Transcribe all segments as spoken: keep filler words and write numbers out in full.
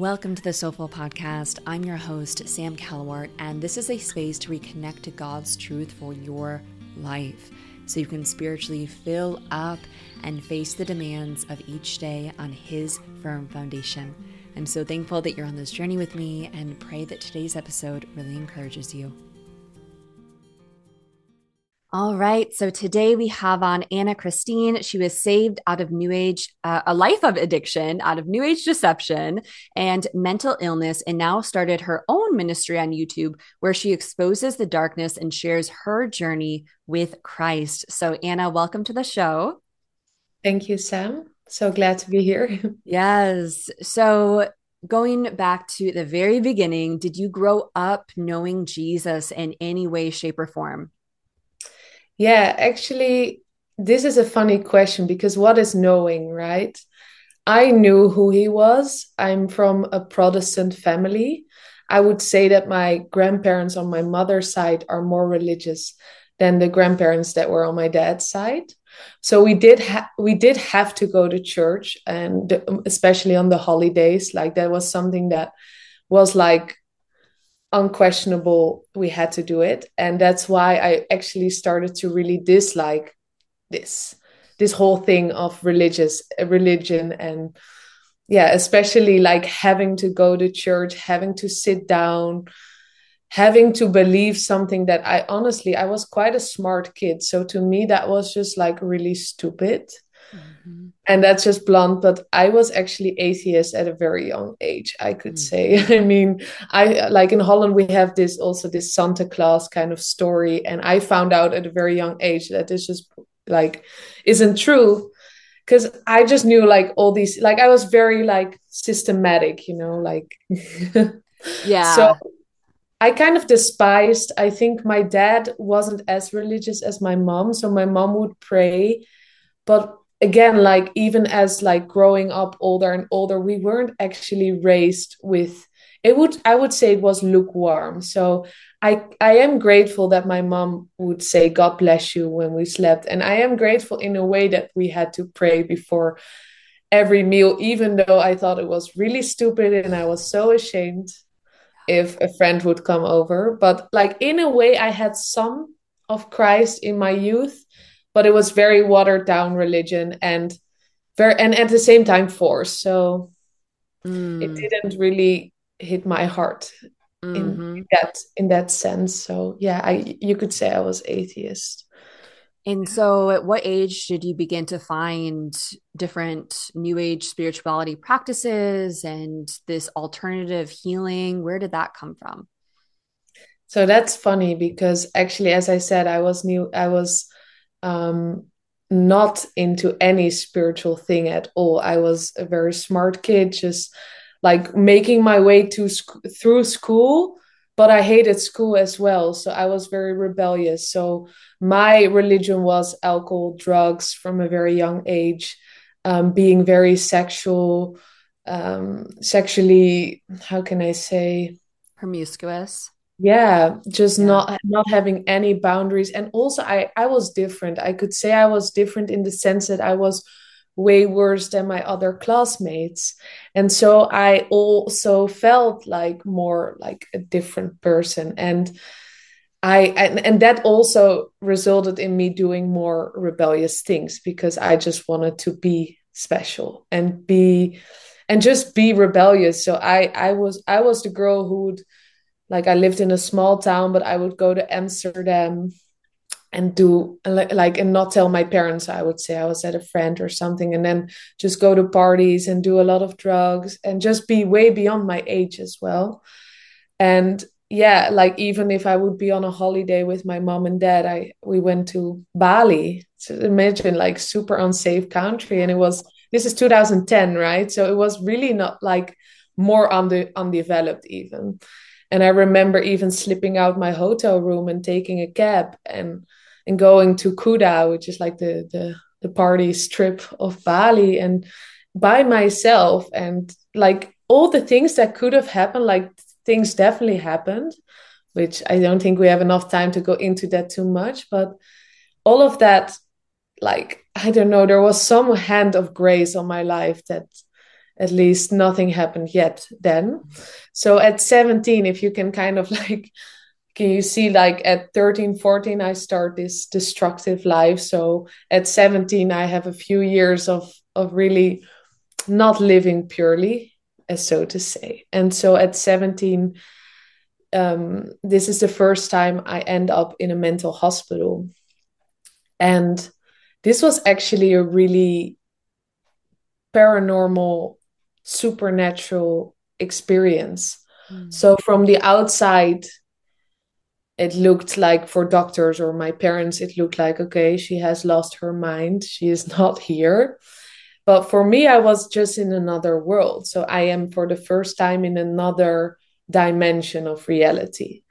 Welcome to the Soulful Podcast. I'm your host, Sam Calwart, and this is a space to reconnect to God's truth for your life so you can spiritually fill up and face the demands of each day on His firm foundation. I'm so thankful that you're on this journey with me and pray that today's episode really encourages you. All right. So today we have on Anna Christine. She was saved out of New Age, uh, a life of addiction, out of New Age deception and mental illness, and now started her own ministry on YouTube where she exposes the darkness and shares her journey with Christ. So Anna, welcome to the show. Thank you, Sam. So glad to be here. Yes. So going back to the very beginning, did you grow up knowing Jesus in any way, shape, or form? Yeah, actually, this is a funny question because what is knowing, right? I knew who he was. I'm from a Protestant family. I would say that my grandparents on my mother's side are more religious than the grandparents that were on my dad's side. So we did ha- we did have to go to church, and especially on the holidays, like that was something that was like unquestionable. We had to do it, and that's why I actually started to really dislike this this whole thing of religious religion. And yeah, especially like having to go to church, having to sit down, having to believe something that I honestly, I was quite a smart kid, so to me that was just like really stupid. Mm-hmm. And that's just blunt, but I was actually atheist at a very young age, I could say. Mm-hmm. I mean, I like in Holland we have this also this Santa Claus kind of story, and I found out at a very young age that this just like isn't true, because I just knew like all these, like I was very like systematic, you know, like so Yeah. I kind of despised. I think my dad wasn't as religious as my mom, so my mom would pray, but again, like even as like growing up older and older, we weren't actually raised with it. Would I would say it was lukewarm. So i i am grateful that my mom would say god bless you when we slept, and I am grateful in a way that we had to pray before every meal, even though I thought it was really stupid and I was so ashamed if a friend would come over. But like in a way I had some of Christ in my youth, but it was very watered down religion, and very and at the same time forced. So it Mm. didn't really hit my heart in Mm-hmm. that in that sense. So yeah, I you could say I was atheist. And so, at what age did you begin to find different New Age spirituality practices and this alternative healing? Where did that come from? So that's funny because actually, as I said, I was new. I was um, not into any spiritual thing at all. I was a very smart kid, just like making my way to sc- through school, but I hated school as well. So I was very rebellious. So my religion was alcohol, drugs from a very young age, um, being very sexual, um, sexually, how can I say? Promiscuous. Yeah, just Yeah. not not having any boundaries. And also i i was different. I could say I was different in the sense that I was way worse than my other classmates, and so I also felt like more like a different person. And I and, and that also resulted in me doing more rebellious things because I just wanted to be special and be and just be rebellious. So i i was i was the girl who would, like, I lived in a small town, but I would go to Amsterdam and do like and not tell my parents. I would say I was at a friend or something, and then just go to parties and do a lot of drugs and just be way beyond my age as well. And yeah, like even if I would be on a holiday with my mom and dad, I we went to Bali. So imagine, like, super unsafe country, and it was this is two thousand ten, right? So it was really not like more on the undeveloped even. And I remember even slipping out my hotel room and taking a cab and and going to Kuta, which is like the the the party strip of Bali, and by myself. And like all the things that could have happened, like things definitely happened, which I don't think we have enough time to go into that too much. But all of that, like, I don't know, there was some hand of grace on my life that At least nothing happened yet then. So at seventeen, if you can kind of like, can you see like at thirteen, fourteen, I start this destructive life. So at seventeen, I have a few years of of really not living purely, as so to say. And so at seventeen, um, this is the first time I end up in a mental hospital. And this was actually a really paranormal, supernatural experience. Mm. So from the outside, it looked like, for doctors or my parents, it looked like, okay, she has lost her mind. She is not here. But for me, I was just in another world. So I am for the first time in another dimension of reality.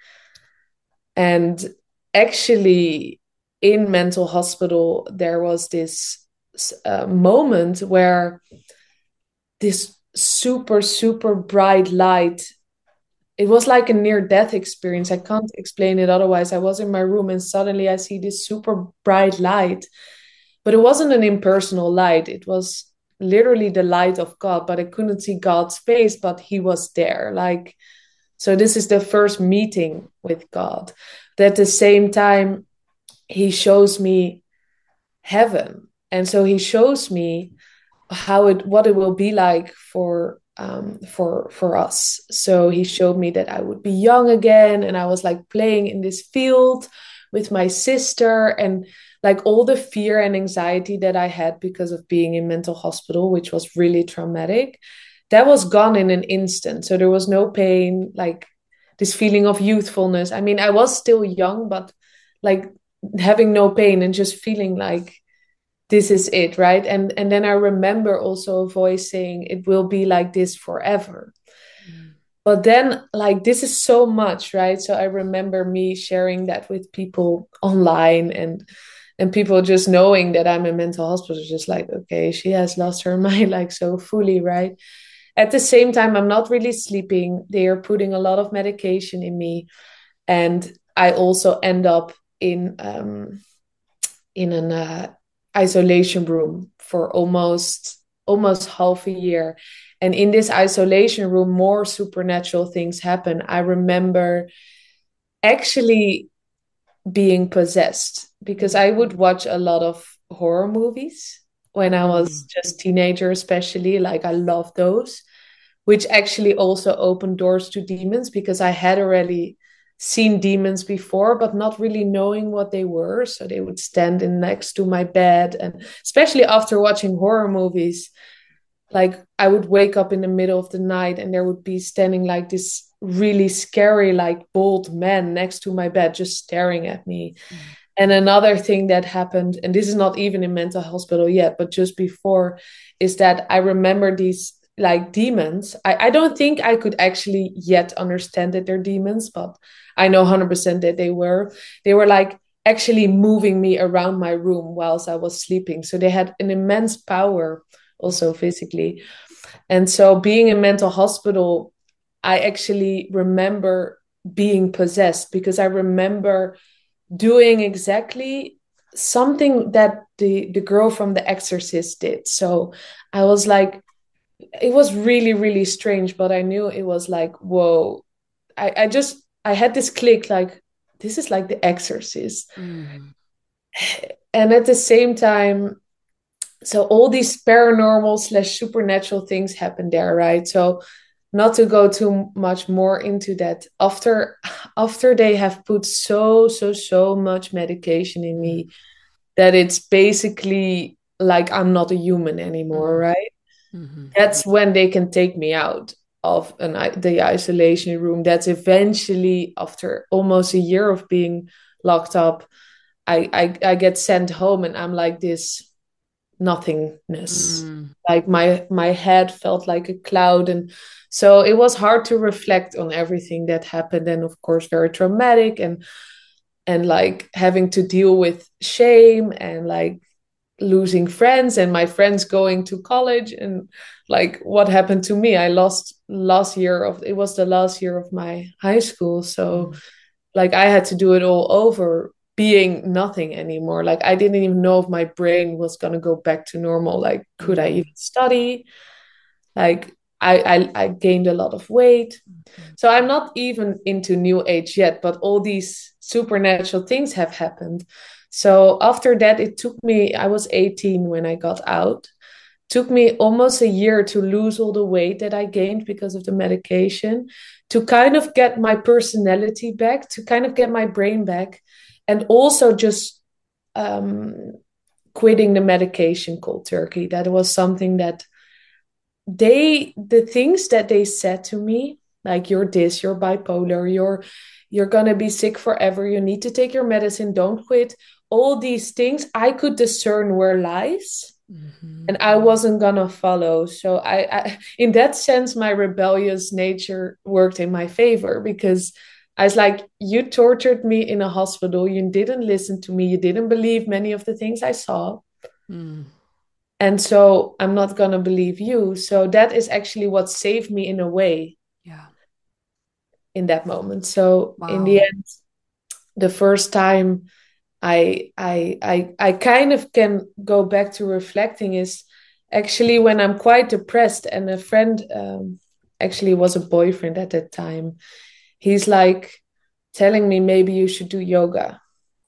And actually, in mental hospital, there was this uh, moment where this super, super bright light, it was like a near-death experience. I can't explain it otherwise. I was in my room and suddenly I see this super bright light, but it wasn't an impersonal light. It was literally the light of God, but I couldn't see God's face, but he was there. Like, so this is the first meeting with God. But at the same time, he shows me heaven. And so he shows me how it, what it will be like for um for for us. So he showed me that I would be young again, and I was like playing in this field with my sister, and like all the fear and anxiety that I had because of being in mental hospital, which was really traumatic, that was gone in an instant. So there was no pain, like this feeling of youthfulness. I mean, I was still young, but like having no pain and just feeling like this is it, right? And and then I remember also a voice saying, it will be like this forever. Mm. But then, like, this is so much, right? So I remember me sharing that with people online, and and people just knowing that I'm in mental hospital, just like, okay, she has lost her mind, like, so fully, right? At the same time, I'm not really sleeping. They are putting a lot of medication in me. And I also end up in um in an uh, isolation room for almost almost half a year. And in this isolation room, more supernatural things happen. I remember actually being possessed, because I would watch a lot of horror movies when I was just teenager, especially. Like, I love those, which actually also opened doors to demons, because I had already seen demons before, but not really knowing what they were. So they would stand in next to my bed. And especially after watching horror movies, like I would wake up in the middle of the night and there would be standing like this really scary, like bald man next to my bed, just staring at me. Mm. And another thing that happened, and this is not even in mental hospital yet, but just before, is that I remember these like demons. I, I don't think I could actually yet understand that they're demons, but I know one hundred percent that they were. They were like actually moving me around my room whilst I was sleeping. So they had an immense power also physically. And so being in mental hospital, I actually remember being possessed, because I remember doing exactly something that the, the girl from The Exorcist did. So I was like, it was really, really strange, but I knew it was like, whoa, I, I just, I had this click, like, this is like The Exorcist. Mm. And at the same time, so all these paranormal slash supernatural things happen there, right? So not to go too much more into that, after after they have put so, so, so much medication in me, that it's basically like I'm not a human anymore, mm-hmm. right? Mm-hmm. That's when they can take me out of an the isolation room. That's eventually, after almost a year of being locked up, I I, I get sent home, and I'm like this nothingness. Mm. Like my my head felt like a cloud, and so it was hard to reflect on everything that happened, and of course very traumatic, and and like having to deal with shame, and like losing friends, and my friends going to college, and like what happened to me. I lost last year of it was the last year of my high school, so mm. like I had to do it all over, being nothing anymore. Like I didn't even know if my brain was going to go back to normal. Like, could I even study? Like I, I, I gained a lot of weight. Mhm. So I'm not even into New Age yet, but all these supernatural things have happened. So after that, it took me, I was eighteen when I got out. Took me almost a year to lose all the weight that I gained because of the medication, to kind of get my personality back, to kind of get my brain back, and also just um, quitting the medication cold turkey. That was something that they, the things that they said to me, like you're this, you're bipolar, you're you're gonna be sick forever, you need to take your medicine, don't quit. All these things I could discern were lies, Mhm. and I wasn't gonna follow. So I, I, in that sense, my rebellious nature worked in my favor, because I was like, you tortured me in a hospital, you didn't listen to me, you didn't believe many of the things I saw. Mm. And so I'm not gonna believe you. So that is actually what saved me in a way Yeah. in that moment. So in the Wow. end, the first time I I I I kind of can go back to reflecting is actually when I'm quite depressed, and a friend, um, actually was a boyfriend at that time. He's like telling me, maybe you should do yoga.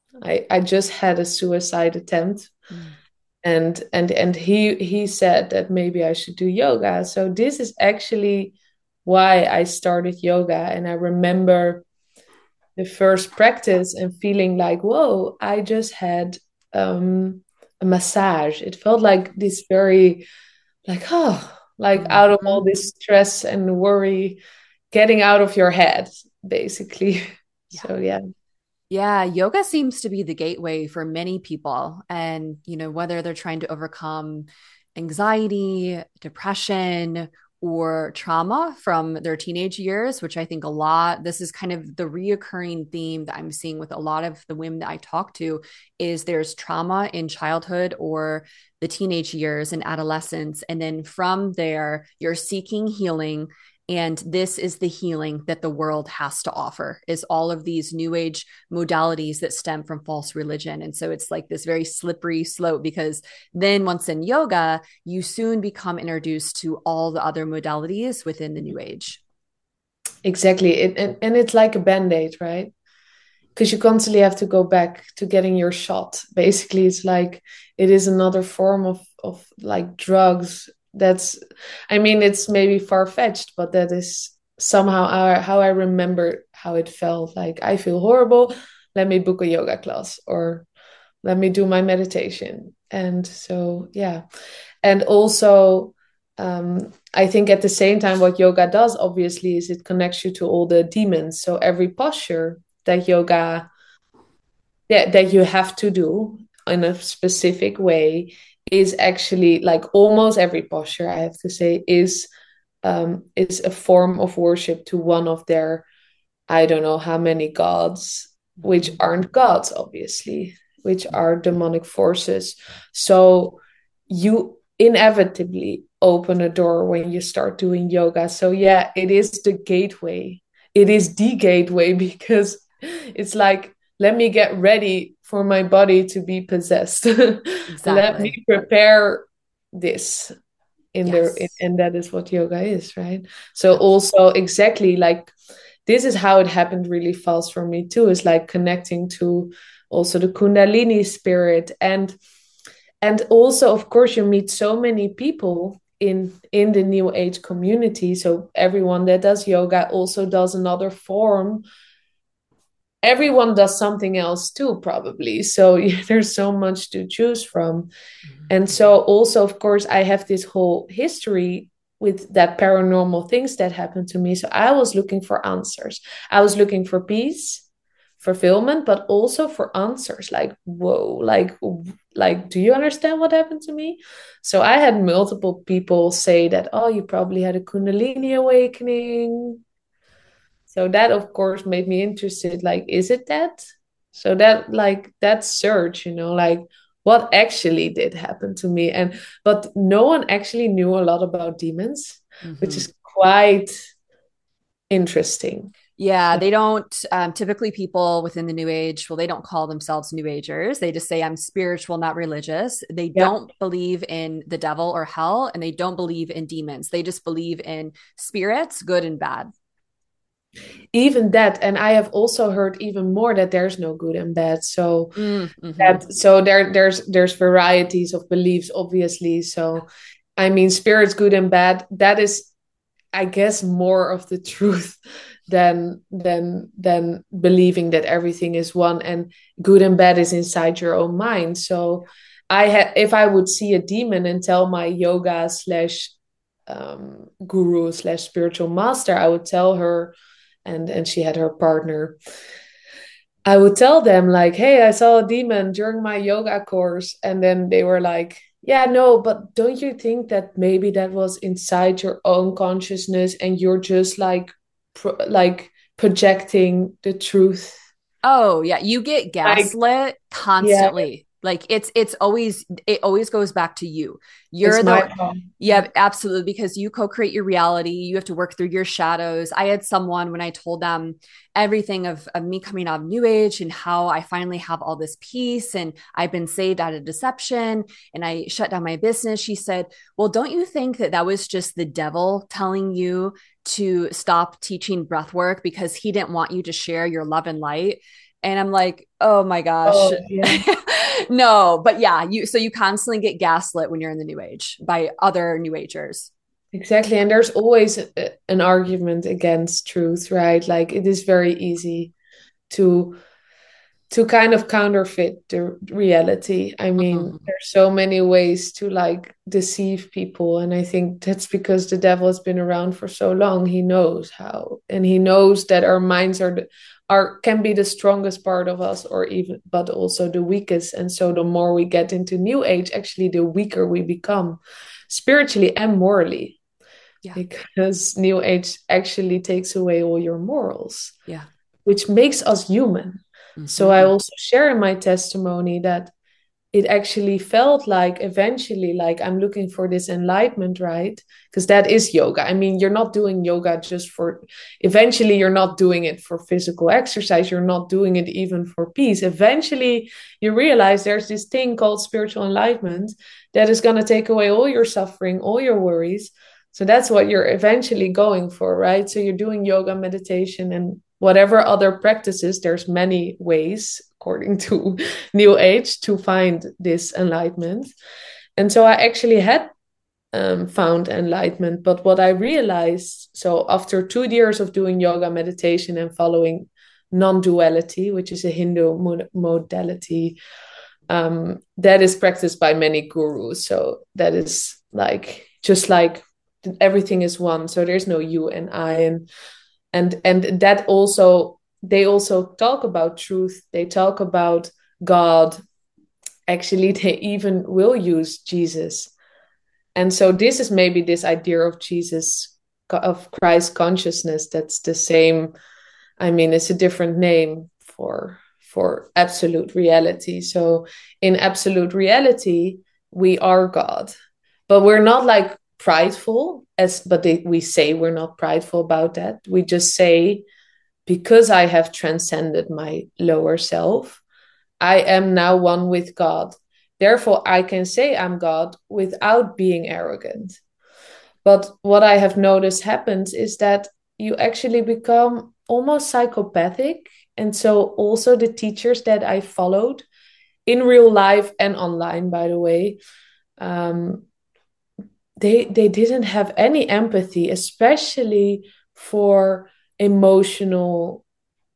I I just had a suicide attempt, Mm. and and and he he said that maybe I should do yoga. So this is actually why I started yoga, and I remember the first practice and feeling like, whoa, I just had um, a massage. It felt like this very, like, oh, like out of all Mhm. this stress and worry, getting out of your head, basically. Yeah. So, yeah. Yeah, yoga seems to be the gateway for many people. And, you know, whether they're trying to overcome anxiety, depression, or trauma from their teenage years, which I think a lot, this is kind of the reoccurring theme that I'm seeing with a lot of the women that I talk to, is there's trauma in childhood or the teenage years and adolescence. And then from there, you're seeking healing, and this is the healing that the world has to offer, is all of these new age modalities that stem from false religion. And so it's like this very slippery slope, because then once in yoga, you soon become introduced to all the other modalities within the new age. Exactly. It, and, and it's like a band-aid, right? Because you constantly have to go back to getting your shot. Basically, it's like it is another form of of like drugs. That's, I mean, it's maybe far-fetched, but that is somehow our, how I remember how it felt. Like, I feel horrible, let me book a yoga class, or let me do my meditation. And so, yeah. And also, um, I think at the same time, what yoga does, obviously, is it connects you to all the demons. So every posture that yoga, that, that you have to do in a specific way, is actually, like, almost every posture, I have to say, is um, is a form of worship to one of their, I don't know how many gods, which Mhm. aren't gods, obviously, which are demonic forces. So you inevitably open a door when you start doing yoga. So, yeah, it is the gateway. It is the gateway because it's like, let me get ready for my body to be possessed. Let me Exactly. prepare this in there, Yes. and that is what yoga is, right? So Abs- also, exactly, like, this is how it happened really fast for me too, is like connecting to also the kundalini spirit. and and also, of course, you meet so many people in in the new age community. So everyone that does yoga also does another form. Everyone does something else too, probably. So there's so much to choose from. And Mhm. so also, of course, I have this whole history with that paranormal things that happened to me. So I was looking for answers. I was looking for peace, fulfillment, but also for answers. Like, whoa, like, like, do you understand what happened to me? So I had multiple people say that, oh, you probably had a Kundalini awakening. So that, of course, made me interested. Like, is it that? So that, like, that search, you know, like, what actually did happen to me? And but no one actually knew a lot about demons, which Mhm. is quite interesting. Yeah, they don't um, typically people within the new age, well, they don't call themselves new agers. They just say, I'm spiritual, not religious. They Yeah. don't believe in the devil or hell, and they don't believe in demons. They just believe in spirits, good and bad. Even that, and I have also heard even more that there's no good and bad. So Mm, hmm. that so there there's there's varieties of beliefs, obviously. So I mean, spirits good and bad, that is, I guess, more of the truth than than than believing that everything is one and good and bad is inside your own mind. So I had if I would see a demon and tell my yoga slash um, guru slash spiritual master, I would tell her, and and she had her partner. I would tell them like, "Hey, I saw a demon during my yoga course," and then they were like, "Yeah, no, but don't you think that maybe that was inside your own consciousness and you're just like, pro- like projecting the truth?" Oh, yeah, you get Like, gaslit yeah, constantly. Like it's it's always it always goes back to you. it's You're my the fault. Yeah, absolutely, because you co-create your reality. You have to work through your shadows. I had someone when I told them everything of, of me coming out of New Age and how I finally have all this peace and I've been saved out of deception and I shut down my business. She said, well, don't you think that that was just the devil telling you to stop teaching breath work because he didn't want you to share your love and light? And I'm like, oh my gosh. Oh, yeah. No, but yeah, you so you constantly get gaslit when you're in the new age by other new agers. Exactly. And there's always a, an argument against truth, right? Like it is very easy to to kind of counterfeit the reality. I mean, Mhm. there's so many ways to like deceive people. And I think that's because the devil has been around for so long. He knows how, and he knows that our minds are the, are can be the strongest part of us, or even but also the weakest. And so the more we get into new age, actually the weaker we become spiritually and morally, Yeah. because new age actually takes away all your morals, Yeah. which makes us human. So I Hmm. also share in my testimony that it actually felt like eventually, like I'm looking for this enlightenment, right? Because that is yoga. I mean, you're not doing yoga just for, eventually, you're not doing it for physical exercise. You're not doing it even for peace. Eventually, you realize there's this thing called spiritual enlightenment that is going to take away all your suffering, all your worries. So that's what you're eventually going for, right? So you're doing yoga, meditation, and whatever other practices. There's many ways, according to New Age, to find this enlightenment. And so I actually had um, found enlightenment. But what I realized, so after two years of doing yoga, meditation, and following non-duality, which is a Hindu mod- modality, um, that is practiced by many gurus. So that is like just like everything is one. So there's no you and I, and and and that also, they also talk about truth. They talk about God. Actually, they even will use Jesus. And so this is maybe this idea of Jesus, of Christ consciousness, that's the same. I mean, it's a different name for for absolute reality. So in absolute reality, we are God, but we're not like prideful, as but they, we say we're not prideful about that. We just say, because I have transcended my lower self, I am now one with God. Therefore, I can say I'm God without being arrogant. But what I have noticed happens is that you actually become almost psychopathic. And so, also, the teachers that I followed in real life and online, by the way, um, they they didn't have any empathy, especially for emotional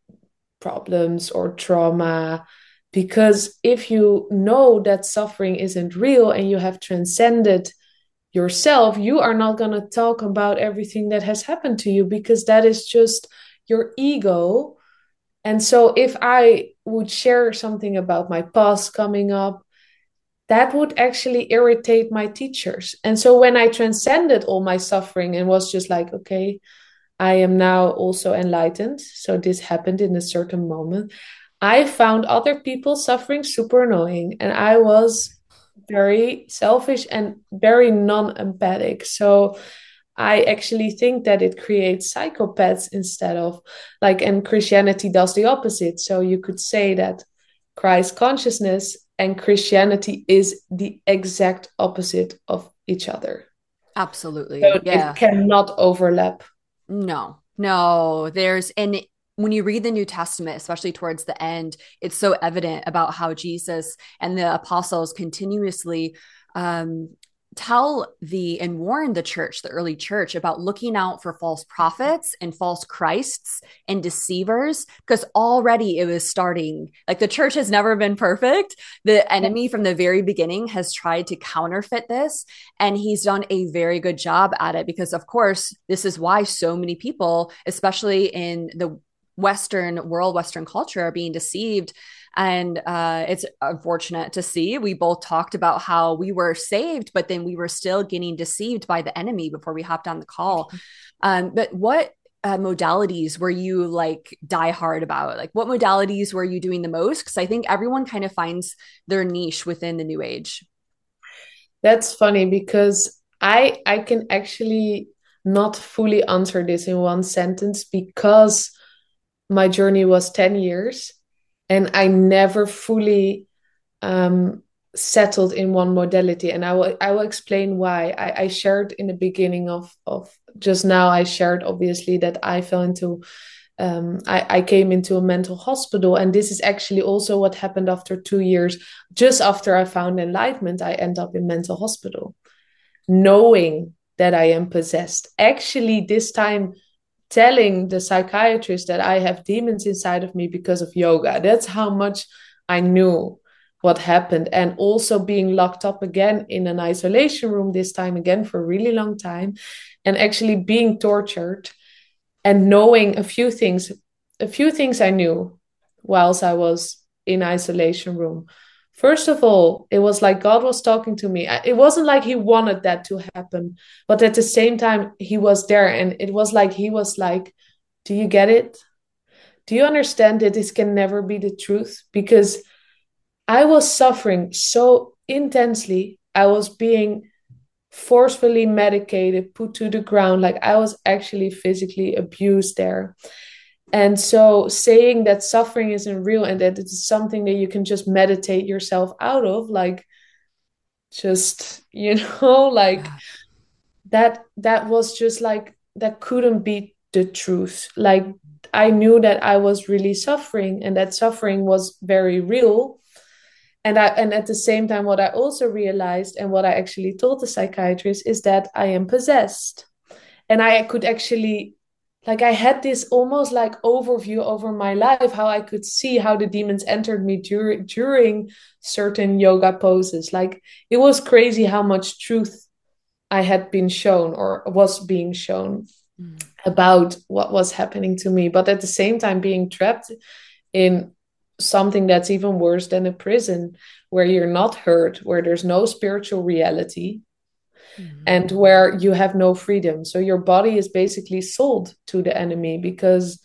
problems or trauma. Because if you know that suffering isn't real and you have transcended yourself, you are not going to talk about everything that has happened to you, because that is just your ego. And so if I would share something about my past coming up, that would actually irritate my teachers. And so when I transcended all my suffering and was just like, okay, I am now also enlightened, so this happened in a certain moment, I found other people suffering super annoying. And I was very selfish and very non empathic. So I actually think that it creates psychopaths instead of like, and Christianity does the opposite. So you could say that Christ consciousness and Christianity is the exact opposite of each other. Absolutely. So it Yeah. cannot overlap. No, no, there's, and when you read the New Testament, especially towards the end, it's so evident about how Jesus and the apostles continuously um, tell the and warn the church, the early church, about looking out for false prophets and false Christs and deceivers, because already it was starting. Like the church has never been perfect. The enemy from the very beginning has tried to counterfeit this, and he's done a very good job at it because, of course, this is why so many people, especially in the Western world, Western culture, are being deceived. And uh, it's unfortunate to see. We both talked about how we were saved, but then we were still getting deceived by the enemy before we hopped on the call. Um, but what uh, modalities were you like die hard about? Like what modalities were you doing the most? Because I think everyone kind of finds their niche within the New Age. That's funny because I I can actually not fully answer this in one sentence because my journey was ten years and I never fully um, settled in one modality. And I will I will explain why. I, I shared in the beginning of of just now. I shared obviously that I fell into um, I, I came into a mental hospital, and this is actually also what happened after two years. Just after I found enlightenment, I end up in mental hospital, knowing that I am possessed. Actually, this time telling the psychiatrist that I have demons inside of me because of yoga. That's how much I knew what happened. And also being locked up again in an isolation room, this time again for a really long time, and actually being tortured and knowing a few things, a few things I knew whilst I was in isolation room. First of all, it was like God was talking to me. It wasn't like he wanted that to happen, but at the same time, he was there. And it was like, he was like, do you get it? Do you understand that this can never be the truth? Because I was suffering so intensely. I was being forcefully medicated, put to the ground. Like I was actually physically abused there. And so saying that suffering isn't real and that it's something that you can just meditate yourself out of, like just, you know, like Yeah. that, that was just like, that couldn't be the truth. Like I knew that I was really suffering and that suffering was very real. And I, and at the same time, what I also realized and what I actually told the psychiatrist is that I am possessed. And I could actually, like I had this almost like overview over my life, how I could see how the demons entered me during during certain yoga poses. Like it was crazy how much truth I had been shown or was being shown Mm. about what was happening to me. But at the same time, being trapped in something that's even worse than a prison, where you're not heard, where there's no spiritual reality, Mm. and where you have no freedom. So your body is basically sold to the enemy because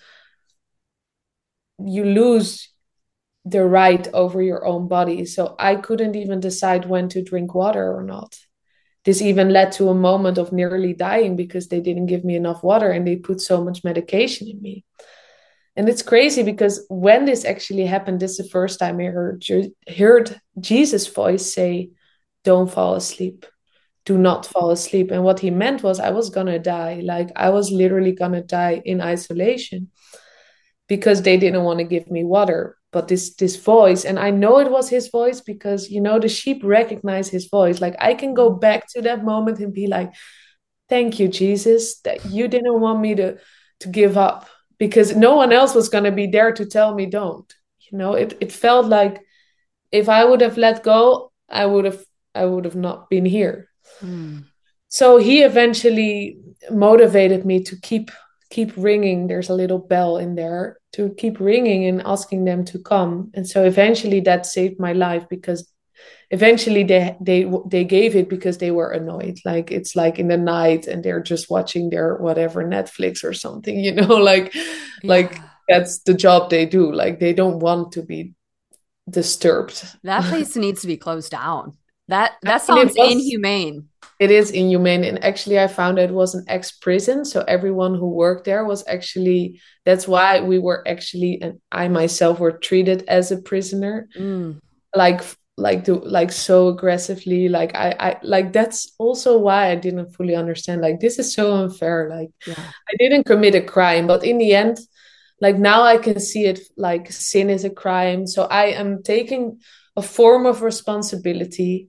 you lose the right over your own body. So I couldn't even decide when to drink water or not. This even led to a moment of nearly dying because they didn't give me enough water and they put so much medication in me. And it's crazy because when this actually happened, this is the first time I heard, heard Jesus' voice say, don't fall asleep. Do not fall asleep. And what he meant was I was gonna die. Like I was literally gonna die in isolation because they didn't want to give me water. But this this voice, and I know it was his voice because you know the sheep recognize his voice. Like I can go back to that moment and be like, thank you, Jesus, that you didn't want me to to give up because no one else was gonna be there to tell me don't. You know, it it felt like if I would have let go, I would have I would have not been here. Mm. So he eventually motivated me to keep keep ringing. There's a little bell in there to keep ringing and asking them to come. And so eventually that saved my life because eventually they they they gave it because they were annoyed. Like it's like in the night and they're just watching their whatever Netflix or something, you know, like like Yeah. that's the job they do. Like they don't want to be disturbed. That place needs to be closed down. That I that mean, it sounds was inhumane. it is inhumane, and actually I found it was an ex-prison, so everyone who worked there was actually, that's why we were actually, and I myself were treated as a prisoner, Mm, like like to like so aggressively, like I I like that's also why I didn't fully understand, like this is so unfair, like yeah. I didn't commit a crime, but in the end, like now I can see it, like sin is a crime, so I am taking a form of responsibility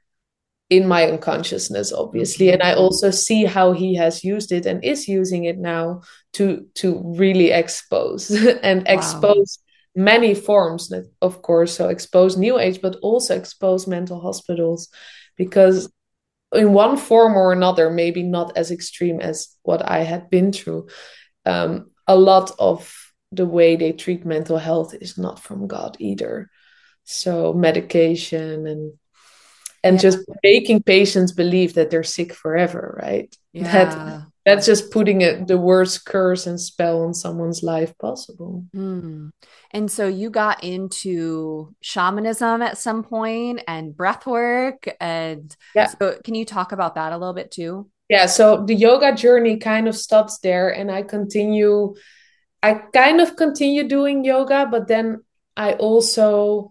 in my unconsciousness, obviously, and Hmm. I also see how he has used it and is using it now to to really expose and Wow. expose many forms, of course, so expose new age but also expose mental hospitals, because in one form or another, maybe not as extreme as what I had been through, um, a lot of the way they treat mental health is not from God either. So medication and and Yeah. just making patients believe that they're sick forever, right? That Yeah. that's just putting a, the worst curse and spell on someone's life possible. Hmm. And so you got into shamanism at some point and breath work. And Yeah. so can you talk about that a little bit too? Yeah. So the yoga journey kind of stops there, and I continue, I kind of continue doing yoga, but then I also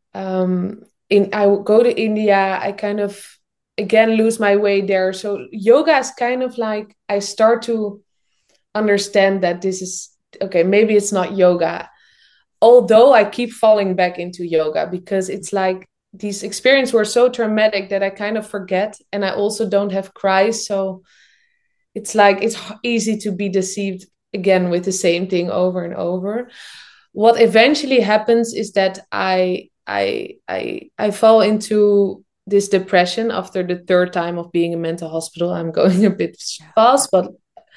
um in I would go to India, I kind of again lose my way there. So yoga is kind of like I start to understand that this is okay, maybe it's not yoga, although I keep falling back into yoga because it's like these experiences were so traumatic that I kind of forget, and I also don't have cries, so it's like it's easy to be deceived again with the same thing over and over. What eventually happens is that I I I I fall into this depression after the third time of being in mental hospital. I'm going a bit Yeah. fast, but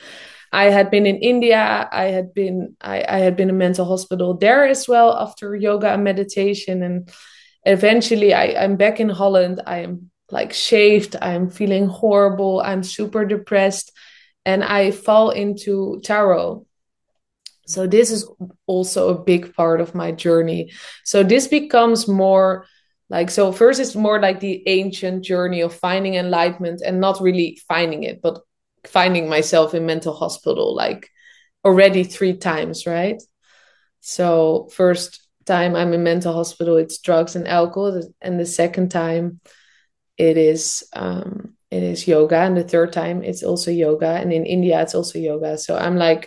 I had been in India. I had been I, I had been in mental hospital there as well after yoga and meditation. And eventually I, I'm back in Holland. I am like shaved. I'm feeling horrible. I'm super depressed. And I fall into tarot. So this is also a big part of my journey. So this becomes more like, so first it's more like the ancient journey of finding enlightenment and not really finding it, but finding myself in mental hospital like already three times, right? So first time I'm in mental hospital, it's drugs and alcohol, and the second time it is um it is yoga, and the third time it's also yoga, and in India it's also yoga. So I'm like,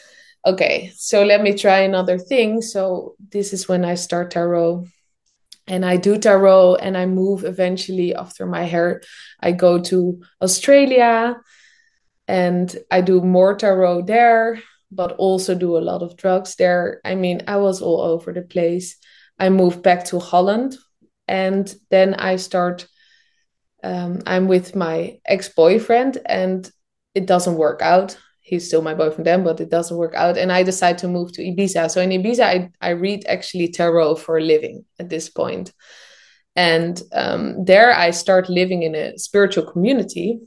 okay, so let me try another thing. So this is when I start tarot, and I do tarot, and I move eventually after my hair. I go to Australia and I do more tarot there, but also do a lot of drugs there. I mean, I was all over the place. I moved back to Holland, and then I start. Um, I'm with my ex boyfriend, and it doesn't work out. He's still my boyfriend then, but it doesn't work out. And I decide to move to Ibiza. So in Ibiza, I, I read actually tarot for a living at this point. And um, there I start living in a spiritual community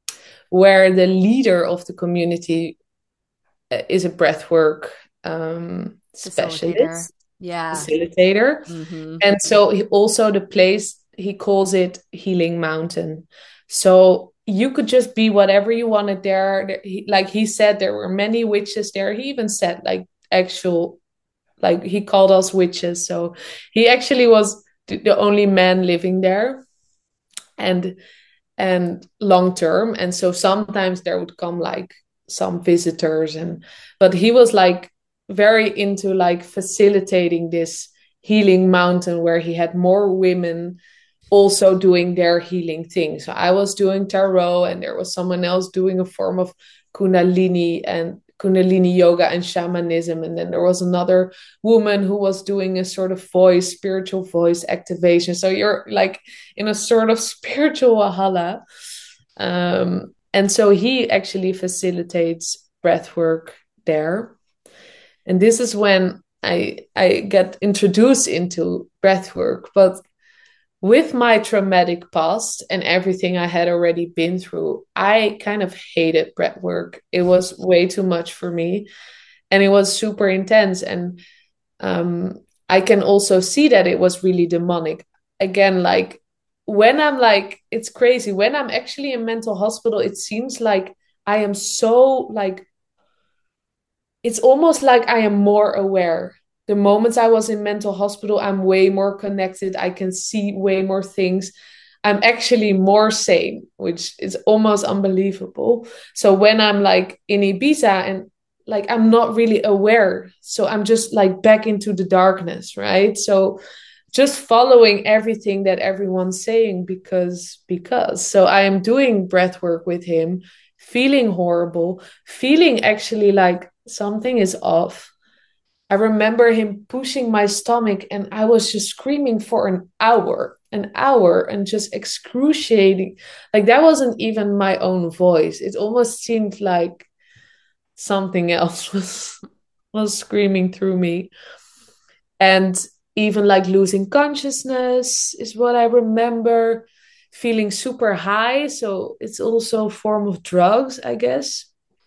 where the leader of the community uh, is a breathwork um, Facilitator. specialist, Yeah. facilitator. Hmm. And so he also the place he calls it Healing Mountain. So you could just be whatever you wanted there. There- he- Like he said, there were many witches there. He even said like actual, like he called us witches. So he actually was the the only man living there. And and long term, and so sometimes there would come like some visitors, and but he was like very into like facilitating this healing mountain where he had more women also doing their healing thing. So I was doing tarot, and there was someone else doing a form of kundalini and kundalini yoga and shamanism, and then there was another woman who was doing a sort of voice spiritual voice activation. So you're like in a sort of spiritual wahala. Um, and so he actually facilitates breath work there. And this is when I I get introduced into breath work. But with my traumatic past and everything I had already been through, I kind of hated breath work. It was way too much for me, and it was super intense. And um, I can also see that it was really demonic. Again, like when I'm like, it's crazy. When I'm actually in mental hospital, it seems like I am so like, it's almost like I am more aware. The moments I was in mental hospital, I'm way more connected. I can see way more things. I'm actually more sane, which is almost unbelievable. So when I'm like in Ibiza and like I'm not really aware, so I'm just like back into the darkness, right? So just following everything that everyone's saying because because so I am doing breath work with him, feeling horrible, feeling actually like something is off. I remember him pushing my stomach and I was just screaming for an hour, an hour and just excruciating. Like that wasn't even my own voice. It almost seemed like something else was was screaming through me. And even like losing consciousness is what I remember. Feeling super high. So it's also a form of drugs, I guess.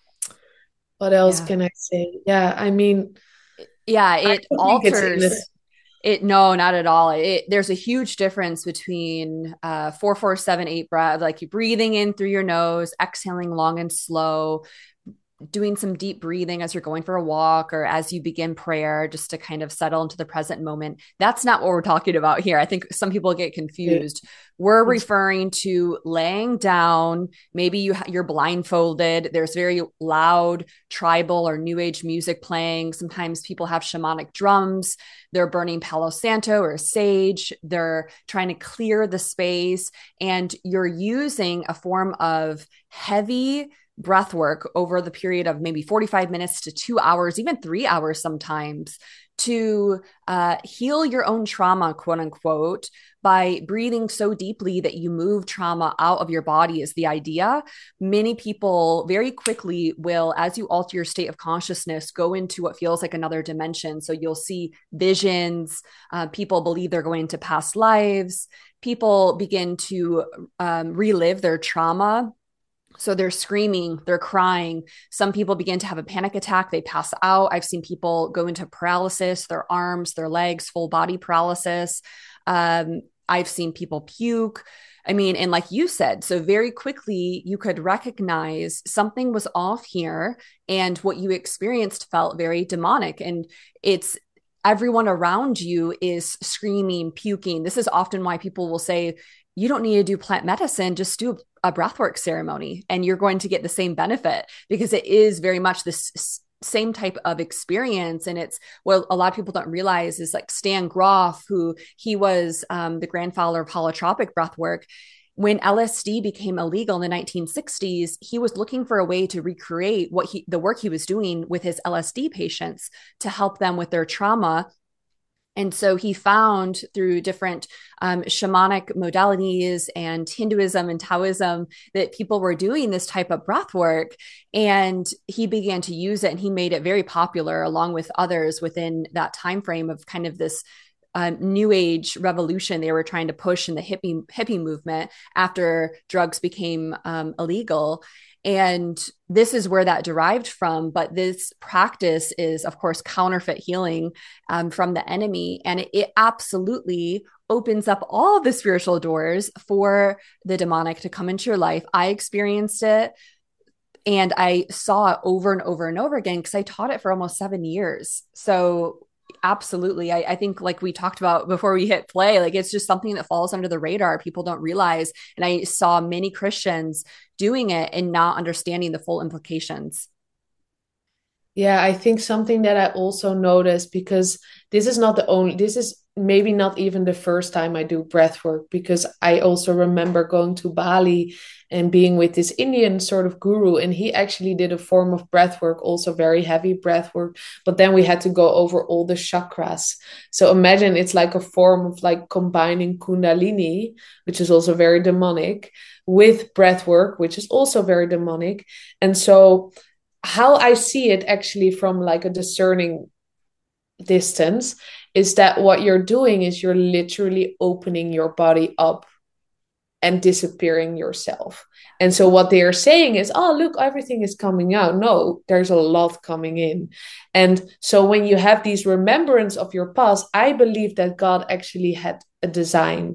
What else Yeah. can I say? Yeah, I mean, Yeah, I it don't think it's alters illness. it. No, not at all. It, there's a huge difference between uh, four, four, seven, eight breath, like you breathing in through your nose, exhaling long and slow, doing some deep breathing as you're going for a walk or as you begin prayer, just to kind of settle into the present moment. That's not what we're talking about here. I think some people get confused. We're It's referring to laying down. Maybe you you're blindfolded. There's very loud tribal or new age music playing. Sometimes people have shamanic drums. They're burning Palo Santo or sage. They're trying to clear the space, and you're using a form of heavy breath work over the period of maybe forty-five minutes to two hours, even three hours sometimes, to uh, heal your own trauma, quote unquote, by breathing so deeply that you move trauma out of your body, is the idea. Many people very quickly will, as you alter your state of consciousness, go into what feels like another dimension. So you'll see visions. Uh, people believe they're going to past lives. People begin to um, relive their trauma, so they're screaming, they're crying. Some people begin to have a panic attack. They pass out. I've seen people go into paralysis, their arms, their legs, full body paralysis. Um, I've seen people puke. I mean, and like you said, so very quickly you could recognize something was off here, and what you experienced felt very demonic. And it's everyone around you is screaming, puking. This is often why people will say, you don't need to do plant medicine, just do a breathwork ceremony and you're going to get the same benefit, because it is very much this same type of experience. And it's what a lot of people don't realize is like Stan Grof, who he was um, the grandfather of holotropic breathwork. When L S D became illegal in the nineteen sixties, he was looking for a way to recreate what he, the work he was doing with his L S D patients to help them with their trauma. And so he found through different um, shamanic modalities and Hinduism and Taoism that people were doing this type of breath work. And he began to use it, and he made it very popular along with others within that time frame of kind of this um, new age revolution they were trying to push in the hippie hippie movement after drugs became um, illegal. And this is where that derived from. But this practice is, of course, counterfeit healing um, from the enemy. And it, it absolutely opens up all the spiritual doors for the demonic to come into your life. I experienced it, and I saw it over and over and over again because I taught it for almost seven years. So absolutely. I, I think like we talked about before we hit play, like it's just something that falls under the radar. People don't realize. And I saw many Christians doing it and not understanding the full implications. Yeah, I think something that I also noticed, because this is not the only, this is maybe not even the first time I do breath work, because I also remember going to Bali and being with this Indian sort of guru, and he actually did a form of breath work, also very heavy breath work, but then we had to go over all the chakras. So imagine it's like a form of like combining Kundalini, which is also very demonic, with breath work, which is also very demonic. And so how I see it actually from like a discerning distance is that what you're doing is you're literally opening your body up and disappearing yourself. And so what they are saying is, oh, look, everything is coming out. No, there's a lot coming in. And so when you have these remembrance of your past, I believe that God actually had a design.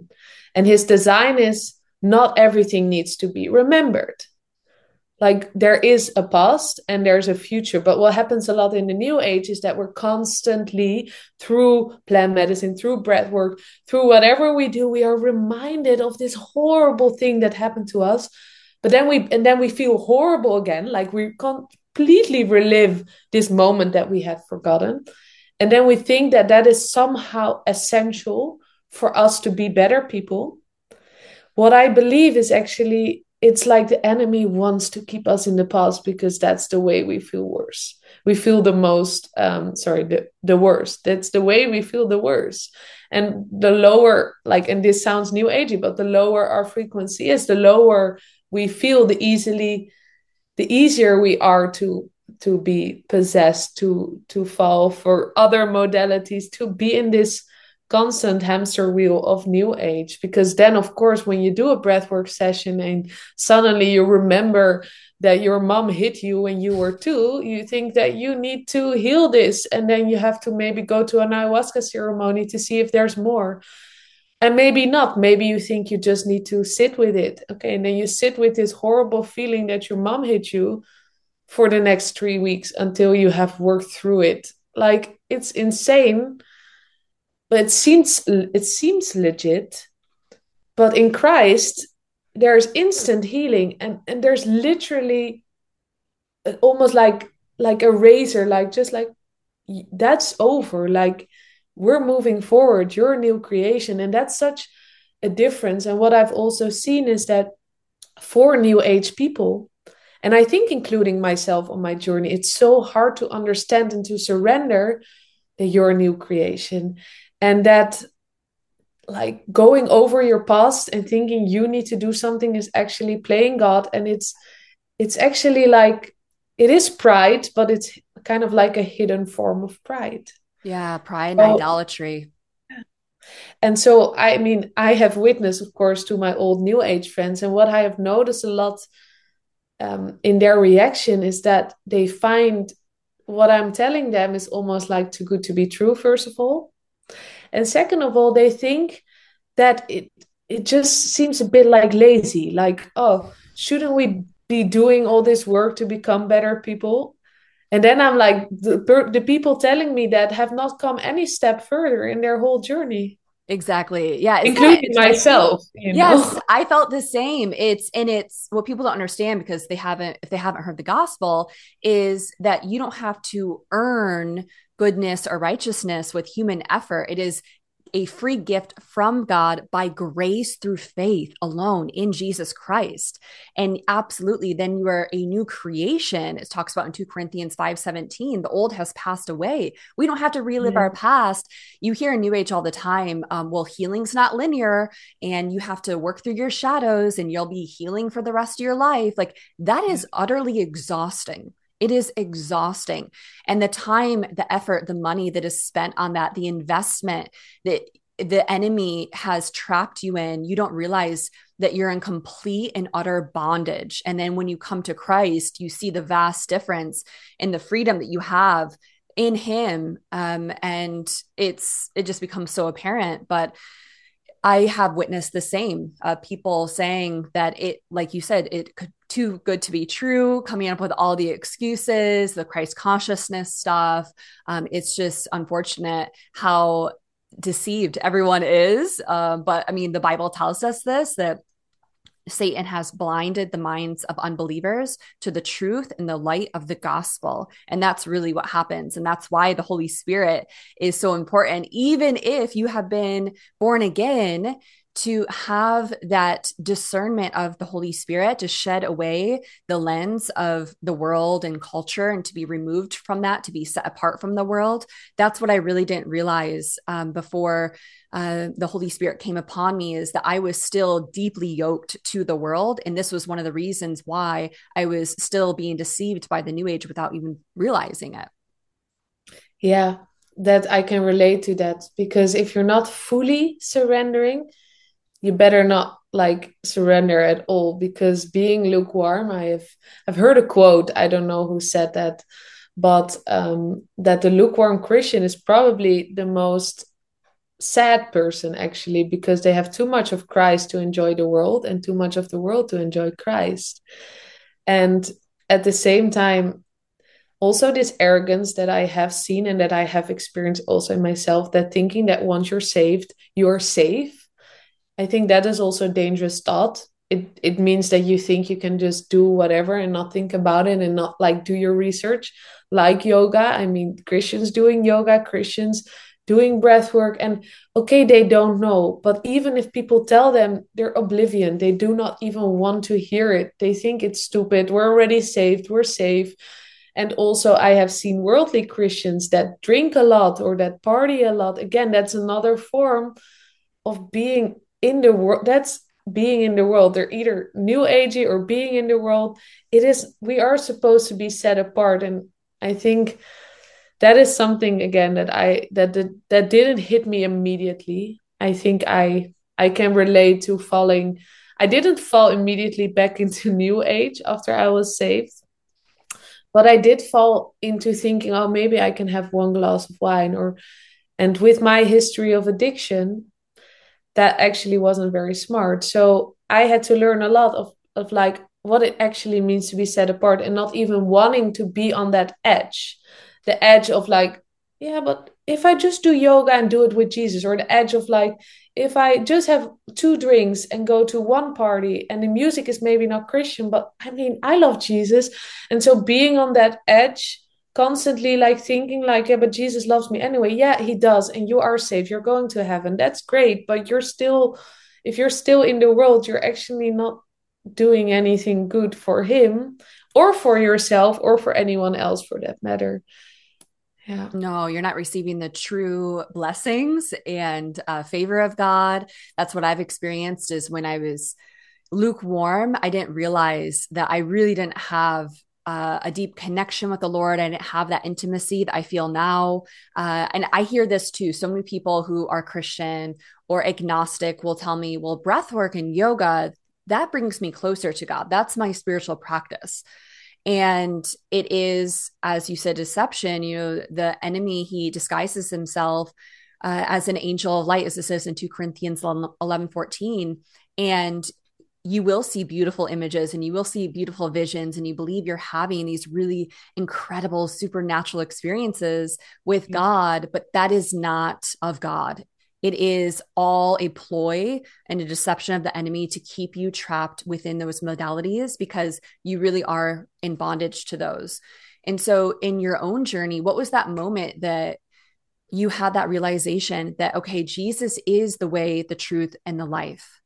And his design is not everything needs to be remembered. Like there is a past and there's a future. But what happens a lot in the new age is that we're constantly, through plant medicine, through breath work, through whatever we do, we are reminded of this horrible thing that happened to us. But then we and then we feel horrible again, like we completely relive this moment that we had forgotten. And then we think that that is somehow essential for us to be better people. What I believe is actually, it's like the enemy wants to keep us in the past because that's the way we feel worse. We feel the most, um, sorry, the, the worst. That's the way we feel the worst. And the lower, like, and this sounds new agey, but the lower our frequency is, the lower we feel, the easily, the easier we are to to be possessed, to to fall for other modalities, to be in this constant hamster wheel of new age. Because then, of course, when you do a breathwork session and suddenly you remember that your mom hit you when you were two, you think that you need to heal this, and then you have to maybe go to an ayahuasca ceremony to see if there's more. And maybe not. Maybe you think you just need to sit with it. Okay, and then you sit with this horrible feeling that your mom hit you for the next three weeks until you have worked through it. Like, it's insane, but it seems it seems legit. But in Christ, there's instant healing, and and there's literally almost like like a razor, like just like that's over. Like, we're moving forward. You're a new creation, and that's such a difference. And what I've also seen is that for new age people, and I think including myself on my journey, it's so hard to understand and to surrender that you're a new creation. And that, like, going over your past and thinking you need to do something is actually playing God. And it's it's actually like, it is pride, but it's kind of like a hidden form of pride. Yeah, pride and so, idolatry. And so, I mean, I have witnessed, of course, to my old new age friends. And what I have noticed a lot um, in their reaction is that they find what I'm telling them is almost like too good to be true, first of all. And second of all, they think that it it just seems a bit like lazy. Like, oh, shouldn't we be doing all this work to become better people? And then I'm like, the, the people telling me that have not come any step further in their whole journey. Exactly. Yeah. Including myself. You yes, know? I felt the same. It's, and it's what people don't understand, because they haven't, if they haven't heard the gospel, is that you don't have to earn goodness or righteousness with human effort. It is a free gift from God by grace through faith alone in Jesus Christ. And absolutely, then you are a new creation. It talks about in two Corinthians five seventeen, the old has passed away. We don't have to relive Yeah. our past. You hear in New Age all the time, um, well, healing's not linear and you have to work through your shadows and you'll be healing for the rest of your life. Like, that is utterly exhausting. It is exhausting. And the time, the effort, the money that is spent on that, the investment that the enemy has trapped you in, you don't realize that you're in complete and utter bondage. And then when you come to Christ, you see the vast difference in the freedom that you have in him. Um, and it's, it just becomes so apparent. But I have witnessed the same, uh, people saying that it, like you said, it could too good to be true, coming up with all the excuses, the Christ consciousness stuff. Um, it's just unfortunate how deceived everyone is. Uh, but I mean, the Bible tells us this, that Satan has blinded the minds of unbelievers to the truth and the light of the gospel. And that's really what happens. And that's why the Holy Spirit is so important. Even if you have been born again, to have that discernment of the Holy Spirit, to shed away the lens of the world and culture and to be removed from that, to be set apart from the world. That's what I really didn't realize um, before uh, the Holy Spirit came upon me, is that I was still deeply yoked to the world. And this was one of the reasons why I was still being deceived by the New Age without even realizing it. Yeah, that I can relate to that, because if you're not fully surrendering, you better not like surrender at all, because being lukewarm, I have I've heard a quote, I don't know who said that, but um, that the lukewarm Christian is probably the most sad person actually, because they have too much of Christ to enjoy the world and too much of the world to enjoy Christ. And at the same time, also this arrogance that I have seen and that I have experienced also in myself, that thinking that once you're saved, you're safe. I think that is also a dangerous thought. It it means that you think you can just do whatever and not think about it and not like do your research, like yoga. I mean, Christians doing yoga, Christians doing breath work, and okay, they don't know. But even if people tell them, they're oblivion. They do not even want to hear it. They think it's stupid. We're already saved. We're safe. And also, I have seen worldly Christians that drink a lot or that party a lot. Again, that's another form of being in the world. That's being in the world. They're either new agey or being in the world. It is, we are supposed to be set apart. And I think that is something again that I that that, that didn't hit me immediately. I think I I can relate to falling. I didn't fall immediately back into new age after I was saved. But I did fall into thinking, oh, maybe I can have one glass of wine. Or, and with my history of addiction, that actually wasn't very smart. So I had to learn a lot of, of like what it actually means to be set apart and not even wanting to be on that edge, the edge of like, yeah, but if I just do yoga and do it with Jesus, or the edge of like, if I just have two drinks and go to one party and the music is maybe not Christian, but I mean, I love Jesus. And so being on that edge, constantly like thinking like, yeah, but Jesus loves me anyway. Yeah, he does. And you are saved. You're going to heaven. That's great. But you're still, if you're still in the world, you're actually not doing anything good for him or for yourself or for anyone else for that matter. Yeah. No, you're not receiving the true blessings and uh, favor of God. That's what I've experienced is when I was lukewarm, I didn't realize that I really didn't have uh, a deep connection with the Lord. I didn't have that intimacy that I feel now. Uh, and I hear this too. So many people who are Christian or agnostic will tell me, well, breath work and yoga, that brings me closer to God. That's my spiritual practice. And it is, as you said, deception. You know, the enemy, he disguises himself uh, as an angel of light, as it says in two Corinthians eleven fourteen. And you will see beautiful images and you will see beautiful visions, and you believe you're having these really incredible supernatural experiences with Yeah. God, but that is not of God. It is all a ploy and a deception of the enemy to keep you trapped within those modalities because you really are in bondage to those. And so in your own journey, what was that moment that you had that realization that, okay, Jesus is the way, the truth, and the life?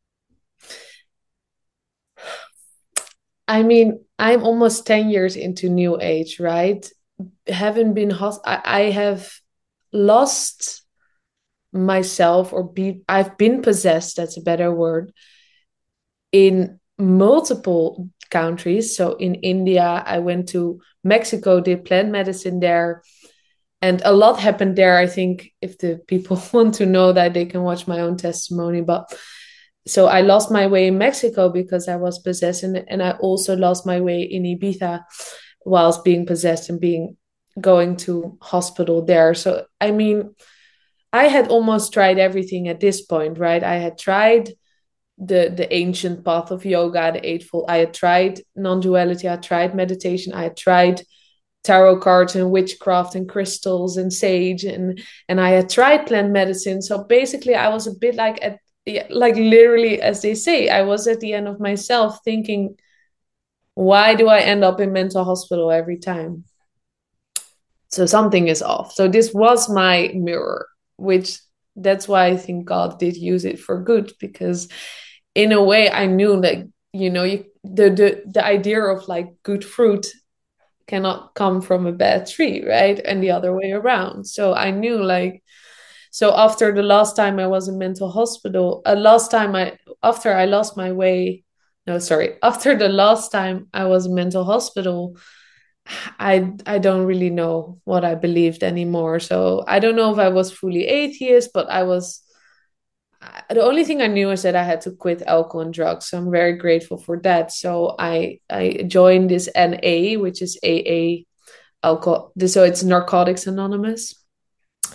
I mean, I'm almost ten years into new age, right? Haven't been hos- I, I have lost myself or be I've been possessed, that's a better word, in multiple countries. So in India, I went to Mexico, did plant medicine there, and a lot happened there. I think if the people want to know that, they can watch my own testimony. But so I lost my way in Mexico because I was possessed, and, and I also lost my way in Ibiza whilst being possessed and being going to hospital there. So I mean, I had almost tried everything at this point, right? I had tried the the ancient path of yoga, the eightfold. I had tried non-duality. I had tried meditation. I had tried tarot cards and witchcraft and crystals and sage, and and I had tried plant medicine. So basically, I was a bit like at like literally, as they say, I was at the end of myself, thinking, why do I end up in mental hospital every time? So something is off. So this was my mirror, which that's why I think God did use it for good, because in a way I knew that, you know, you, the the the idea of like good fruit cannot come from a bad tree, right? And the other way around. So I knew like, so after the last time I was in mental hospital, uh, last time I after I lost my way, no, sorry, after the last time I was in mental hospital, I I don't really know what I believed anymore. So I don't know if I was fully atheist, but I was. The only thing I knew is that I had to quit alcohol and drugs. So I'm very grateful for that. So I I joined this N A, which is A A alcohol. So it's Narcotics Anonymous.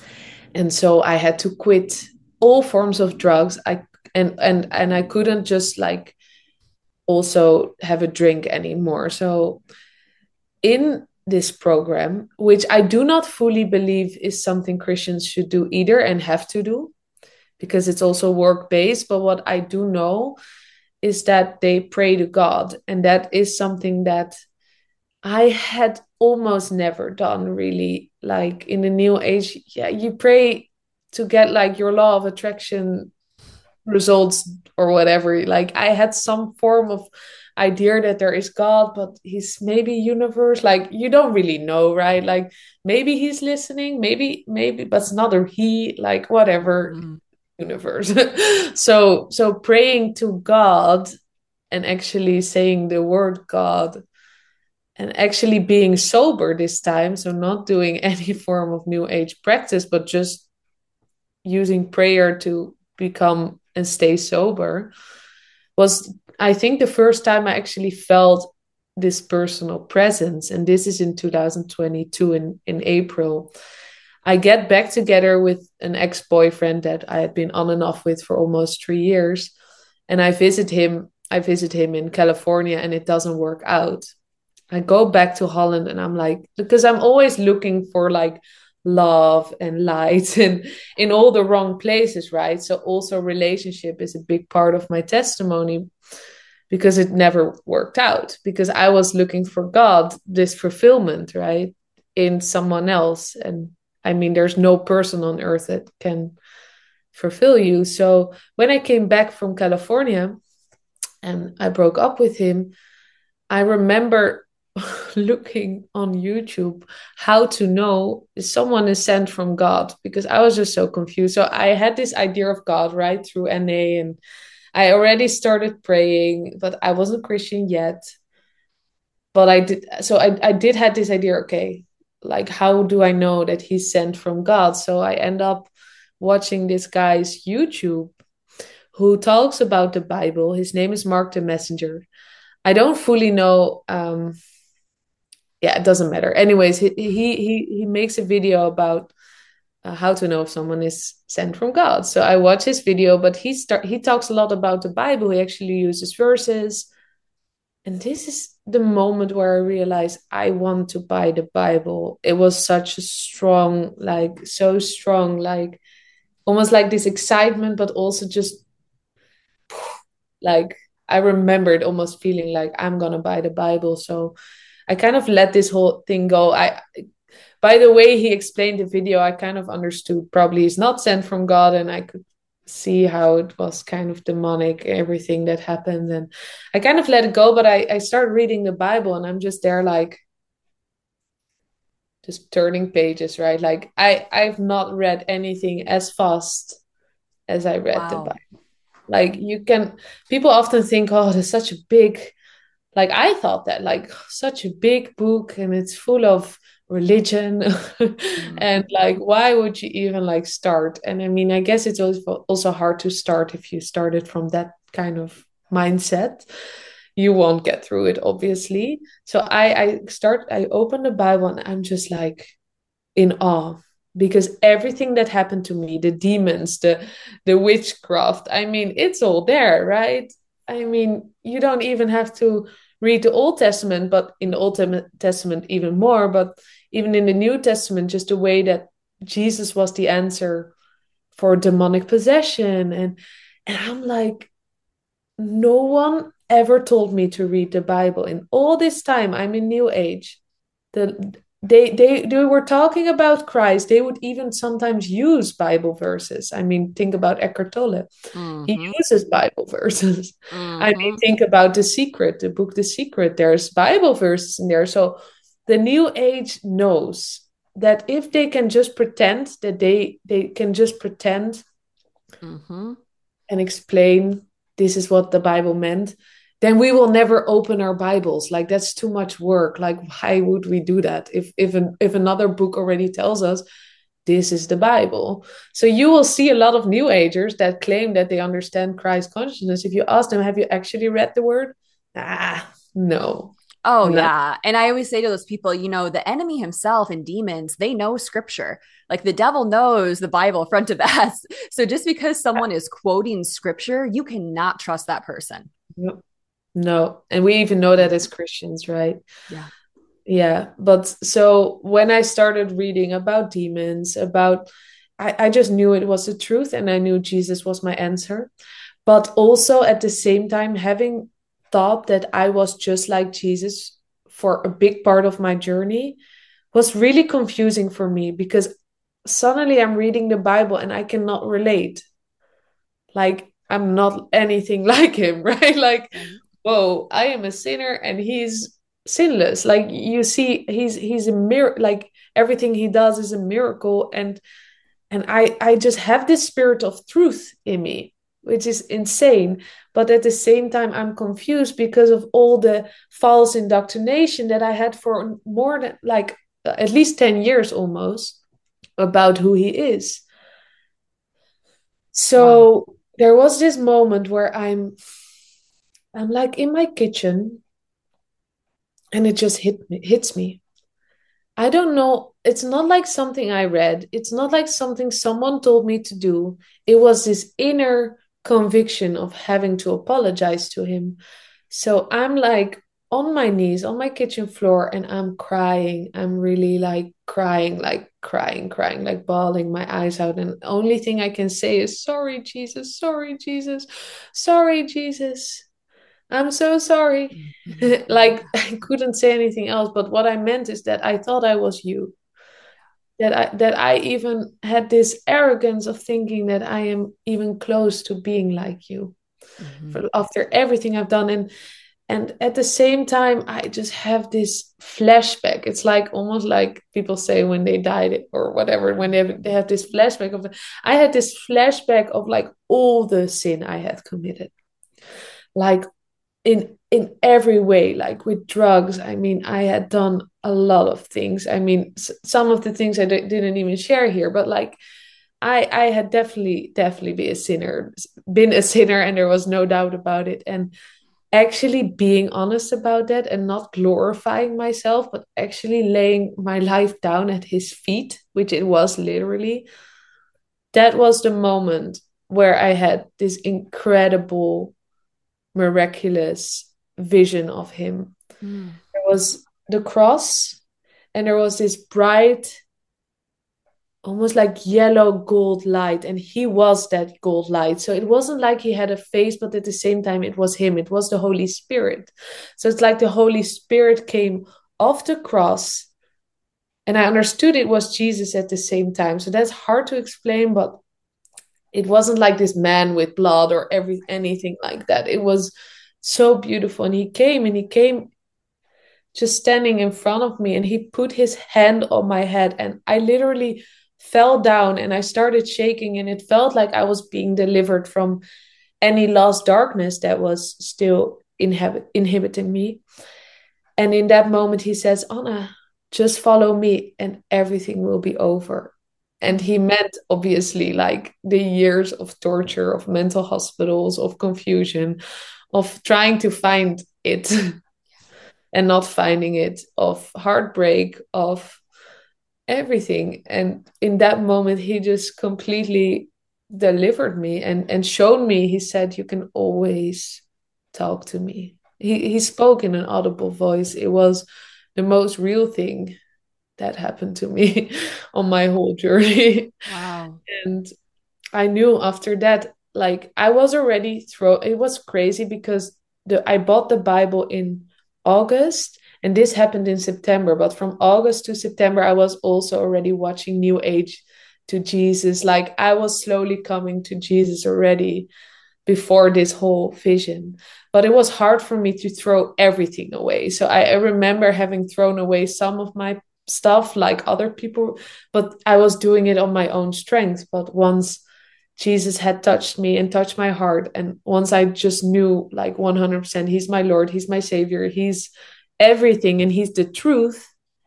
And so I had to quit all forms of drugs. I and and and I couldn't just like also have a drink anymore. So in this program, which I do not fully believe is something Christians should do either and have to do, because it's also work based. But what I do know is that they pray to God. And that is something that I had almost never done really. Like in the new age, yeah, you pray to get like your law of attraction results or whatever. Like I had some form of idea that there is God, but he's maybe universe. Like you don't really know, right? Like maybe he's listening, maybe, maybe, but it's not a he, like whatever Mm-hmm. universe. so so praying to God and actually saying the word God and actually being sober this time, so not doing any form of new age practice, but just using prayer to become and stay sober, was I think the first time I actually felt this personal presence. And this is in two thousand twenty-two in, in April. I get back together with an ex-boyfriend that I had been on and off with for almost three years. And I visit him, I visit him in California, and it doesn't work out. I go back to Holland and I'm like, because I'm always looking for like love and light and in all the wrong places, right? So also relationship is a big part of my testimony, because it never worked out, because I was looking for God, this fulfillment, right, in someone else. And I mean, there's no person on earth that can fulfill you. So when I came back from California and I broke up with him, I remember looking on YouTube how to know if someone is sent from God, because I was just so confused. So I had this idea of God, right, through N A, and I already started praying, but I wasn't Christian yet. But I did, so I, I did had this idea, okay, like how do I know that he's sent from God? So I end up watching this guy's YouTube who talks about the Bible. His name is Mark the Messenger. I don't fully know um yeah, it doesn't matter. Anyways, he he he, he makes a video about uh, how to know if someone is sent from God. So I watch his video, but he start he talks a lot about the Bible. He actually uses verses, and this is the moment where I realized I want to buy the Bible. It was such a strong, like so strong, like almost like this excitement, but also just like I remembered almost feeling like I'm gonna buy the Bible. So I kind of let this whole thing go. I by the way he explained the video, I kind of understood probably he's not sent from God, and I could see how it was kind of demonic, everything that happened. And I kind of let it go, but I, I started reading the Bible and I'm just there like just turning pages, right? Like I, I've not read anything as fast as I read the Wow. Bible. Like you can, people often think, oh, there's such a big, like I thought that like such a big book and it's full of religion and Mm-hmm. like why would you even like start? And I mean, I guess it's also also hard to start if you started from that kind of mindset. You won't get through it, obviously. So i i start I open the Bible and I'm just like in awe, because everything that happened to me, the demons, the the witchcraft, I mean, it's all there, right? I mean, you don't even have to read the Old Testament, but in the Old Testament even more, but even in the New Testament, just the way that Jesus was the answer for demonic possession. And and I'm like, no one ever told me to read the Bible. In all this time I'm in New Age, the they they they were talking about Christ. They would even sometimes use Bible verses. I mean, think about Eckhart Tolle. He Mm-hmm. uses Bible verses. I mean, Mm-hmm. think about The Secret, the book The Secret. There's Bible verses in there. So the New Age knows that if they can just pretend that they they can just pretend Mm-hmm. and explain this is what the Bible meant, then we will never open our Bibles. Like that's too much work. Like why would we do that if if an, if another book already tells us this is the Bible? So you will see a lot of New Agers that claim that they understand Christ consciousness. If you ask them, have you actually read the Word? Ah, no. Oh, And that, yeah. And I always say to those people, you know, the enemy himself and demons, they know scripture. Like the devil knows the Bible front to back. So just because someone is quoting scripture, you cannot trust that person. no, no. And we even know that as Christians, right? Yeah. Yeah. But so when I started reading about demons, about, I, I just knew it was the truth and I knew Jesus was my answer. But also at the same time, having thought that I was just like Jesus for a big part of my journey was really confusing for me because suddenly I'm reading the Bible and I cannot relate. Like I'm not anything like him, right? Like, Right. whoa, I am a sinner and he's sinless. Like you see, he's he's a mir like everything he does is a miracle. And and I I just have this spirit of truth in me, which is insane. But at the same time, I'm confused because of all the false indoctrination that I had for more than like at least ten years almost about who he is. Wow. So there was this moment where I'm I'm like in my kitchen and it just hit me hits me. I don't know. It's not like something I read. It's not like something someone told me to do. It was this inner conviction of having to apologize to him. So I'm like on my knees on my kitchen floor and I'm crying. I'm really like crying, like crying, crying, like bawling my eyes out. And the only thing I can say is, sorry, Jesus, sorry, Jesus, sorry, Jesus. I'm so sorry. Mhm. Like I couldn't say anything else, but what I meant is that I thought I was you. That I that I even had this arrogance of thinking that I am even close to being like you Mhm. for after everything I've done. And and at the same time, I just have this flashback. It's like almost like people say when they died or whatever, when they have, they have this flashback of I had this flashback of like all the sin I had committed. Like in in every way, like with drugs. I mean, I had done a lot of things. I mean, s- some of the things I d- didn't even share here, but like i i had definitely definitely be a sinner been a sinner, and there was no doubt about it. And actually being honest about that and not glorifying myself, but actually laying my life down at his feet, which it was literally, that was the moment where I had this incredible, miraculous vision of him. Mm. There was the cross, and there was this bright, almost like yellow gold light, and he was that gold light. So it wasn't like he had a face, but at the same time it was him. It was the Holy Spirit. So it's like the Holy Spirit came off the cross, and I understood it was Jesus at the same time. So that's hard to explain, but it wasn't like this man with blood or every anything like that. It was so beautiful, and he came and he came just standing in front of me, and he put his hand on my head, and I literally fell down and I started shaking, and it felt like I was being delivered from any lost darkness that was still inhabit- inhibiting me. And in that moment he says, Anna, just follow me and everything will be over. And Mm. he meant obviously like the years of torture, of mental hospitals, of confusion, of trying to find it and not finding it, of heartbreak, of everything. And in that moment, he just completely delivered me and, and showed me. He said, you can always talk to me. He, he spoke in an audible voice. It was the most real thing that happened to me on my whole journey. Wow. And I knew after that, like I was already throw. It was crazy because the I bought the Bible in August, and this happened in September. But from August to September, I was also already watching New Age to Jesus. Like I was slowly coming to Jesus already before this whole vision. But it was hard for me to throw everything away. So I, I remember having thrown away some of my stuff like other people, but I was doing it on my own strength. But once Jesus had touched me and touched my heart, and once I just knew like one hundred percent, He's my Lord, He's my Savior, He's everything, and He's the truth,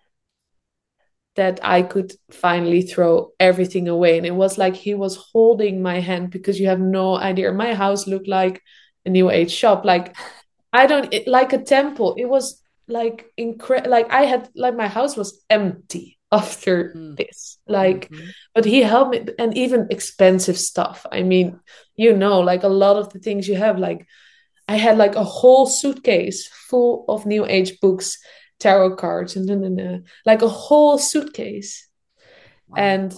that I could finally throw everything away. And it was like he was holding my hand, because you have no idea. My house looked like a new age shop. Like I don't it, like a temple. It was like incre- like I had like my house was empty after this. Like, Mm-hmm. but he helped me, and even expensive stuff. I mean, you know, like a lot of the things you have, like I had like a whole suitcase full of New Age books, tarot cards, and then uh, like a whole suitcase. Wow. And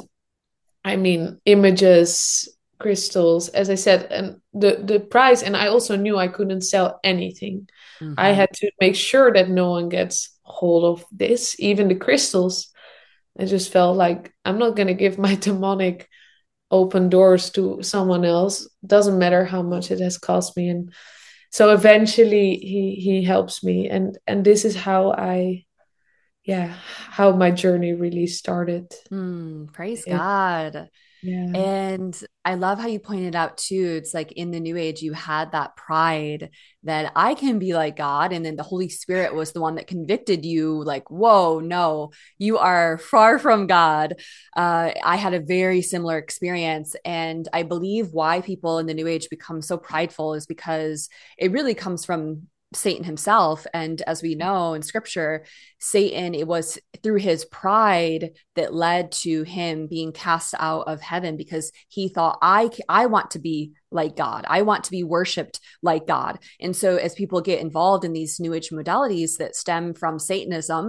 I mean, images, crystals, as I said, and the the price. And I also knew I couldn't sell anything. I Mm-hmm. had to make sure that no one gets hold of this, even the crystals. I just felt like I'm not gonna give my demonic open doors to someone else. Doesn't matter how much it has cost me. And so eventually he he helps me, and and this is how I, yeah, how my journey really started. Mm, praise Yeah, God. yeah. And I love how you pointed out too, it's like in the new age, you had that pride that I can be like God. And then the Holy Spirit was the one that convicted you, like, whoa, no, you are far from God. Uh, I had a very similar experience. And I believe why people in the new age become so prideful is because it really comes from Satan himself. And as we know in scripture, Satan, it was through his pride that led to him being cast out of heaven because he thought, I, I want to be like God. I want to be worshiped like God. And so as people get involved in these new age modalities that stem from Satanism,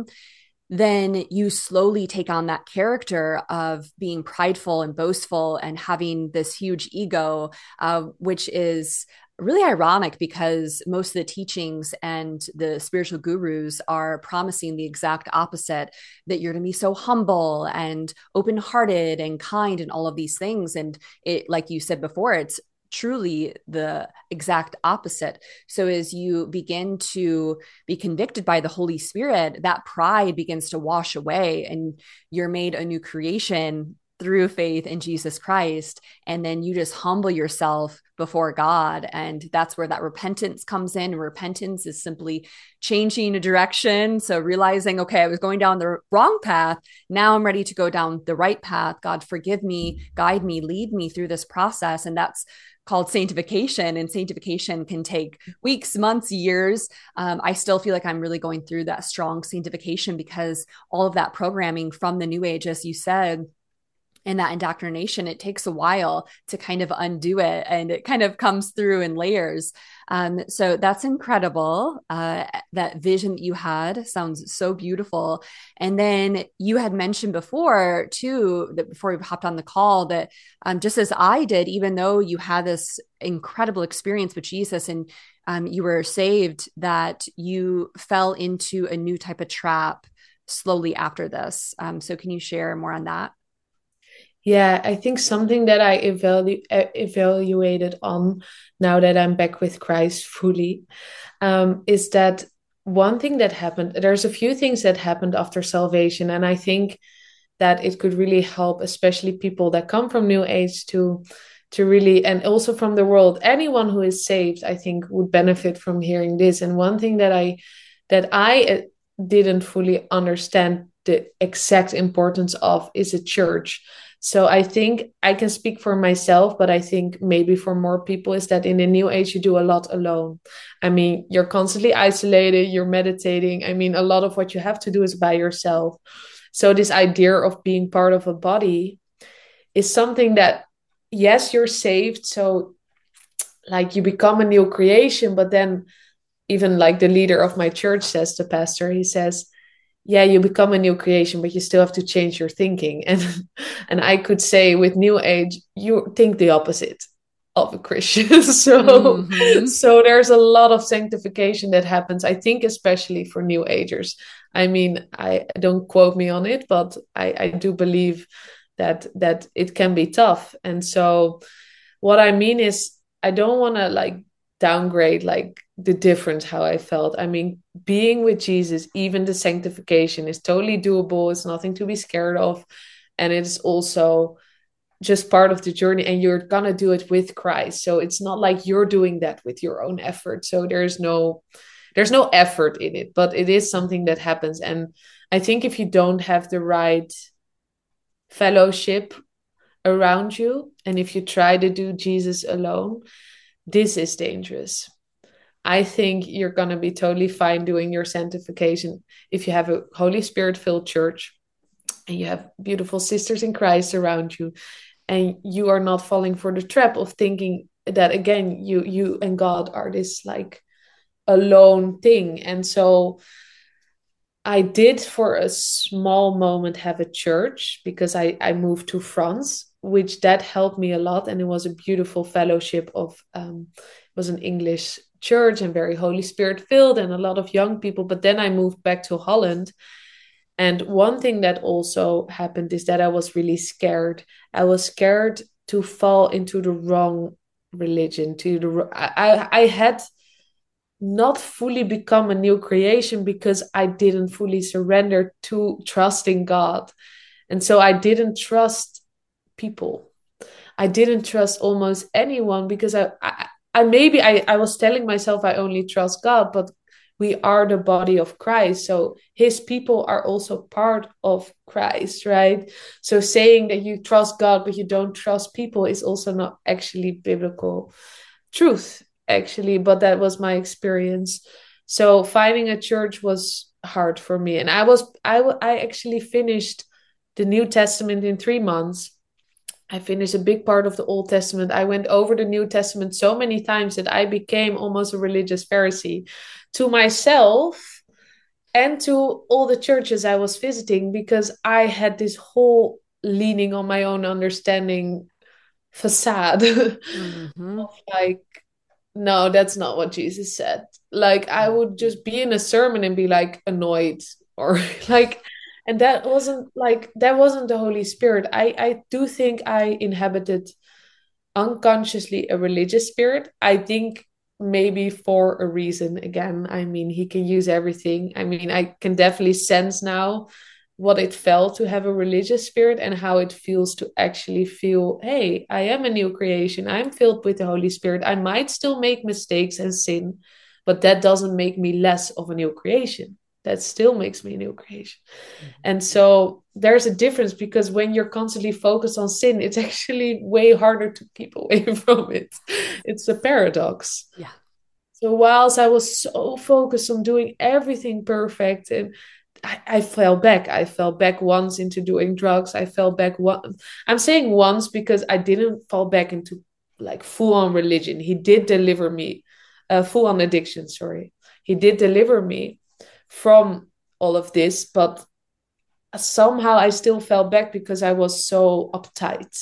then you slowly take on that character of being prideful and boastful and having this huge ego, uh, which is really ironic because most of the teachings and the spiritual gurus are promising the exact opposite, that you're going to be so humble and open-hearted and kind and all of these things. And it, like you said before, it's truly the exact opposite. So as you begin to be convicted by the Holy Spirit, that pride begins to wash away and you're made a new creation through faith in Jesus Christ. And then you just humble yourself before God. And that's where that repentance comes in. And repentance is simply changing a direction. So realizing, okay, I was going down the wrong path. Now I'm ready to go down the right path. God, forgive me, guide me, lead me through this process. And that's called sanctification, and sanctification can take weeks, months, years. Um, I still feel like I'm really going through that strong sanctification because all of that programming from the new age, as you said, and that indoctrination, it takes a while to kind of undo it, and it kind of comes through in layers. Um, so that's incredible. Uh, that vision that you had sounds so beautiful. And then you had mentioned before too, that before we hopped on the call, that um, just as I did, even though you had this incredible experience with Jesus and um, you were saved, that you fell into a new type of trap slowly after this. Um, so can you share more on that? Yeah, I think something that I evalu- e- evaluated on now that I'm back with Christ fully, um, is that one thing that happened. There's a few things that happened after salvation, and I think that it could really help, especially people that come from New Age, to to really, and also from the world. Anyone who is saved, I think, would benefit from hearing this. And one thing that I that I uh, didn't fully understand the exact importance of is a church. So I think I can speak for myself, but I think maybe for more people is that in the new age you do a lot alone. I mean, you're constantly isolated, you're meditating. I mean, a lot of what you have to do is by yourself. So this idea of being part of a body is something that, yes, you're saved. So like you become a new creation, but then even like the leader of my church says, the pastor, he says, yeah, you become a new creation, but you still have to change your thinking. And and I could say with new age, you think the opposite of a Christian. so Mm-hmm. so there's a lot of sanctification that happens, I think, especially for new agers. I mean, I don't quote me on it, but I, I do believe that that it can be tough. And so what I mean is I don't want to like downgrade like the difference how I felt. I mean, being with Jesus, even the sanctification is totally doable. It's nothing to be scared of. And it's also just part of the journey, and you're gonna do it with Christ. So it's not like you're doing that with your own effort. So there's no there's no effort in it, but it is something that happens. And I think if you don't have the right fellowship around you, and if you try to do Jesus alone, this is dangerous. I think you're going to be totally fine doing your sanctification if you have a Holy Spirit filled church and you have beautiful sisters in Christ around you, and you are not falling for the trap of thinking that again you you and God are this like alone thing. And so I did for a small moment have a church because I, I moved to France, which that helped me a lot. And it was a beautiful fellowship of, um, it was an English church and very Holy Spirit filled and a lot of young people. But then I moved back to Holland. And one thing that also happened is that I was really scared. I was scared to fall into the wrong religion, to the, I, I had not fully become a new creation because I didn't fully surrender to trusting God. And so I didn't trust people. I didn't trust almost anyone because I, I, I maybe I, I was telling myself I only trust God, but we are the body of Christ. So his people are also part of Christ, right? So saying that you trust God, but you don't trust people is also not actually biblical truth, actually, but that was my experience. So finding a church was hard for me. And I was, I, I actually finished the New Testament in three months. I finished a big part of the Old Testament. I went over the New Testament so many times that I became almost a religious Pharisee to myself and to all the churches I was visiting because I had this whole leaning on my own understanding facade Mm-hmm. of like, no, that's not what Jesus said. Like, I would just be in a sermon and be like annoyed or like, and that wasn't like, that wasn't the Holy Spirit. I, I do think I inhabited unconsciously a religious spirit. I think maybe for a reason. Again, I mean, he can use everything. I mean, I can definitely sense now what it felt to have a religious spirit and how it feels to actually feel, hey, I am a new creation. I'm filled with the Holy Spirit. I might still make mistakes and sin, but that doesn't make me less of a new creation. That still makes me a new creation. Mm-hmm. And so there's a difference because when you're constantly focused on sin, it's actually way harder to keep away from it. It's a paradox. Yeah. So whilst I was so focused on doing everything perfect, and I, I fell back. I fell back once into doing drugs. I fell back one. I'm saying once because I didn't fall back into like full on religion. He did deliver me, uh, full on addiction. Sorry, he did deliver me from all of this, but somehow I still fell back because I was so uptight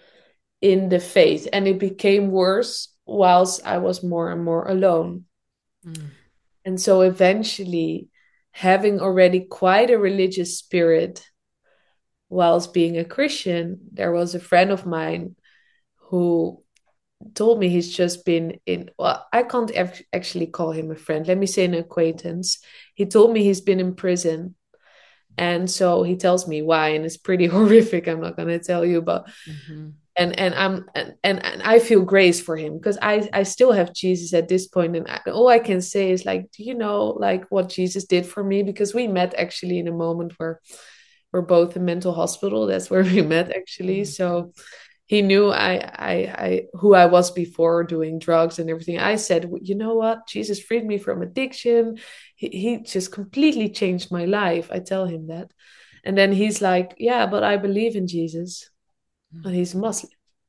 in the faith, and it became worse whilst I was more and more alone. Mm. And so eventually, having already quite a religious spirit whilst being a Christian, there was a friend of mine who told me he's just been in, well, I can't actually call him a friend. Let me say an acquaintance. He told me he's been in prison. And so he tells me why, and it's pretty horrific. I'm not going to tell you, but Mm-hmm. and and I'm and, and and I feel grace for him because I I still have Jesus at this point, and I, all I can say is like, do you know like what Jesus did for me? Because we met actually in a moment where we're both in mental hospital. That's where we met actually. Mm-hmm. So he knew I I I who I was before doing drugs and everything. I said, you know what? Jesus freed me from addiction. He he just completely changed my life. I tell him that, and then he's like, yeah, but I believe in Jesus. And he's Muslim.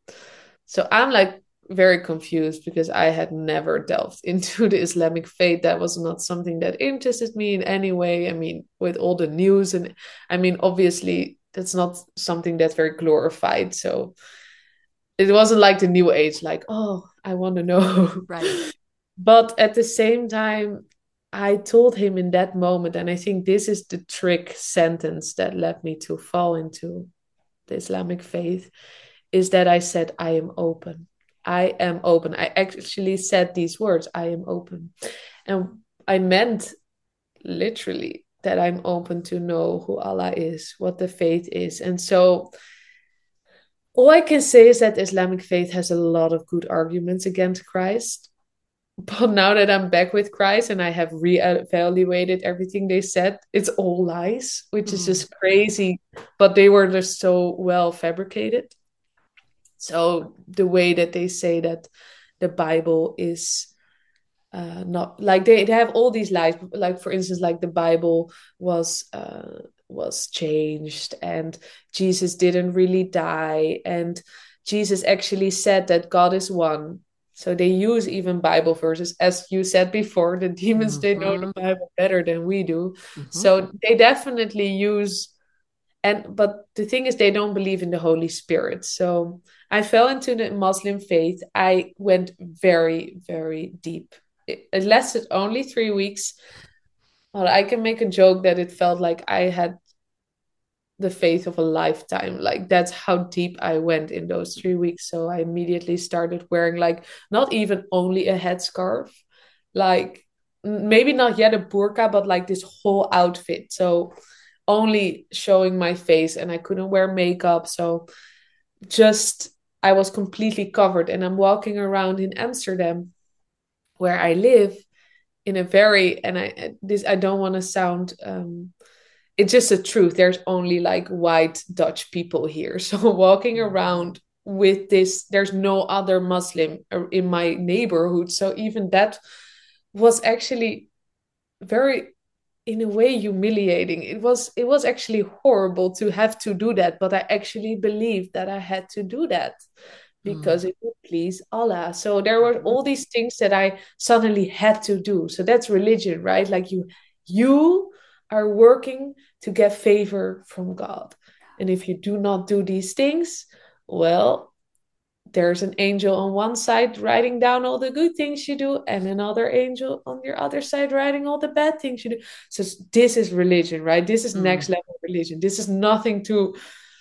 So I'm like very confused because I had never delved into the Islamic faith. That was not something that interested me in any way. I mean, with all the news, and I mean, obviously, that's not something that's very glorified. So it wasn't like the new age, like, oh, I want to know. Right. But at the same time, I told him in that moment, and I think this is the trick sentence that led me to fall into the Islamic faith, is that I said, I am open. I am open. I actually said these words, I am open. And I meant literally that I'm open to know who Allah is, what the faith is. And so all I can say is that the Islamic faith has a lot of good arguments against Christ. But now that I'm back with Christ and I have reevaluated everything they said, it's all lies, which is Mm. just crazy. But they were just so well fabricated. So the way that they say that the Bible is uh not like they, they have all these lies, like for instance, like the Bible was uh was changed, and Jesus didn't really die, and Jesus actually said that God is one. So they use even Bible verses, as you said before, the demons, they know the Mm-hmm. Bible better than we do. Mm-hmm. So they definitely use, and but the thing is they don't believe in the Holy Spirit. So I fell into the Muslim faith. I went very, very deep. It, it lasted only three weeks. Well, I can make a joke that it felt like I had the faith of a lifetime. Like that's how deep I went in those three weeks. So I immediately started wearing, like, not even only a headscarf, like maybe not yet a burqa, but like this whole outfit. So only showing my face, and I couldn't wear makeup. So just I was completely covered, and I'm walking around in Amsterdam where I live in a very, and I this I don't want to sound um it's just the truth. There's only like white Dutch people here. So walking around with this, there's no other Muslim in my neighborhood. So even that was actually very, in a way, humiliating. It was it was actually horrible to have to do that, but I actually believed that I had to do that because Mm-hmm. it would please Allah. So there were all these things that I suddenly had to do. So that's religion, right? Like you you are working to get favor from God. And if you do not do these things, well, there's an angel on one side writing down all the good things you do, and another angel on your other side writing all the bad things you do. So this is religion, right? This is next level religion. This is nothing to,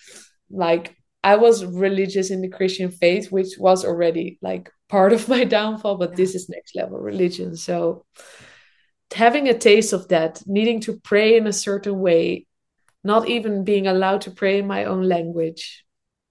like, I was religious in the Christian faith, which was already like part of my downfall, but Yeah. this is next level religion. So having a taste of that, needing to pray in a certain way, not even being allowed to pray in my own language,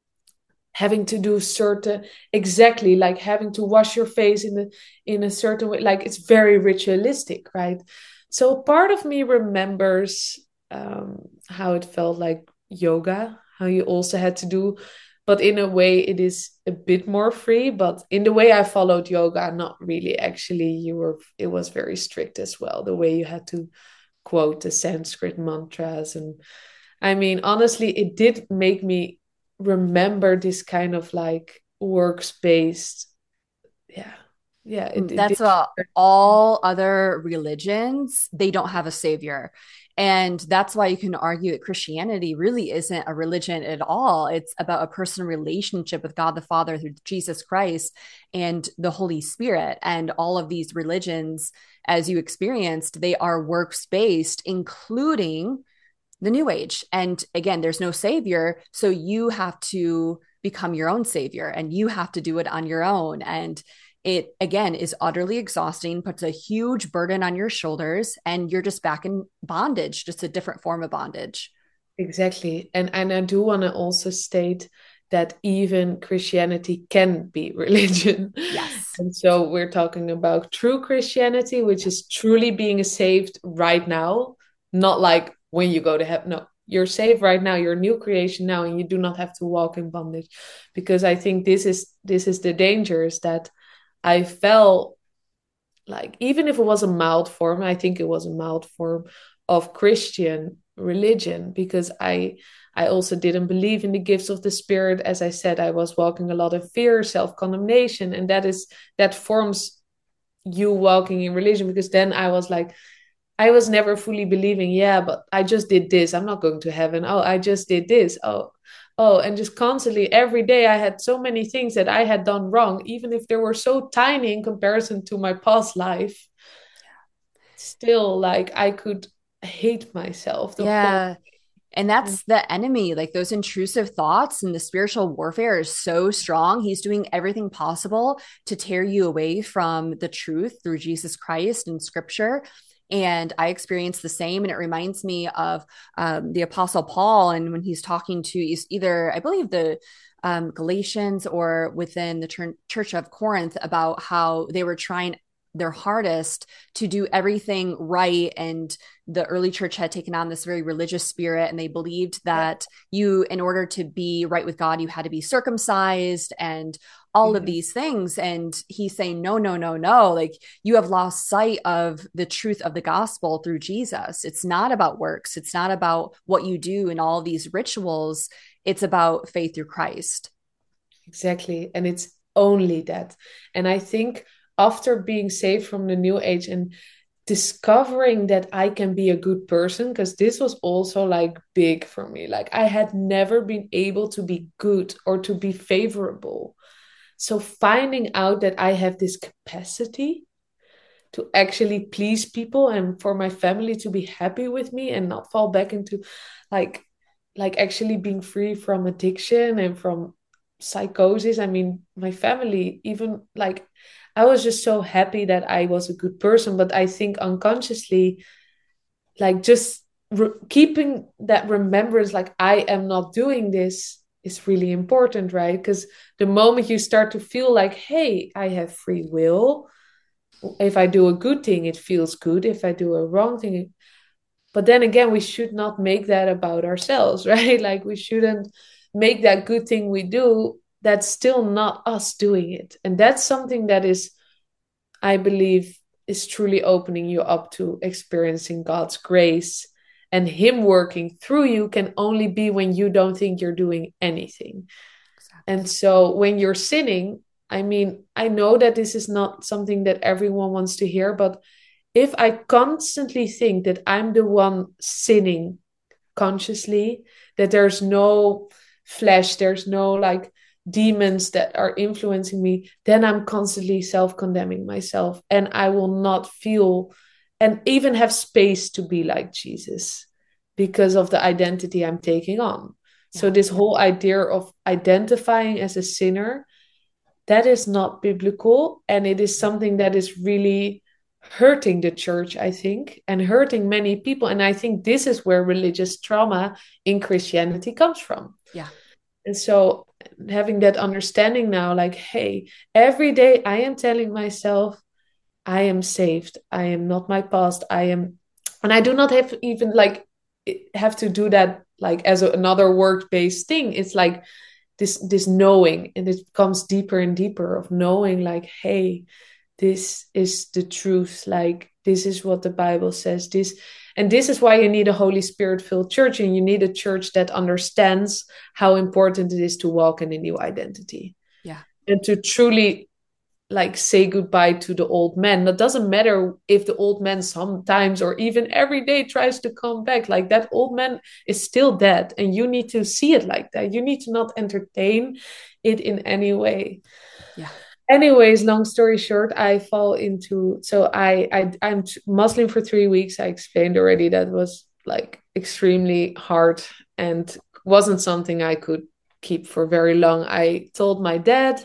having to do certain, exactly, like having to wash your face in a in a certain way, like it's very ritualistic, right? So part of me remembers um how it felt like yoga, how you also had to do, but in a way it is a bit more free. But in the way I followed yoga, not really. Actually, you were it was very strict as well, the way you had to quote the Sanskrit mantras. And I mean, honestly, it did make me remember this kind of like works-based. Yeah. Yeah, it, it That's did. uh, all other religions, they don't have a savior. And that's why you can argue that Christianity really isn't a religion at all. It's about a personal relationship with God the Father through Jesus Christ and the Holy Spirit. And all of these religions, as you experienced, they are works based, including the New Age. And again, there's no savior. So you have to become your own savior and you have to do it on your own. And it again is utterly exhausting, puts a huge burden on your shoulders, and you're just back in bondage, just a different form of bondage. Exactly. And and I do want to also state that even Christianity can be religion. Yes. And so we're talking about true Christianity, which Yeah. is truly being saved right now, not like when you go to heaven. No, you're saved right now. You're a new creation now, and you do not have to walk in bondage. Because I think this is this is the danger, is that I felt like, even if it was a mild form, I think it was a mild form of Christian religion, because I I also didn't believe in the gifts of the Spirit. As I said, I was walking a lot of fear, self-condemnation, and that is that forms you walking in religion. Because then I was like, I was never fully believing, yeah, but I just did this. I'm not going to heaven. Oh, I just did this. Oh, oh, and just constantly every day I had so many things that I had done wrong, even if they were so tiny in comparison to my past life. Still, like I could hate myself the whole. Yeah. And that's the enemy. Like those intrusive thoughts and the spiritual warfare is so strong. He's doing everything possible to tear you away from the truth through Jesus Christ and scripture. And I experienced the same. And it reminds me of um, the Apostle Paul. And when he's talking to either, I believe, the um, Galatians or within the church of Corinth, about how they were trying their hardest to do everything right. And the early church had taken on this very religious spirit, and they believed Yeah, that you, in order to be right with God, you had to be circumcised and all of Yeah. these things. And he's saying, no, no, no, no. Like, you have lost sight of the truth of the gospel through Jesus. It's not about works. It's not about what you do in all these rituals. It's about faith through Christ. Exactly. And it's only that. And I think after being saved from the new age and discovering that I can be a good person, because this was also like big for me. Like I had never been able to be good or to be favorable. So finding out that I have this capacity to actually please people and for my family to be happy with me and not fall back into like like actually being free from addiction and from psychosis. I mean, my family, even like I was just so happy that I was a good person, but I think unconsciously, like just re- keeping that remembrance, like I am not doing this is really important, right? Because the moment you start to feel like, hey, I have free will, if I do a good thing, it feels good. If I do a wrong thing, it... but then again, we should not make that about ourselves, right? Like we shouldn't make that good thing we do, that's still not us doing it. And that's something that is, I believe, is truly opening you up to experiencing God's grace, and Him working through you can only be when you don't think you're doing anything. Exactly. And so when you're sinning, I mean, I know that this is not something that everyone wants to hear, but if I constantly think that I'm the one sinning consciously, that there's no flesh, there's no like demons that are influencing me, then I'm constantly self-condemning myself and I will not feel and even have space to be like Jesus because of the identity I'm taking on. Yeah. So this whole idea of identifying as a sinner, that is not biblical, and it is something that is really hurting the church, I think, and hurting many people. And I think this is where religious trauma in Christianity comes from. Yeah. And so having that understanding now, like, hey, every day I am telling myself, I am saved. I am not my past. I am, and I do not have to even like have to do that like as a, another work-based thing. It's like this this knowing, and it becomes deeper and deeper of knowing like, hey, this is the truth, like this is what the Bible says, this, and this is why you need a Holy Spirit filled church, and you need a church that understands how important it is to walk in a new identity. Yeah. And to truly like say goodbye to the old man. That doesn't matter if the old man sometimes or even every day tries to come back, like that old man is still dead, and you need to see it like that. You need to not entertain it in any way. Yeah. Anyways, long story short, I fall into, so I, I I'm Muslim for three weeks. I explained already that was like extremely hard and wasn't something I could keep for very long. I told my dad.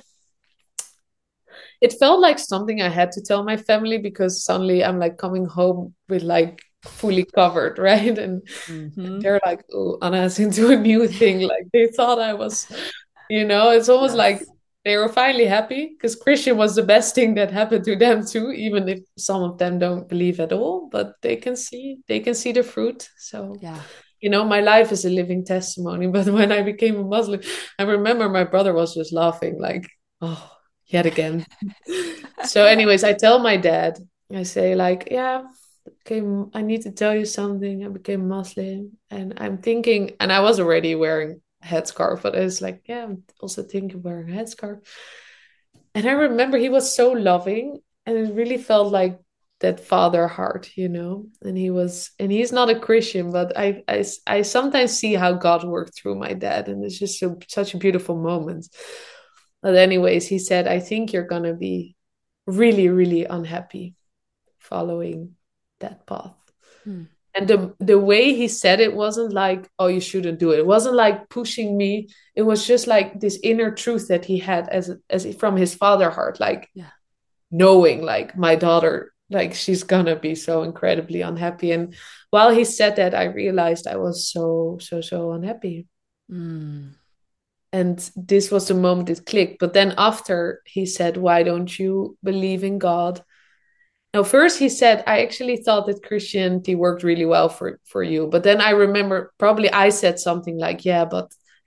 It felt like something I had to tell my family because suddenly I'm like coming home with like fully covered, right? And mm-hmm. they're like, oh, Anna's into a new thing. Like they thought I was, you know, it's almost yes. like they were finally happy because Christian was the best thing that happened to them too, even if some of them don't believe at all, but they can see, they can see the fruit. So yeah. You know, my life is a living testimony. But when I became a Muslim, I remember my brother was just laughing like, oh, yet again. So anyways, I tell my dad, I say like, yeah, okay, I need to tell you something. I became Muslim and I'm thinking, and I was already wearing a headscarf, but I was like, yeah, I'm also thinking wearing a headscarf. And I remember he was so loving, and it really felt like that father heart, you know. And he was, and he's not a Christian, but I, I, I sometimes see how God worked through my dad, and it's just so, such a beautiful moment. But anyways, he said, I think you're gonna be really, really unhappy following that path. Hmm. And the the way he said it wasn't like, oh, you shouldn't do it. It wasn't like pushing me. It was just like this inner truth that he had as as from his father heart, like yeah. knowing like my daughter, like she's gonna be so incredibly unhappy. And while he said that, I realized I was so, so, so unhappy. Mm. And this was the moment it clicked. But then after he said, why don't you believe in God? Now, first he said, I actually thought that Christianity worked really well for, for you. But then I remember probably I said something like, yeah, but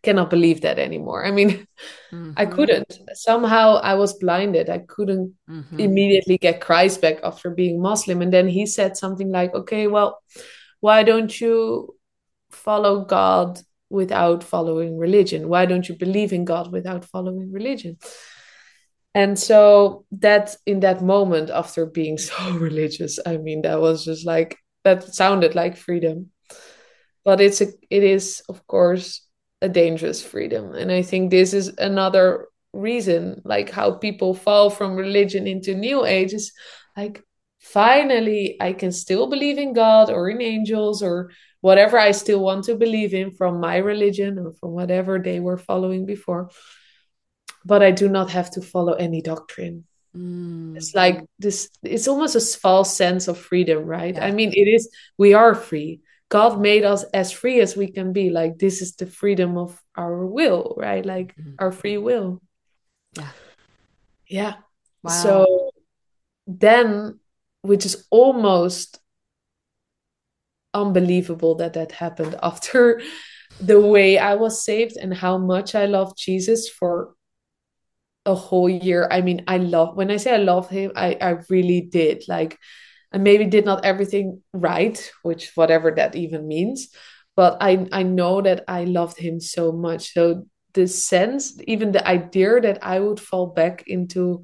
cannot believe that anymore. I mean, I Mm-hmm. couldn't. Somehow I was blinded. I couldn't Mm-hmm. immediately get Christ back after being Muslim. And then he said something like, okay, well, why don't you follow God without following religion? Why don't you believe in God without following religion? And so that in that moment, after being so religious, I mean, that was just like, that sounded like freedom. But it's a, it is, of course, a dangerous freedom. And I think this is another reason, like how people fall from religion into New Age is like, finally, I can still believe in God or in angels or whatever I still want to believe in from my religion or from whatever they were following before. But I do not have to follow any doctrine. Mm. It's like this, it's almost a false sense of freedom, right? I Yeah. mean, it is, we are free. God made us as free as we can be. Like, this is the freedom of our will, right? Like, Mhm. our free will. Yeah. Yeah. Wow. So then, which is almost unbelievable that that happened after the way I was saved and how much I love Jesus for a whole year. I mean, I love, when I say I love him, I, I really did. Like, I maybe did not everything right, which whatever that even means, but I I know that I loved him so much. So the sense, even the idea that I would fall back into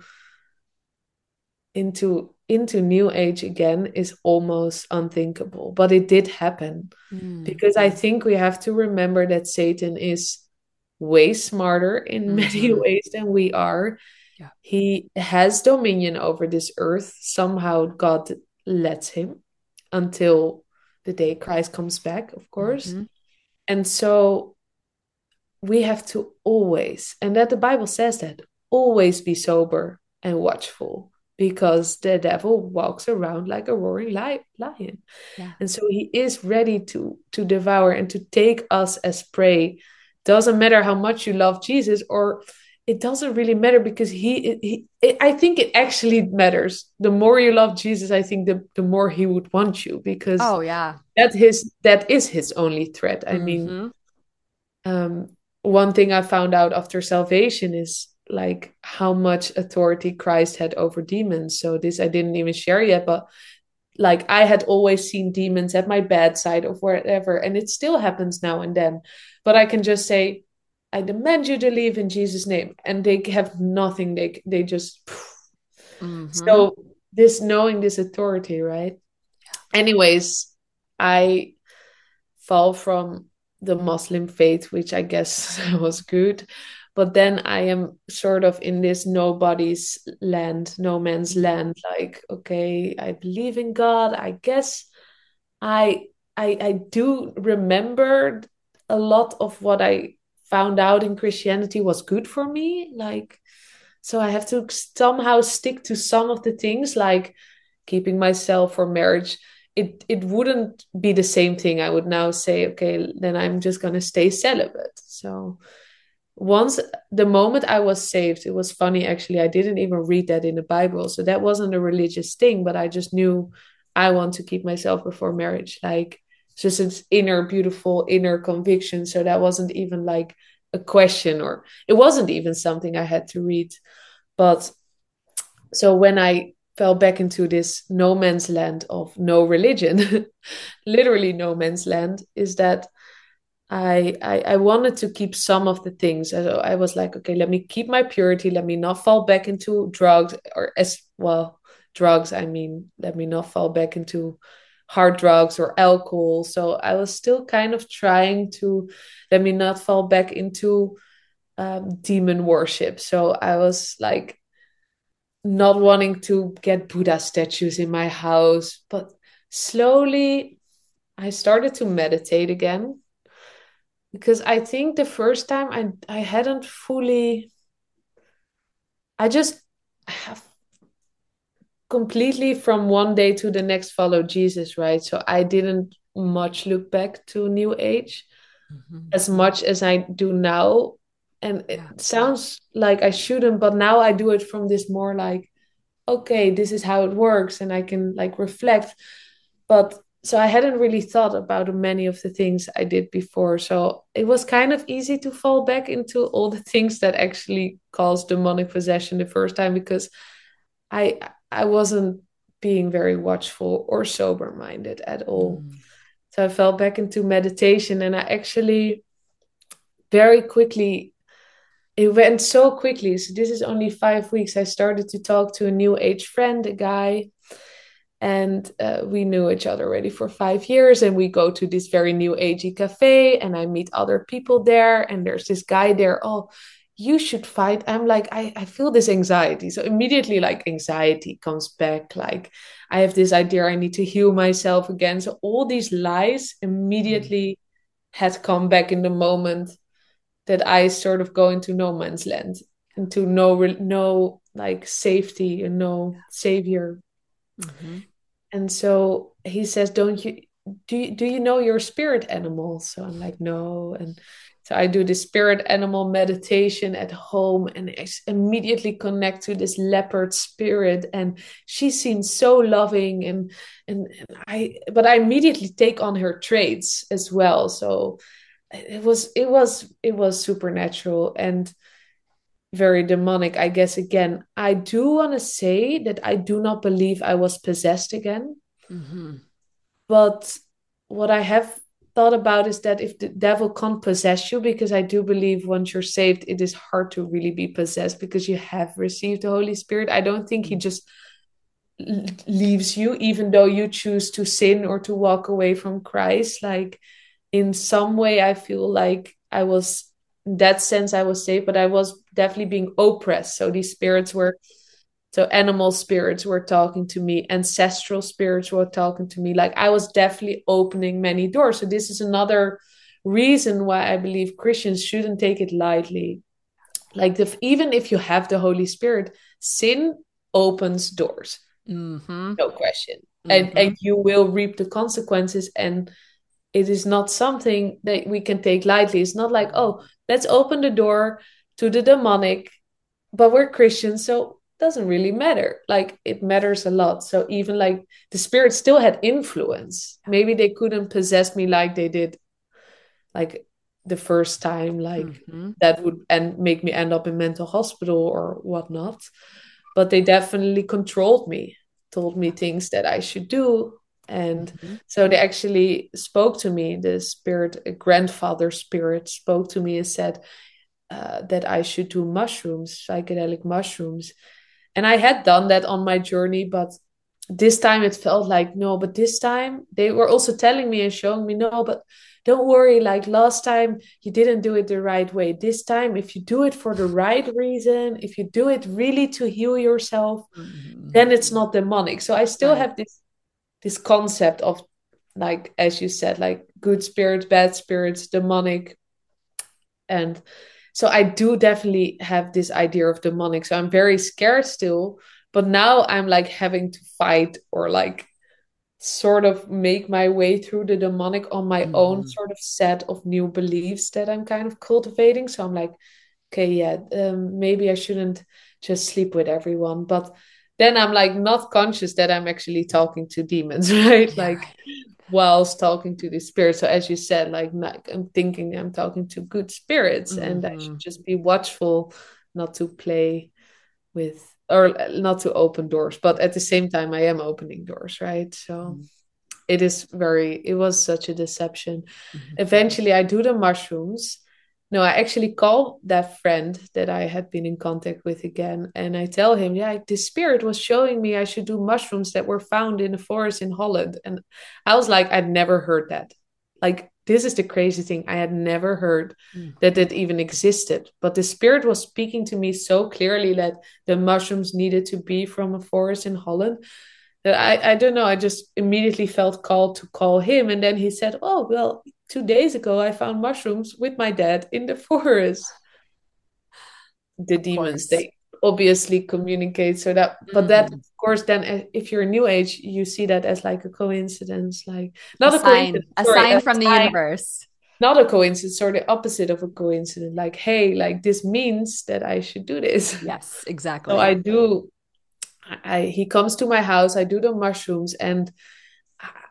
into into new age again is almost unthinkable. But it did happen Mm. because I think we have to remember that Satan is way smarter in many Mm-hmm. ways than we are. Yeah. He has dominion over this earth. Somehow God lets him until the day Christ comes back, of course. Mm-hmm. And so we have to always, and that the Bible says that, always be sober and watchful because the devil walks around like a roaring li- lion. Yeah. And so he is ready to to devour and to take us as prey. Doesn't matter how much you love Jesus, or it doesn't really matter because he, he it, I think it actually matters. The more you love Jesus, I think the, the more he would want you because Oh, yeah. that his that is his only threat. I mean, Mm-hmm. um, one thing I found out after salvation is like how much authority Christ had over demons. So this I didn't even share yet, but like I had always seen demons at my bedside or wherever, and it still happens now and then. But I can just say, I demand you to leave in Jesus' name, and they have nothing. They they just Mm-hmm. so this knowing this authority, right? Anyways, I fall from the Muslim faith, which I guess was good. But then I am sort of in this nobody's land, no man's land. Like, okay, I believe in God. I guess I I I do remember a lot of what I found out in Christianity was good for me. Like, so I have to somehow stick to some of the things, like keeping myself for marriage. It it wouldn't be the same thing. I would now say, okay, then I'm just gonna stay celibate. So once the moment I was saved, it was funny actually. I didn't even read that in the Bible, so that wasn't a religious thing. But I just knew I want to keep myself before marriage. Like just an inner, beautiful inner conviction. So that wasn't even like a question, or it wasn't even something I had to read. But so when I fell back into this no man's land of no religion, literally no man's land, is that I, I I wanted to keep some of the things. So I was like, okay, let me keep my purity. Let me not fall back into drugs or as well drugs. I mean, let me not fall back into hard drugs or alcohol. So I was still kind of trying to let me not fall back into um, demon worship. So I was like not wanting to get Buddha statues in my house, but slowly I started to meditate again because I think the first time I I hadn't fully I just have completely from one day to the next follow Jesus, right? So I didn't much look back to New Age Mm-hmm. as much as I do now. And it Yeah. sounds like I shouldn't, but now I do it from this more like, okay, this is how it works, and I can like reflect. But so I hadn't really thought about many of the things I did before. So it was kind of easy to fall back into all the things that actually caused demonic possession the first time, because I I wasn't being very watchful or sober minded at all. Mm. So I fell back into meditation, and I actually very quickly, it went so quickly. So this is only five weeks. I started to talk to a new age friend, a guy, and uh, we knew each other already for five years. And we go to this very new agey cafe, and I meet other people there. And there's this guy there. Oh, you should fight. I'm like, I, I feel this anxiety. So immediately, like, anxiety comes back. Like, I have this idea I need to heal myself again. So all these lies immediately had come back in the moment that I sort of go into no man's land, into no no like safety and no savior. Mm-hmm. And so he says, "Don't you do you, do you know your spirit animal?" So I'm like, "No." And so I do the spirit animal meditation at home, and I immediately connect to this leopard spirit, and she seems so loving, and and, and I but I immediately take on her traits as well. So it was it was it was supernatural and very demonic, I guess. Again, I do want to say that I do not believe I was possessed again. Mm-hmm. But what I have thought about is that if the devil can't possess you, because I do believe once you're saved, it is hard to really be possessed because you have received the Holy Spirit. I don't think he just leaves you, even though you choose to sin or to walk away from Christ. Like, in some way, I feel like I was, in that sense, I was saved, but I was definitely being oppressed. So these spirits were, so animal spirits were talking to me, ancestral spirits were talking to me. Like, I was definitely opening many doors. So this is another reason why I believe Christians shouldn't take it lightly. Like, the, even if you have the Holy Spirit, sin opens doors. Mm-hmm. No question. Mm-hmm. And and you will reap the consequences. And it is not something that we can take lightly. It's not like, oh, let's open the door to the demonic, but we're Christians, so it doesn't really matter. Like, it matters a lot. So even like the spirit still had influence. Maybe they couldn't possess me like they did like the first time, like Mm-hmm. that would and make me end up in mental hospital or whatnot. But they definitely controlled me, told me things that I should do. And Mm-hmm. so they actually spoke to me. The spirit, a grandfather spirit, spoke to me and said uh, that I should do mushrooms, psychedelic mushrooms. And I had done that on my journey, but this time it felt like, no, but this time they were also telling me and showing me, no, but don't worry, like last time you didn't do it the right way. This time, if you do it for the right reason, if you do it really to heal yourself, Mm-hmm. then it's not demonic. So I still Right. have this this concept of, like, as you said, like good spirits, bad spirits, demonic. And so I do definitely have this idea of demonic. So I'm very scared still, but now I'm like having to fight or like sort of make my way through the demonic on my own Mm-hmm. sort of set of new beliefs that I'm kind of cultivating. So I'm like, okay, yeah, um, maybe I shouldn't just sleep with everyone. But then I'm like not conscious that I'm actually talking to demons, right? Yeah, Like, right. whilst talking to the spirits. So as you said, like, not, I'm thinking I'm talking to good spirits, and I Mm-hmm. should just be watchful not to play with, or not to open doors. But at the same time, I am opening doors, right? So it is very, it was such a deception. Mm-hmm. Eventually I do the mushrooms. No, I actually call that friend that I had been in contact with again, and I tell him, yeah, the spirit was showing me I should do mushrooms that were found in the forest in Holland. And I was like, I'd never heard that. Like, this is the crazy thing. I had never heard that it even existed. But the spirit was speaking to me so clearly that the mushrooms needed to be from a forest in Holland, that I, I don't know, I just immediately felt called to call him. And then he said, oh, well, two days ago, I found mushrooms with my dad in the forest. The Of demons, course. they obviously communicate. So that, but that, Mm-hmm. of course, then uh, if you're a new age, you see that as like a coincidence, like A not a sign, coincidence, a sorry, sign a from the sign, universe. not a coincidence, or the opposite of a coincidence. Like, hey, like this means that I should do this. Yes, So exactly. I do. I, he comes to my house. I do the mushrooms, and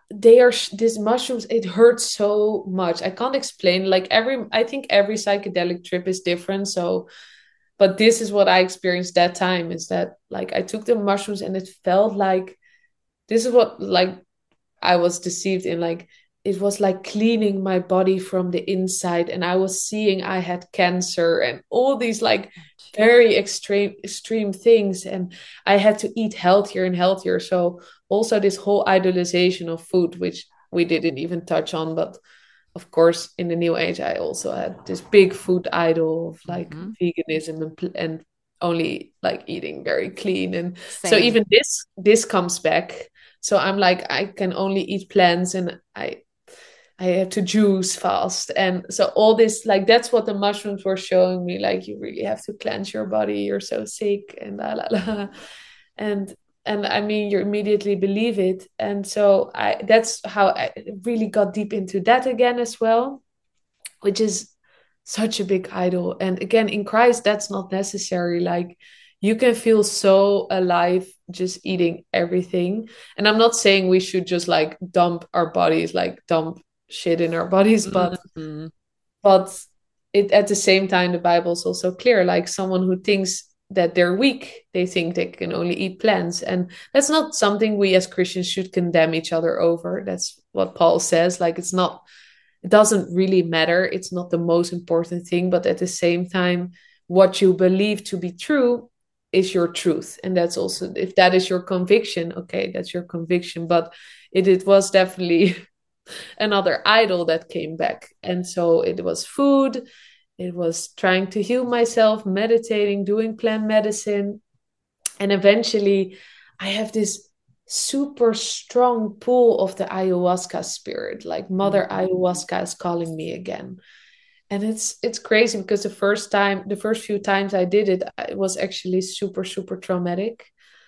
they are sh- these mushrooms, it hurts so much. I can't explain. Like every, I think every psychedelic trip is different. So, but this is what I experienced that time, is that like I took the mushrooms and it felt like, this is what like I was deceived in, like it was like cleaning my body from the inside, and I was seeing I had cancer and all these like very extreme extreme things, and I had to eat healthier and healthier. So also this whole idolization of food, which we didn't even touch on, but of course in the new age I also had this big food idol of like Mm-hmm. veganism and, pl- and only like eating very clean. And so Same. even this this comes back. So I'm like, I can only eat plants, and I I have to juice fast. And so all this, like that's what the mushrooms were showing me. Like you really have to cleanse your body. You're so sick and la la la. And and I mean you immediately believe it. And so I that's how I really got deep into that again as well, which is such a big idol. And again, in Christ, that's not necessary. Like you can feel so alive just eating everything. And I'm not saying we should just like dump our bodies, like dump shit in our bodies, but Mm-hmm. but it at the same time the Bible's also clear. Like someone who thinks that they're weak, they think they can only eat plants. And that's not something we as Christians should condemn each other over. That's what Paul says. Like it's not, it doesn't really matter. It's not the most important thing, but at the same time, what you believe to be true is your truth. And that's also, if that is your conviction, okay, that's your conviction. But it, it was definitely another idol that came back. And so it was food, it was trying to heal myself, meditating, doing plant medicine. And eventually, I have this super strong pull of the ayahuasca spirit. Like Mother Mm-hmm. Ayahuasca is calling me again. And it's it's crazy because the first time, the first few times I did it, it was actually super, super traumatic.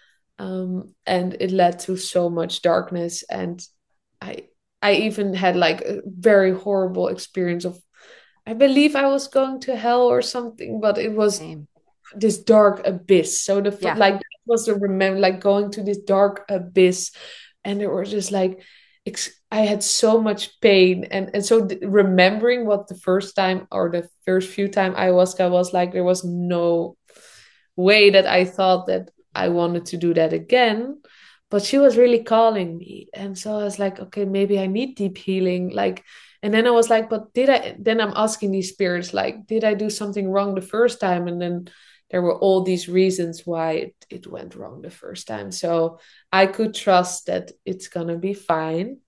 Um, and it led to so much darkness. And I I even had like a very horrible experience of, I believe I was going to hell or something, but it was Same. this dark abyss. So the Yeah. like it was the remember like going to this dark abyss, and there was just like ex- I had so much pain, and and so th- remembering what the first time or the first few time ayahuasca was like, there was no way that I thought that I wanted to do that again. But she was really calling me, and so I was like, okay, maybe I need deep healing, like. And then I was like, but did I? Then I'm asking these spirits, like, did I do something wrong the first time? And then there were all these reasons why it, it went wrong the first time. So I could trust that it's gonna be fine.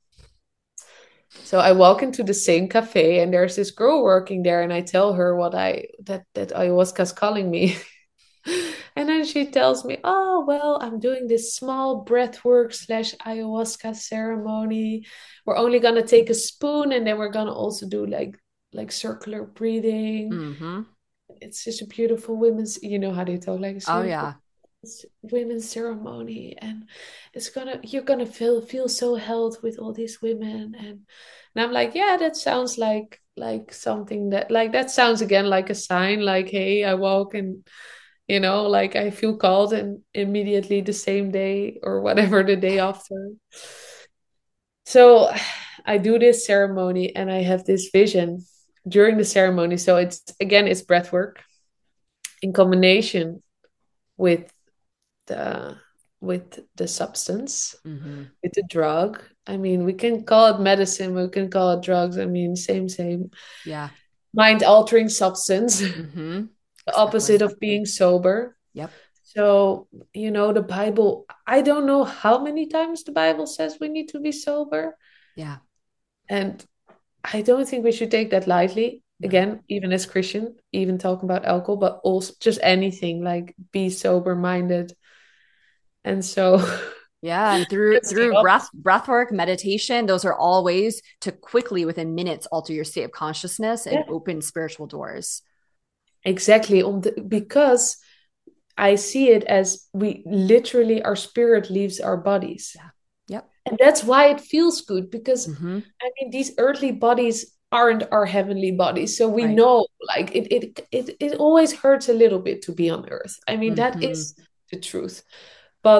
So I walk into the same cafe, and there's this girl working there, and I tell her what I that that ayahuasca's calling me. And then she tells me, oh, well, I'm doing this small breathwork slash ayahuasca ceremony. We're only gonna take a spoon, and then we're gonna also do like like circular breathing. Mm-hmm. It's just a beautiful women's, you know how they talk, like it's Oh beautiful yeah. women's ceremony, and it's gonna, you're gonna feel feel so held with all these women. and and I'm like, yeah, that sounds like like something that, like that sounds again like a sign, like, hey, I walk and you know like I feel called, and immediately the same day or whatever the day after. So I do this ceremony, and I have this vision during the ceremony. So it's again, it's breath work in combination with the with the substance, Mm-hmm. with the drug. I mean, we can call it medicine, we can call it drugs. I mean, same, same. Yeah. Mind altering substance, the Mm-hmm. opposite Exactly. of being sober. Yep. So, you know, the Bible, I don't know how many times the Bible says we need to be sober. Yeah. And I don't think we should take that lightly. No. Again, even as Christian, even talking about alcohol, but also just anything, like be sober minded. And so Yeah, and through it's the through breath opposite. breath work, meditation, those are all ways to quickly within minutes alter your state of consciousness and Yeah, open spiritual doors. exactly. On the, because I see it as we literally, our spirit leaves our bodies. Yeah. Yep. And that's why it feels good, because Mm-hmm. I mean these earthly bodies aren't our heavenly bodies. So we Right. know like it it it, it always hurts a little bit to be on earth. I mean, that Mm-hmm. is the truth. But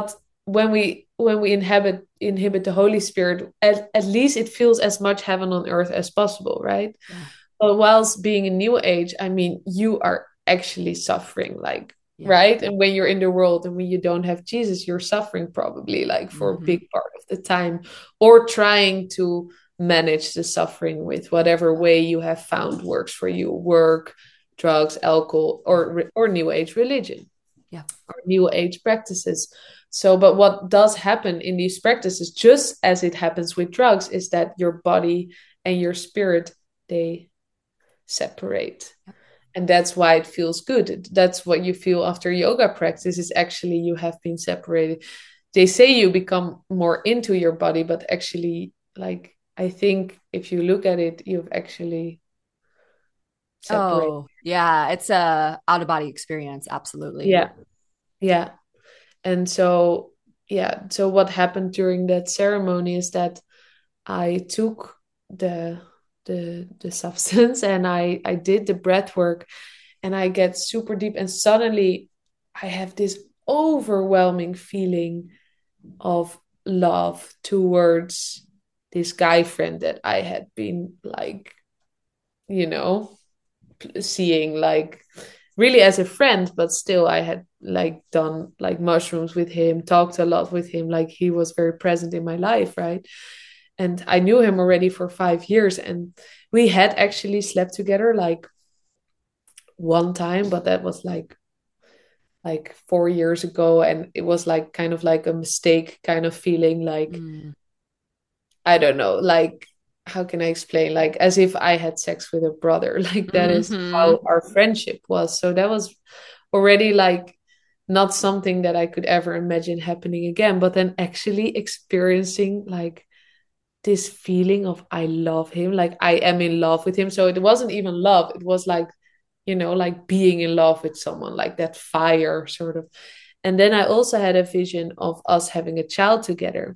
when we when we inhabit inhibit the Holy Spirit, at, at least it feels as much heaven on earth as possible, right? Yeah. But whilst being in New Age, I mean, you are actually suffering, like, Yeah. right? And when you're in the world and when you don't have Jesus, you're suffering probably like for Mm-hmm. a big part of the time, or trying to manage the suffering with whatever way you have found works for you: work, drugs, alcohol, or or New Age religion, Yeah. or New Age practices. So, but what does happen in these practices, just as it happens with drugs, is that your body and your spirit, they separate. Yep. And that's why it feels good. That's what you feel after yoga practice, is actually you have been separated. They say you become more into your body, but actually, like, I think if you look at it, you've actually separated. Oh, yeah. It's a out of body experience. Absolutely. Yeah. Yeah. And so, yeah. So what happened during that ceremony is that I took the the the substance, and I I did the breath work, and I get super deep, and suddenly I have this overwhelming feeling of love towards this guy friend that I had been like, you know, seeing like really as a friend, but still I had like done like mushrooms with him, talked a lot with him, like he was very present in my life, right? And I knew him already for five years, and we had actually slept together like one time, but that was like like four years ago, and it was like kind of like a mistake kind of feeling, like Mm. I don't know, like how can I explain, like as if I had sex with a brother. Like that is Mm-hmm. how our friendship was. So that was already like not something that I could ever imagine happening again, but then actually experiencing like this feeling of I love him, like I am in love with him. So it wasn't even love, it was like, you know, like being in love with someone, like that fire sort of. And then I also had a vision of us having a child together.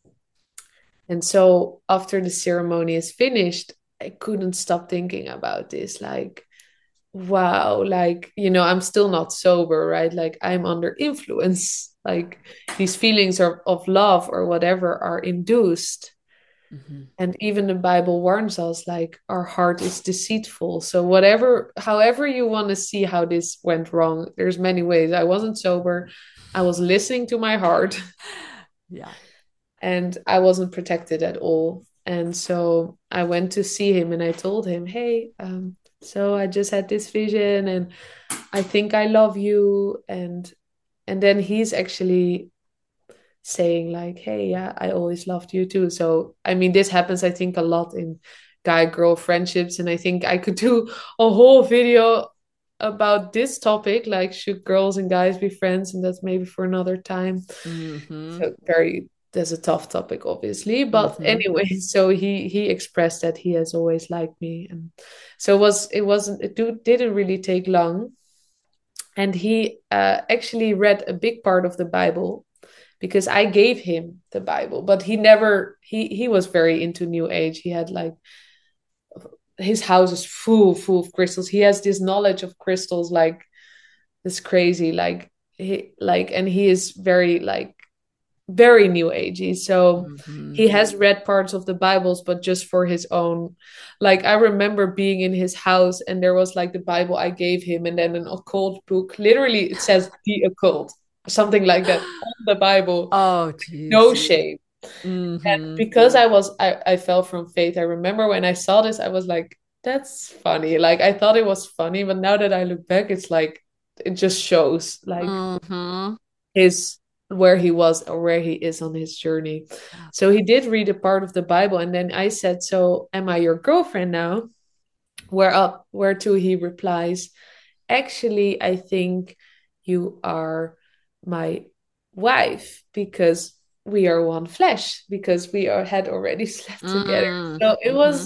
And so after the ceremony is finished, I couldn't stop thinking about this. Like, wow, like, you know, I'm still not sober, right? Like, I'm under influence. Like, these feelings of, of love or whatever are induced. Mm-hmm. And even the Bible warns us, like, our heart is deceitful. So, whatever, however you want to see how this went wrong, there's many ways. I wasn't sober. I was listening to my heart. Yeah. And I wasn't protected at all. And so I went to see him, and I told him, hey, um, so I just had this vision, and I think I love you. And and then he's actually saying like, hey, yeah, I always loved you too. So I mean, this happens, I think, a lot in guy girl friendships. And I think I could do a whole video about this topic, like should girls and guys be friends? And that's maybe for another time. Mm-hmm. So very, there's a tough topic, obviously, but Mm-hmm. anyway. So he he expressed that he has always liked me, and so it was it wasn't it do, didn't really take long. And he uh, actually read a big part of the Bible, because I gave him the Bible, but he never he he was very into New Age. He had like, his house is full full of crystals. He has this knowledge of crystals, like it's crazy, like he like and he is very like very new agey. So Mm-hmm. he has read parts of the Bibles, but just for his own. Like I remember being in his house, and there was like the Bible I gave him, and then an occult book. Literally, it says the occult, something like that on the Bible. Oh, No geez. shame. And Mm-hmm. because I was, I, I fell from faith. I remember when I saw this, I was like, that's funny. Like I thought it was funny, but now that I look back, it's like it just shows like Mm-hmm. his where he was or where he is on his journey. Yeah. So he did read a part of the Bible, and then I said, "So am I your girlfriend now?" Where up whereto he replies, "Actually, I think you are my wife, because we are one flesh, because we are, had already slept together." So it Mm-hmm. was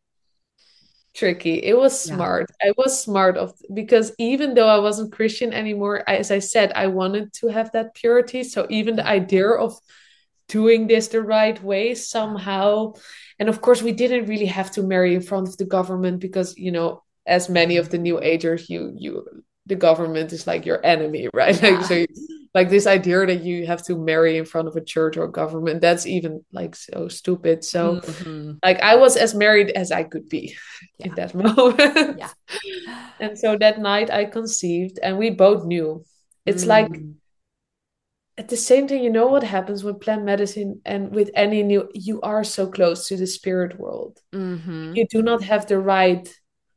tricky. It was Yeah. smart. I was smart of, because even though I wasn't Christian anymore, I, as I said, I wanted to have that purity. So even the Yeah. idea of doing this the right way somehow, and of course we didn't really have to marry in front of the government, because you know, as many of the new agers, you you the government is like your enemy, right? Like Yeah. so, like this idea that you have to marry in front of a church or government, that's even like so stupid. So Mm-hmm. like I was as married as I could be in Yeah. that moment. Yeah. And so that night I conceived, and we both knew. It's like Mm. at the same time, you know what happens with plant medicine and with any new, you are so close to the spirit world. Mm-hmm. You do not have the right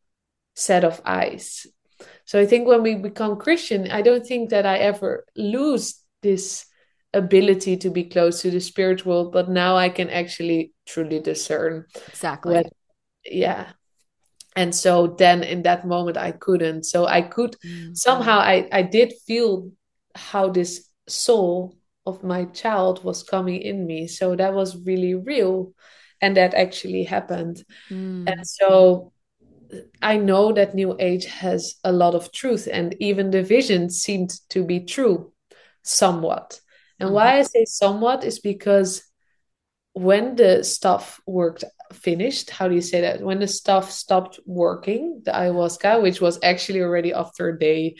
set of eyes. So I think when we become Christian, I don't think that I ever lose this ability to be close to the spirit world, but now I can actually truly discern when, Exactly. yeah. And so then in that moment I couldn't. So I could Mm-hmm. somehow I I did feel how this soul of my child was coming in me. So that was really real, and that actually happened. And Mm. so I know that New Age has a lot of truth, and even the vision seemed to be true somewhat. And Mm-hmm. why I say somewhat is because when the stuff worked finished, how do you say that? When the stuff stopped working, the ayahuasca, which was actually already after a day,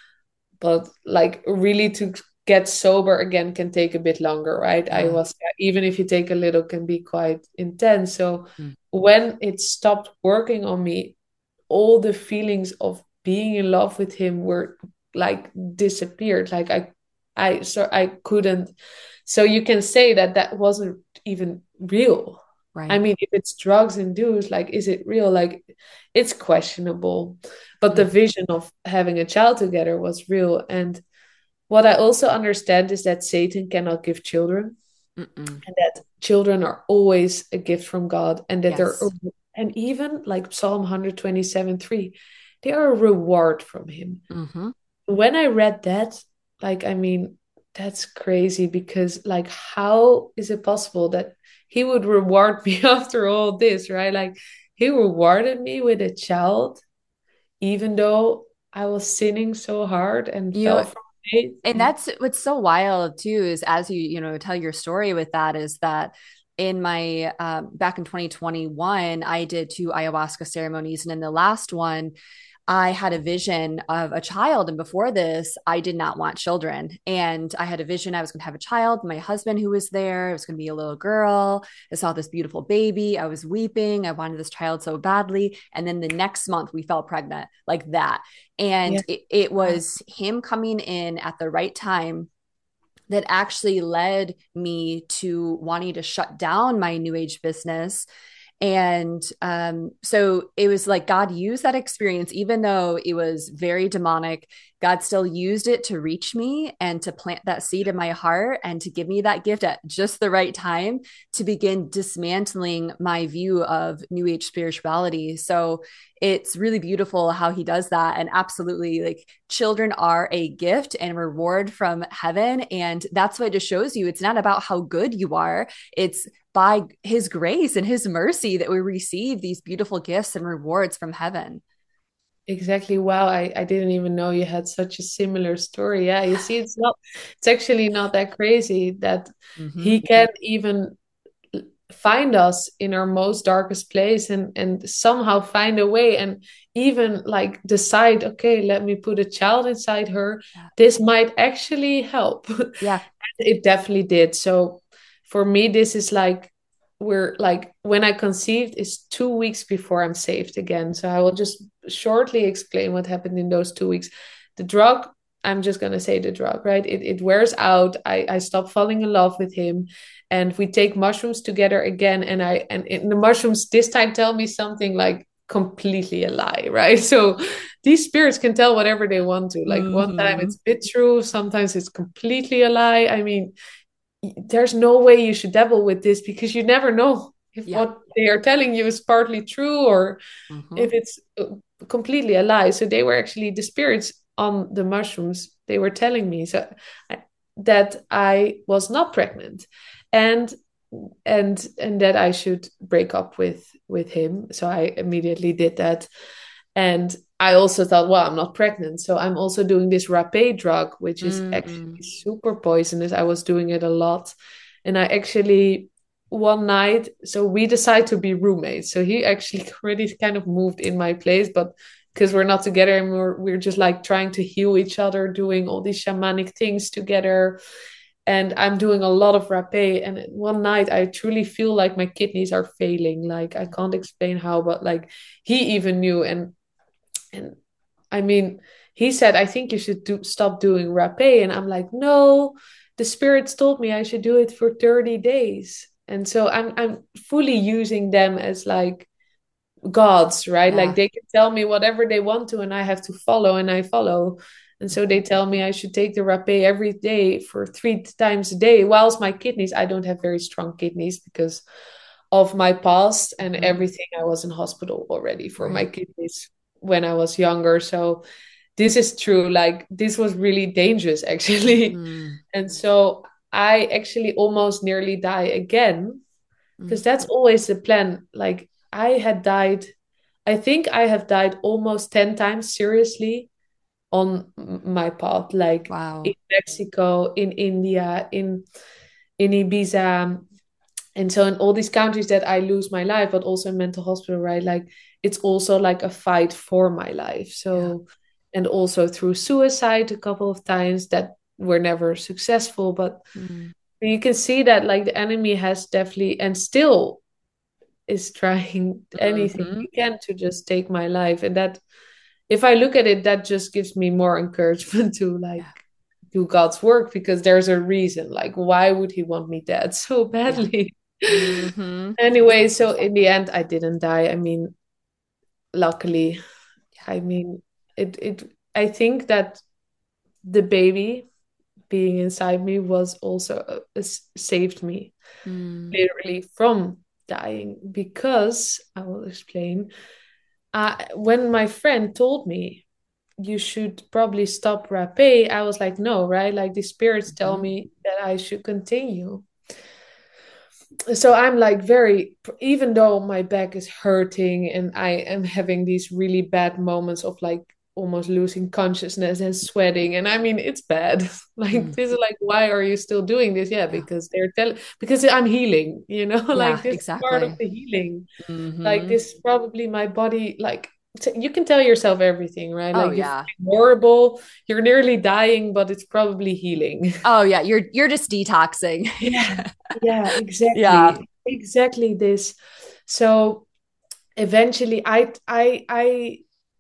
but like really to get sober again can take a bit longer, right? Yeah. Ayahuasca, even if you take a little, can be quite intense. So Mm. when it stopped working on me, all the feelings of being in love with him were like disappeared. Like I, I, so I couldn't. So you can say that that wasn't even real. I Right. mean, if it's drugs induced, like, is it real? Like, it's questionable. But the Mm. vision of having a child together was real. And what I also understand is that Satan cannot give children, Mm-mm. and that children are always a gift from God, and that they're, Yes. and even like Psalm one twenty-seven three, they are a reward from Him. Mm-hmm. When I read that, like, I mean, that's crazy because, like, how is it possible that He would reward me after all this, right? Like, He rewarded me with a child, even though I was sinning so hard and You fell from faith. and And that's what's so wild too, is as you you know tell your story with that, is that in my um, back in twenty twenty-one I did two ayahuasca ceremonies, and in the last one I had a vision of a child. And before this, I did not want children. And I had a vision I was going to have a child. My husband, who was there, it was going to be a little girl. I saw this beautiful baby. I was weeping. I wanted this child so badly. And then the next month, we fell pregnant like that. yeah, And it, it was him coming in at the right time that actually led me to wanting to shut down my new age business. And um, so it was like God used that experience, even though it was very demonic. God still used it to reach me and to plant that seed in my heart and to give me that gift at just the right time to begin dismantling my view of New Age spirituality. So it's really beautiful how he does that. And absolutely, like, children are a gift and reward from heaven. And that's what it just shows you. It's not about how good you are, it's by his grace and his mercy that we receive these beautiful gifts and rewards from heaven. exactly. Wow, I, I didn't even know you had such a similar story. Yeah, you see, it's not, it's actually not that crazy that Mm-hmm. He can even find us in our most darkest place, and and somehow find a way, and even like decide, okay, let me put a child inside her, Yeah. this might actually help. Yeah. It definitely did. So for me, this is like, we're like, when I conceived is two weeks before I'm saved again. So I will just shortly explain what happened in those two weeks. The drug, I'm just gonna say the drug, right? It it wears out. I I stop falling in love with him, and we take mushrooms together again. And I and in the mushrooms this time tell me something like completely a lie, right? So these spirits can tell whatever they want to. Like one time Mm-hmm. it's a bit true, sometimes it's completely a lie. I mean, there's no way you should dabble with this because you never know if Yeah. what they are telling you is partly true or Mm-hmm. if it's uh, completely a lie. So they were actually the spirits on the mushrooms. They were telling me so I, that I was not pregnant, and and and that I should break up with with him. So I immediately did that, and I also thought, well, I'm not pregnant, so I'm also doing this rapé drug, which is actually Mm-hmm. super poisonous. I was doing it a lot, and I actually one night, so we decided to be roommates. So he actually already kind of moved in my place, but because we're not together anymore. We're just like trying to heal each other, doing all these shamanic things together. And I'm doing a lot of rapé. And one night I truly feel like my kidneys are failing. Like I can't explain how, but like he even knew. And and I mean, he said, I think you should do stop doing rapé. And I'm like, no, the spirits told me I should do it for thirty days. And so I'm I'm fully using them as like gods, right? Like Yeah. they can tell me whatever they want to, and I have to follow, and I follow. And so they tell me I should take the rapé every day for three times a day. Whilst my kidneys, I don't have very strong kidneys because of my past and Mhm. everything. I was in hospital already for my Right. kidneys when I was younger. So this is true. Like this was really dangerous, actually. Mm. And so I actually almost nearly die again Mm. because that's always the plan. Like I had died, I think I have died almost ten times seriously on my path, like in Wow. Mexico, in India, in in Ibiza. And so in all these countries that I lose my life, but also in mental hospital, right? Like it's also like a fight for my life. Yeah. So, and also through suicide a couple of times that were never successful. But Mm. you can see that like the enemy has definitely and still is trying anything Mhm. he can to just take my life. And that if I look at it, that just gives me more encouragement to like Yeah. do God's work because there's a reason. Like, why would he want me dead so Yeah. badly? Mhm. Anyway, so in the end, I didn't die. I mean, luckily, Yeah. I mean, it, it, I think that the baby being inside me was also uh, s- saved me Mm. literally from dying because I will explain. Uh, when my friend told me you should probably stop rapé, I was like, no, right? Like the spirits tell Mhm. me that I should continue. So I'm like very, even though my back is hurting and I am having these really bad moments of like almost losing consciousness and sweating. And I mean, it's bad. Like, Mm. this is like, why are you still doing this? Yeah, Yeah. because they're telling, because I'm healing, you know, Yeah, like this is part of exactly. the healing. Like, Mhm. this probably my body, like, t- you can tell yourself everything, right? Oh Like, you're yeah. feeling horrible, you're nearly dying, but it's probably healing. Oh yeah, you're you're just detoxing. Yeah, yeah, Yeah. exactly. Exactly this. So eventually I I I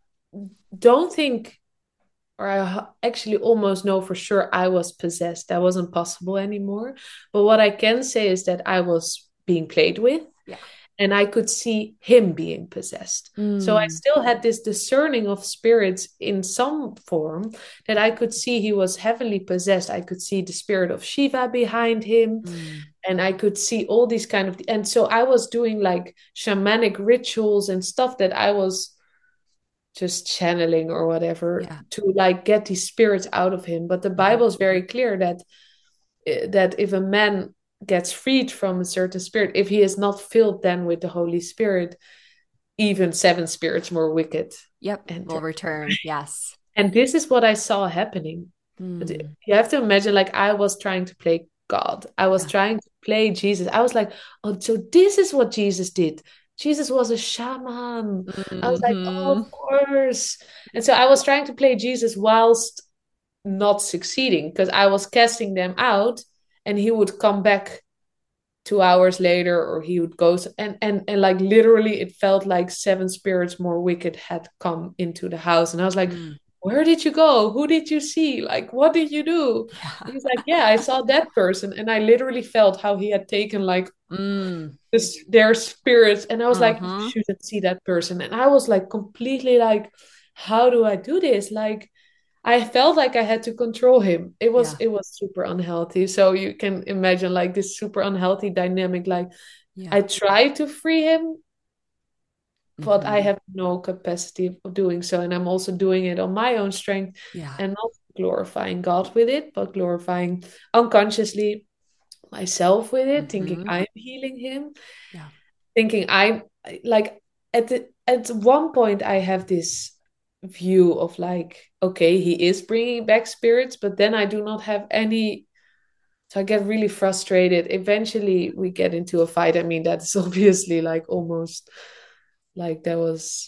don't think or I actually almost know for sure I was possessed. That wasn't possible anymore. But what I can say is that I was being played with Yeah. and I could see him being possessed. So I Mm. still had this discerning of spirits in some form that I could see he was heavily possessed. I could see the spirit of Shiva behind him Mm. and I could see all these kind of and so I was doing like shamanic rituals and stuff that I was just channeling or whatever Yeah. to like get these spirits out of him. But the Mhm. Bible is very clear that eh, that if a man gets freed from a certain spirit, if he is not filled then with the Holy Spirit, even seven spirits more wicked Yep. Will enter. return. Yes. And this is what I saw happening. Mm. You have to imagine, like, I was trying to play God. I was Yeah. trying to play Jesus. I was like, oh, so this is what Jesus did. Jesus was a shaman. I was like, oh, Mhm. of course. And so I was trying to play Jesus whilst not succeeding because I was casting them out and he would come back two hours later or he would go and and and like literally it felt like seven spirits more wicked had come into the house and I was like, Mm. where did you go, who did you see, like what did you do? Yeah. And he's like, yeah, I saw that person, and I literally felt how he had taken like Mm. this their spirits, and I was like, you Mhm. shouldn't see that person, and I was like completely like, how do I do this? Like I felt like I had to control him. It was Yeah. it was super unhealthy. So you can imagine like this super unhealthy dynamic. Like Yeah. I try to free him, but I Mhm. have no capacity of doing so. And I'm also doing it on my own strength Yeah. and not glorifying God with it, but glorifying unconsciously myself with it, thinking Mhm. I'm healing him, Yeah. thinking I'm like at the at one point I have this view of like, okay, he is bringing back spirits, but then I do not have any. So I get really frustrated. Eventually, we get into a fight. I mean, that's obviously like almost like there was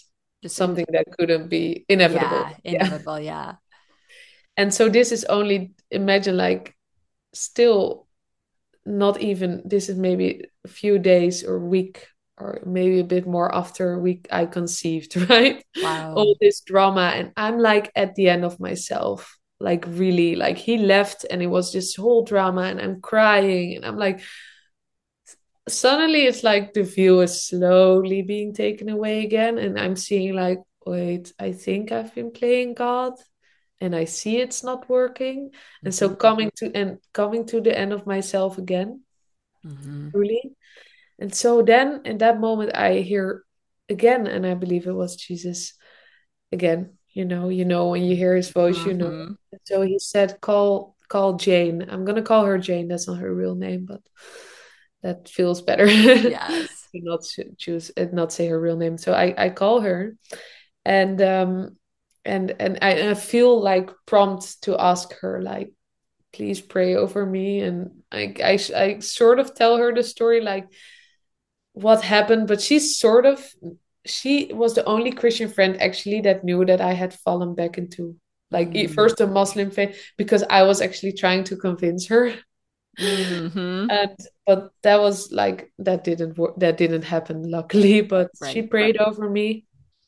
Just a, something that couldn't be inevitable. yeah, Yeah. inevitable. Yeah. And so this is only, imagine, like, still not even, this is maybe a few days or week or maybe a bit more after a week I conceived, right? All Wow. this drama. And I'm like at the end of myself, like really, like he left and it was this whole drama and I'm crying and I'm like, suddenly it's like the view is slowly being taken away again. And I'm seeing like, wait, I think I've been playing God and I see it's not working. And so Mm-hmm. coming to and coming to the end of myself again, Mm-hmm. truly. And so then in that moment I hear again, and I believe it was Jesus again, you know, you know, when you hear his voice, you know. Mm-hmm. And so he said, call call Jane. I'm gonna call her Jane. That's not her real name, but that feels better. Yes. To not choose uh, not say her real name. So I, I call her and um and and I, I feel like prompt to ask her like, please pray over me. And I, I I sort of tell her the story like what happened, but she's sort of she was the only Christian friend actually that knew that I had fallen back into like e- Mm-hmm. first the Muslim faith because I was actually trying to convince her. Mm-hmm. And but that was like that didn't work, that didn't happen luckily, but she Right. prayed over me.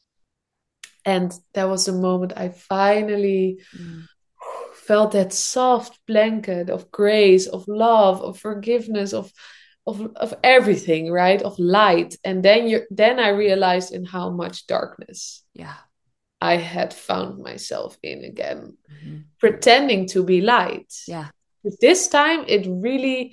And that was the moment I finally Mm. felt that soft blanket of grace, of love, of forgiveness, of of of everything, right? Of light. And then you then I realized in how much darkness Yeah. I had found myself in again, Mm-hmm. pretending to be light. Yeah. But this time it really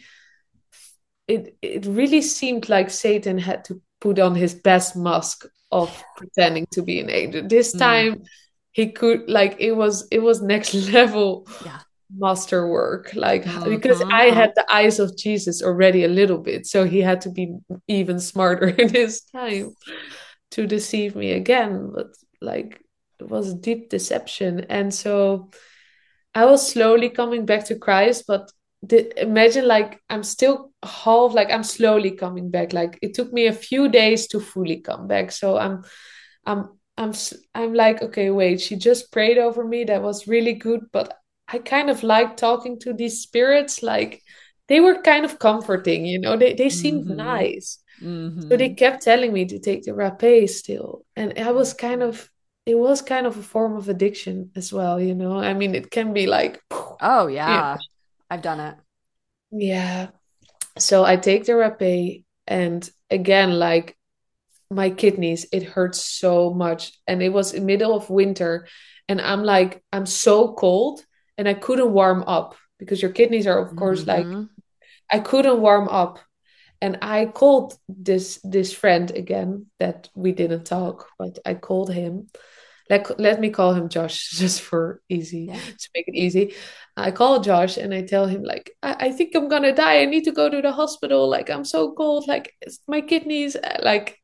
it it really seemed like Satan had to put on his best mask of pretending to be an angel. This Mm. time he could like it was it was next level Yeah. masterwork, like because Mm-hmm. I had the eyes of Jesus already a little bit, so he had to be even smarter in his time to deceive me again. But like it was a deep deception, and so I was slowly coming back to Christ, but the, imagine like I'm still half, like I'm slowly coming back. Like it took me a few days to fully come back. So I'm, I'm, I'm, s- I'm like, okay, wait. She just prayed over me. That was really good, but I kind of like talking to these spirits. Like they were kind of comforting, you know. They they seemed Mm-hmm. nice. So they Mm-hmm. kept telling me to take the rapé still. And I was kind of, it was kind of a form of addiction as well, you know? I mean, it can be like, Oh yeah. yeah. I've done it. Yeah. So I take the rapé and again, like my kidneys, it hurts so much. And it was in middle of winter and I'm like, I'm so cold and I couldn't warm up because your kidneys are, of course, like, Mm-hmm. I couldn't warm up. And I called this this friend again that we didn't talk, but I called him. Let, let me call him Josh, just for easy, Yeah. to make it easy. I call Josh and I tell him, like, I, I think I'm gonna die. I need to go to the hospital. Like, I'm so cold. Like, it's my kidneys. uh, Like,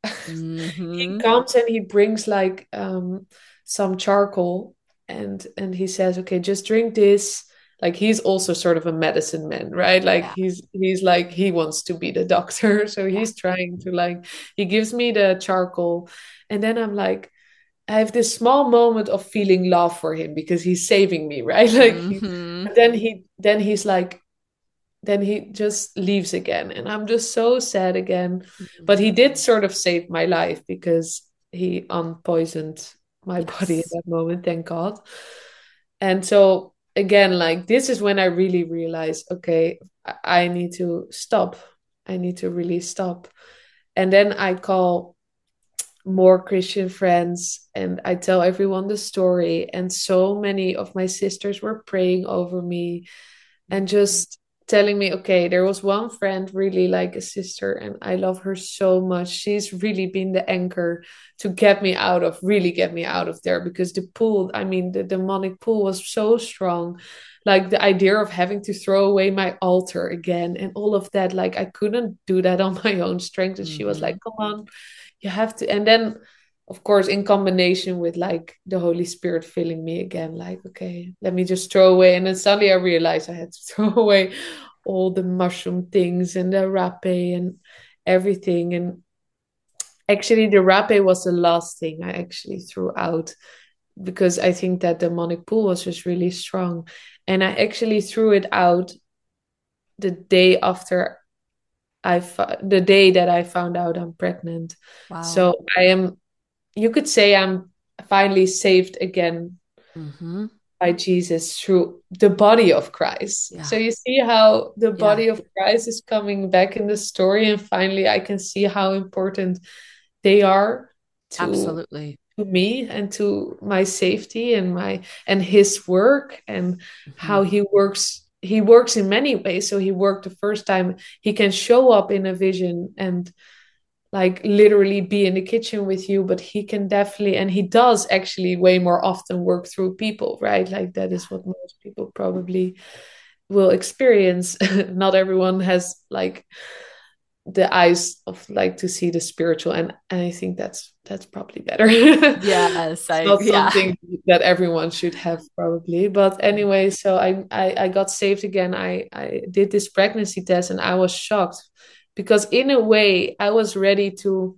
he Mm-hmm. comes and he brings like um some charcoal and and he says, okay, just drink this. Like he's also sort of a medicine man, right? Like Yeah. he's he's like he wants to be the doctor. So Yeah. he's trying to like he gives me the charcoal and then I'm like I have this small moment of feeling love for him because he's saving me, right? Like he, Mm-hmm. then he then he's like then he just leaves again and I'm just so sad again. But he did sort of save my life because he unpoisoned my body at Yes. that moment, thank God. And so again, like this is when I really realized, okay, I I need to stop. I need to really stop. And then I call more Christian friends and I tell everyone the story. And so many of my sisters were praying over me and just telling me, okay, there was one friend really like a sister, and I love her so much. She's really been the anchor to get me out of, really get me out of there because the pull, I mean, the demonic pull was so strong. Like the idea of having to throw away my altar again and all of that, like I couldn't do that on my own strength. And she was Mm-hmm. like, come on, you have to. And then of course in combination with like the Holy Spirit filling me again, like okay, let me just throw away. And then suddenly I realized I had to throw away all the mushroom things and the rapé and everything. And Actually, the rapé was the last thing I actually threw out because I think that demonic pull was just really strong. And I actually threw it out the day after I fo- the day that I found out I'm pregnant. Wow. So I am, you could say I'm finally saved again Mm-hmm. by Jesus through the body of Christ. Yeah. So you see how the Yeah. body of Christ is coming back in the story, and finally I can see how important they are to Absolutely. to me and to my safety and my and his work, and Mm-hmm. how he works he works in many ways. So he worked the first time, he can show up in a vision and like literally be in the kitchen with you, but he can definitely, and he does actually way more often work through people, right? Like that is what most people probably will experience. Not everyone has like the eyes of like to see the spiritual, and, and I think that's that's probably better. Yes, It's I not yeah. something that everyone should have probably, but anyway, so I, I I got saved again. I I did this pregnancy test and I was shocked because in a way I was ready to,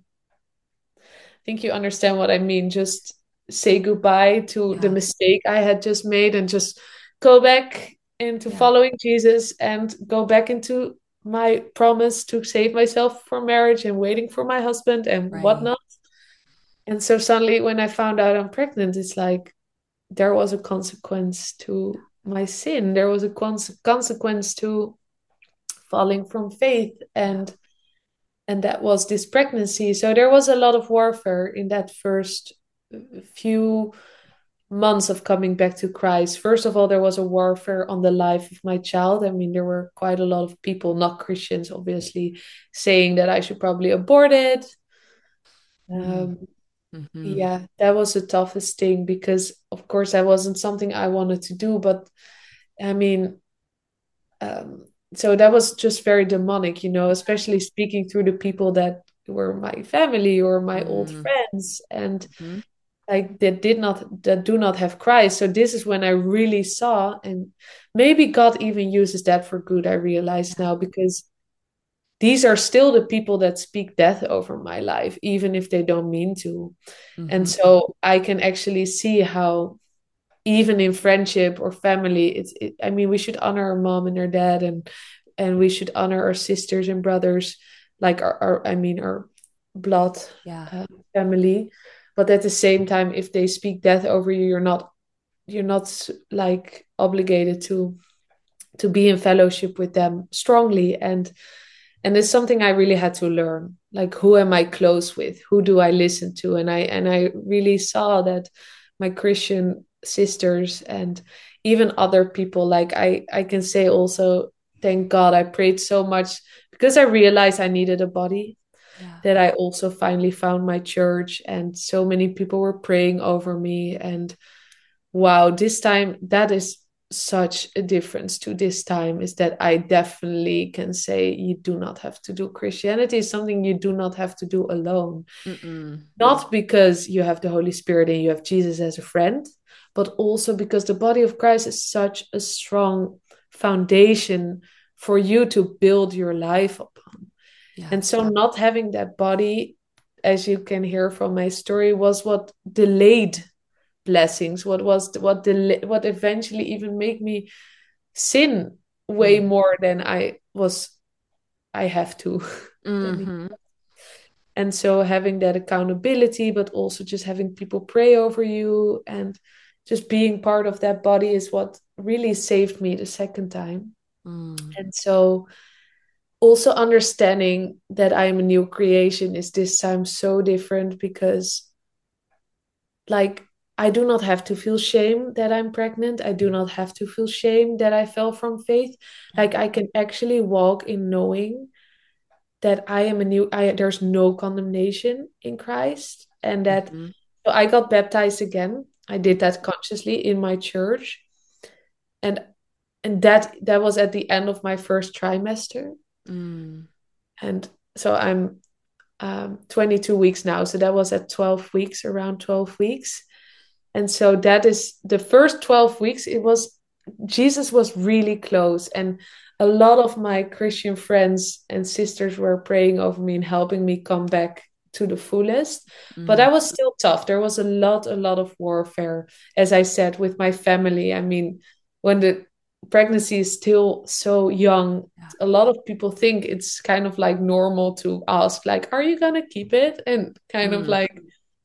I think you understand what I mean, just say goodbye to the Yeah. mistake I had just made and just go back into Yeah. following Jesus and go back into my promise to save myself for marriage and waiting for my husband and Right. whatnot. And so suddenly when I found out I'm pregnant, it's like there was a consequence to my sin. There was a cons- consequence to falling from faith, Yeah. and and that was this pregnancy. So there was a lot of warfare in that first few months of coming back to Christ. First of all, there was a warfare on the life of my child. I mean, there were quite a lot of people, not Christians, obviously, saying that I should probably abort it. Mm. Um, Mm-hmm. yeah, that was the toughest thing because, of course, that wasn't something I wanted to do. But I mean, um, so that was just very demonic, you know, especially speaking through the people that were my family or my old Mm. friends. And Mm-hmm. like that did not that do not have Christ. So this is when I really saw, and maybe God even uses that for good, I realize Yeah. now, because these are still the people that speak death over my life, even if they don't mean to. And Mm-hmm. so I can actually see how even in friendship or family, it's it, I mean, we should honor our mom and our dad, and and we should honor our sisters and brothers, like our, our I mean our blood Yeah. uh, family. But at the same time, if they speak death over you, you're not you're not like obligated to to be in fellowship with them strongly. and and it's something I really had to learn, like who am I close with, who do I listen to. And i and I really saw that my Christian sisters and even other people, like i i can say also, thank God I prayed so much because I realized I needed a body, Yeah. that I also finally found my church and so many people were praying over me. And wow, this time that is such a difference to this time, is that I definitely can say you do not have to do Christianity is something you do not have to do alone. Mm-mm. Not because you have the Holy Spirit and you have Jesus as a friend, but also because the body of Christ is such a strong foundation for you to build your life upon. Yeah. And so not having that body, as you can hear from my story, was what delayed blessings, what was what the what eventually even made me sin way Mm. more than I was I have to. Mm-hmm. And so having that accountability, but also just having people pray over you and just being part of that body is what really saved me the second time. Mm. And so also understanding that I'm a new creation is this time so different because like I do not have to feel shame that I'm pregnant. I do not have to feel shame that I fell from faith. Yeah. Like I can actually walk in knowing that I am a new I there's no condemnation in Christ, and that Mm-hmm. so I got baptized again. I did that consciously in my church, and and that that was at the end of my first trimester. Mm. And so I'm um twenty-two weeks now, so that was at twelve weeks, around twelve weeks. And so that is the first twelve weeks. It was, Jesus was really close. And a lot of my Christian friends and sisters were praying over me and helping me come back to the fullest. But I Mm. was still tough. There was a lot, a lot of warfare, as I said, with my family. I mean, when the pregnancy is still so young, Yeah. a lot of people think it's kind of like normal to ask, like, are you gonna keep it? And kind of Mm. like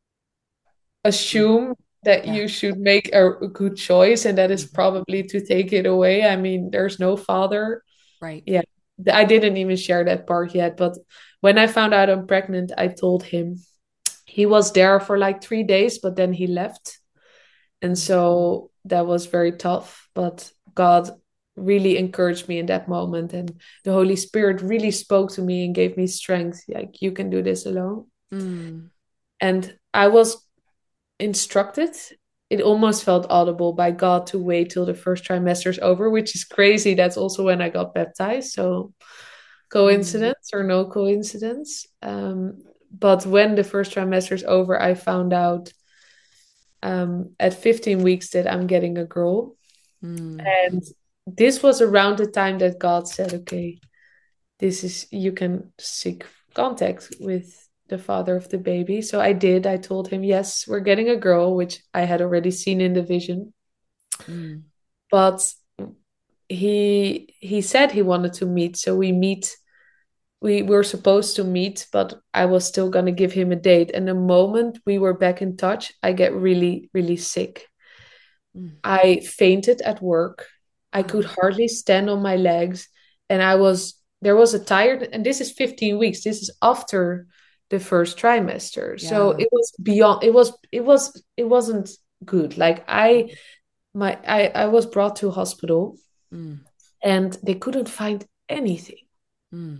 Mm. assume that Yeah. you should make a, a good choice, and that is Mhm. probably to take it away. I mean, there's no father. Right. Yeah, I didn't even share that part yet, but when I found out I'm pregnant, I told him. He was there for like three days, but then he left. And Mm. so that was very tough. But God really encouraged me in that moment. And the Holy Spirit really spoke to me and gave me strength. Like, you can do this alone. Mm. And I was instructed. It almost felt audible by God to wait till the first trimester is over, which is crazy. That's also when I got baptized. So, Mm. coincidence or no coincidence? Um, but when the first trimester is over, I found out um, at fifteen weeks that I'm getting a girl. Mm. And this was around the time that God said, okay, this is, you can seek contact with the father of the baby. So I did. I told him, yes, we're getting a girl, which I had already seen in the vision. Mm. But he he said he wanted to meet. So we meet. We were supposed to meet, but I was still gonna give him a date. And the moment we were back in touch, I get really, really sick. Mm. I fainted at work. I could Wow. hardly stand on my legs. And I was, there was a tired, and this is fifteen weeks. This is after the first trimester. So Yeah. it was beyond, it was, it was, it wasn't good. Like I, my, I, I was brought to hospital Mm. and they couldn't find anything. Mm.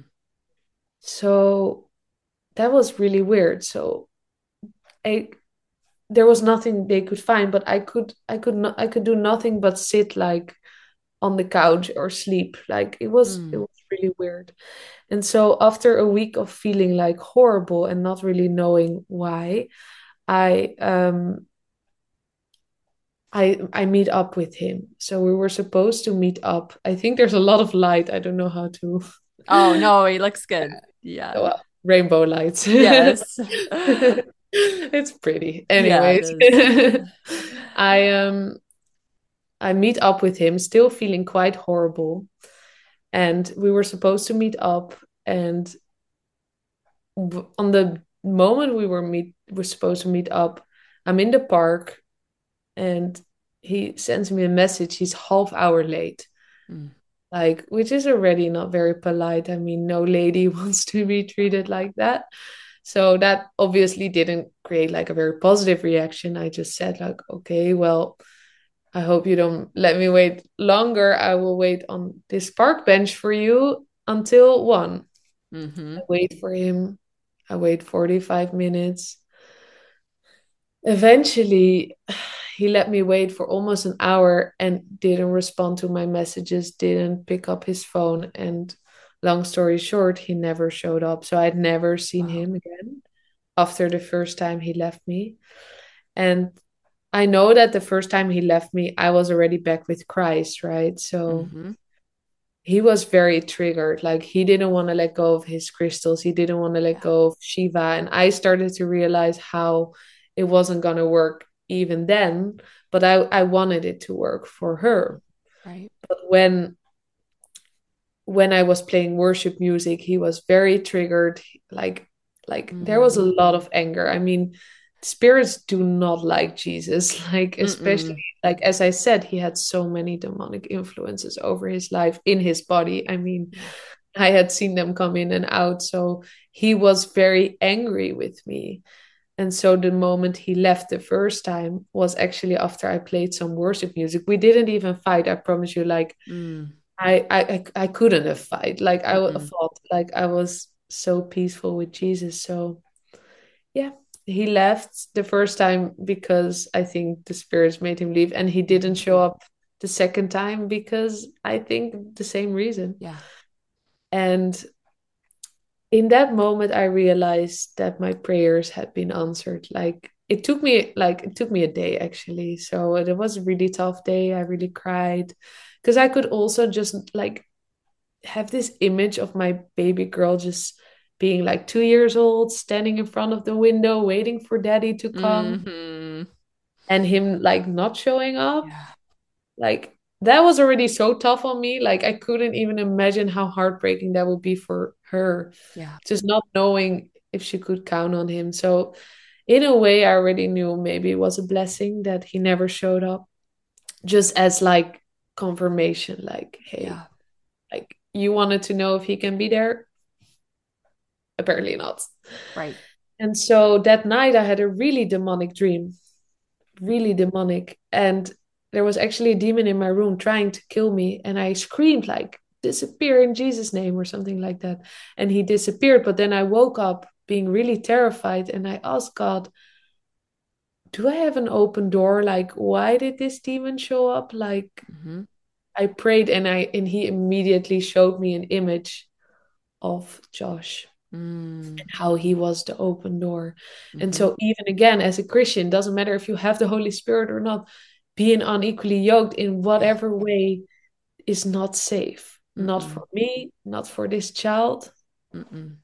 So that was really weird. So I, there was nothing they could find, but I could, I could not, I could do nothing but sit like on the couch or sleep. Like it was it Mm. was really weird. And so after a week of feeling like horrible and not really knowing why, I um I I meet up with him. So we were supposed to meet up. I think there's a lot of light. I don't know how to Oh no, he looks good. Yeah. well, rainbow lights. Yes. It's pretty. Yeah, it Anyways, is. I um I meet up with him still feeling quite horrible, and we were supposed to meet up, and on the moment we were meet were supposed to meet up, I'm in the park and he sends me a message. He's half hour late, Mm. like which is already not very polite. I mean, no lady wants to be treated like that. So that obviously didn't create like a very positive reaction. I just said like, okay, well, I hope you don't let me wait longer. I will wait on this park bench for you until one. I Mm-hmm. wait for him. I wait forty-five minutes. Eventually, he let me wait for almost an hour and didn't respond to my messages, didn't pick up his phone. And long story short, he never showed up. So I'd never seen Wow. him again after the first time he left me. And I know that the first time he left me, I was already back with Christ, right? So Mm-hmm. he was very triggered. Like he didn't want to let go of his crystals. He didn't want to let Yeah. go of Shiva. And I started to realize how it wasn't going to work even then. But I, I wanted it to work for her. Right. But when when I was playing worship music, he was very triggered. Like like there was a Mm. lot of anger. I mean, spirits do not like Jesus. Like especially Mm-mm. like as I said, he had so many demonic influences over his life in his body. I mean, Yeah. I had seen them come in and out. So he was very angry with me. And so the moment he left the first time was actually after I played some worship music. We didn't even fight, I promise you. Like Mm. I I I I couldn't have fight. Like I Mm-mm. thought like I was so peaceful with Jesus. So yeah, he left the first time because I think the spirits made him leave, and he didn't Mm-hmm. show up the second time because I think the same reason. Yeah. And in that moment I realized that my prayers had been answered. Like it took me like it took me a day actually. So it was a really tough day. I really cried because I could also just like have this image of my baby girl just being like two years old, standing in front of the window, waiting for daddy to come, Mm-hmm. and him like not showing up. Yeah. Like that was already so tough on me. Like I couldn't even imagine how heartbreaking that would be for her, Yeah. just not knowing if she could count on him. So in a way, I already knew maybe it was a blessing that he never showed up, just as like confirmation, like, hey, Yeah. like you wanted to know if he can be there? Apparently not. Right. And so that night I had a really demonic dream, really demonic. And there was actually a demon in my room trying to kill me. And I screamed like, disappear in Jesus' name or something like that. And he disappeared. But then I woke up being really terrified and I asked God, do I have an open door? Like, why did this demon show up? Like, Mm-hmm. I prayed and I and he immediately showed me an image of Josh Mm. and how he was the open door. And Mm-hmm. so even again, as a Christian, doesn't matter if you have the Holy Spirit or not, being unequally yoked in Yeah. whatever way is not safe. Not Mm-mm. for me, not for this child. Mm-mm.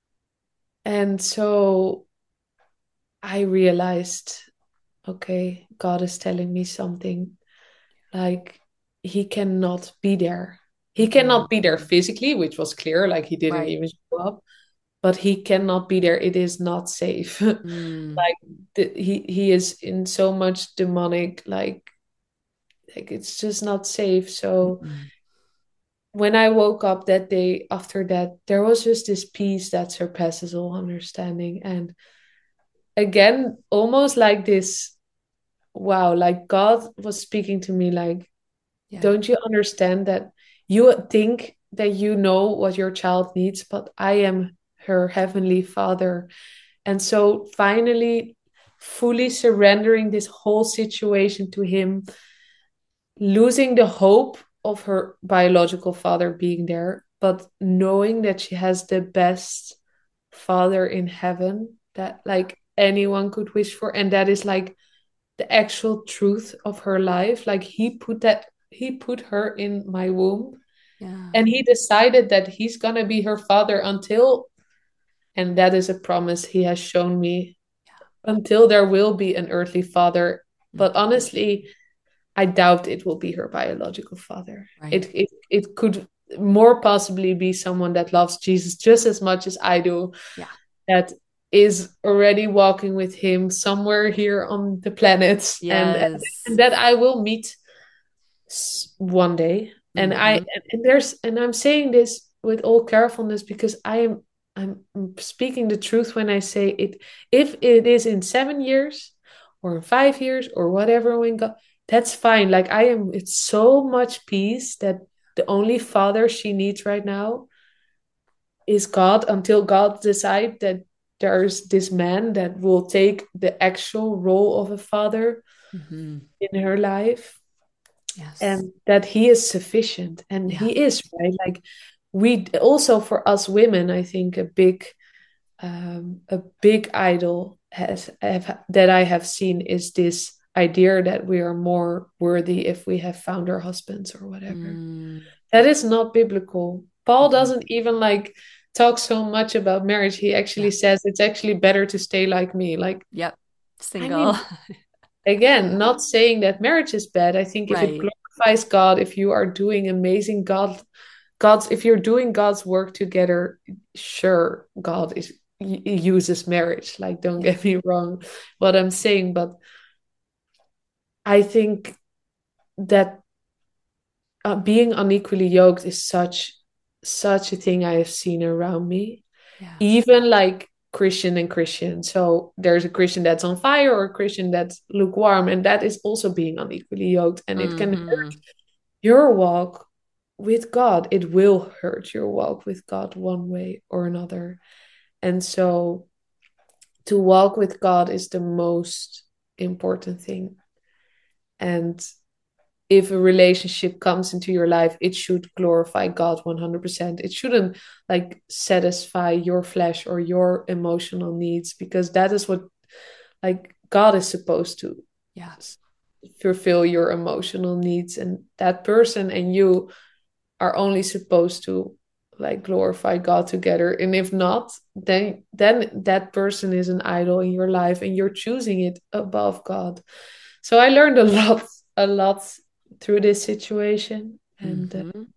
And so I realized, okay, God is telling me something. Like he cannot be there. He Mm-mm. cannot be there physically, which was clear, like he didn't Right. even show up, but he cannot be there. It is not safe. Mm. Like the, he he is in so much demonic, like like it's just not safe. So Mm-mm. when I woke up that day after that, there was just this peace that surpasses all understanding. And again, almost like this, wow, like God was speaking to me like, Yeah. don't you understand that you think that you know what your child needs, but I am her heavenly father. And so finally, fully surrendering this whole situation to him, losing the hope of her biological father being there, but knowing that she has the best father in heaven that like anyone could wish for. And that is like the actual truth of her life. Like he put that, he put her in my womb Yeah. and he decided that he's going to be her father until, and that is a promise he has shown me, until there will be an earthly father. But Mm-hmm. honestly, I doubt it will be her biological father. Right. It, it, it could more possibly be someone that loves Jesus just as much as I do, Yeah. that is already walking with him somewhere here on the planet, and Yes. and that I will meet one day. And I Mm-hmm. and there's and I'm saying this with all carefulness because I am I'm speaking the truth when I say it. If it is in seven years or in five years or whatever, when God, that's fine. Like I am, it's so much peace that the only father she needs right now is God, until God decides that there's this man that will take the actual role of a father Mm-hmm. in her life, Yes. and that he is sufficient. And Yeah. he is, right? Like we also, for us women, I think a big um a big idol has have, that I have seen is this idea that we are more worthy if we have found our husbands or whatever. Mm. That is not biblical. Paul Mm-mm. doesn't even like talk so much about marriage. He Yeah. actually says it's actually better to stay like me. Like, Yep. I Single. mean, again, not saying that marriage is bad. I think if it Right. glorifies God, if you are doing amazing God, God's, if you're doing God's work together, sure, God is uses marriage. Like, don't Yeah. get me wrong, what I'm saying, but I think that uh, being unequally yoked is such such a thing I have seen around me, Yeah. even like Christian and Christian. So there's a Christian that's on fire or a Christian that's lukewarm, and that is also being unequally yoked, and it can hurt Mm-hmm. your walk with God. It will hurt your walk with God one way or another. And so to walk with God is the most important thing. And if a relationship comes into your life, it should glorify God one hundred percent. It shouldn't like satisfy your flesh or your emotional needs, because that is what like God is supposed to Yeah. fulfill your emotional needs, and that person and you are only supposed to like glorify God together. And if not, then then that person is an idol in your life and you're choosing it above God. So I learned a lot, a lot through this situation. And uh, Mm-hmm.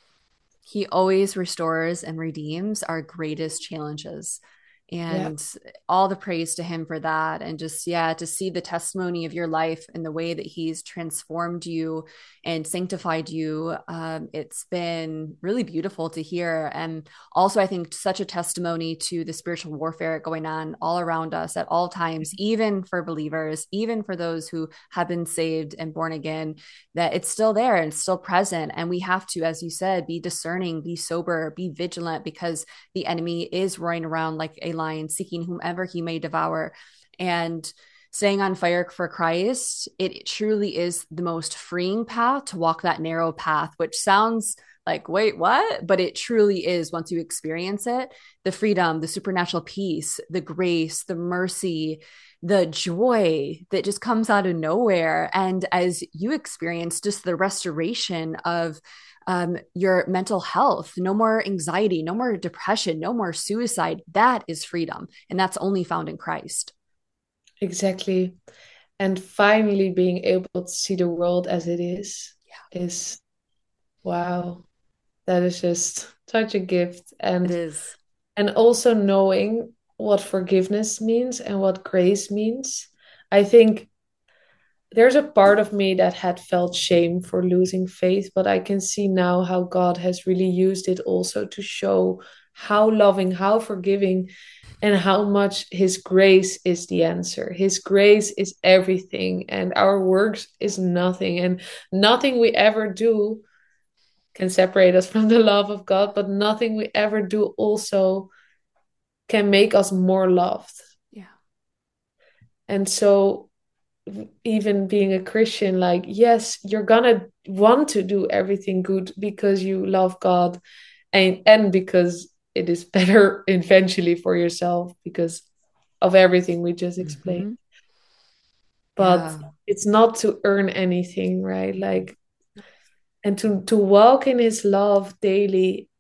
He always restores and redeems our greatest challenges. yeah, And all the praise to him for that. And just, yeah, to see the testimony of your life and the way that he's transformed you and sanctified you. Um, it's been really beautiful to hear. And also, I think, such a testimony to the spiritual warfare going on all around us at all times, even for believers, even for those who have been saved and born again, that it's still there and still present. And we have to, as you said, be discerning, be sober, be vigilant, because the enemy is roaring around like a lion, seeking whomever he may devour. And staying on fire for Christ, it truly is the most freeing path to walk that narrow path, which sounds like, wait, what? But it truly is, once you experience it, the freedom, the supernatural peace, the grace, the mercy, the joy that just comes out of nowhere. And as you experience just the restoration of um, your mental health, no more anxiety, no more depression, no more suicide, that is freedom. And that's only found in Christ. exactly. And finally being able to see the world as it is is wow. That is just such a gift. It And is. and also knowing what forgiveness means and what grace means. I think there's a part of me that had felt shame for losing faith, but I can see now how God has really used it also to show how loving, how forgiving, and how much His grace is the answer. His grace is everything, and our works is nothing, and nothing we ever do can separate us from the love of God, but nothing we ever do also can make us more loved. Yeah. And so, even being a Christian, like, yes, you're gonna want to do everything good because you love God, and and because it is better eventually for yourself because of everything we just explained. Mm-hmm. But Yeah. it's not to earn anything, right? Like, and to to walk in His love daily,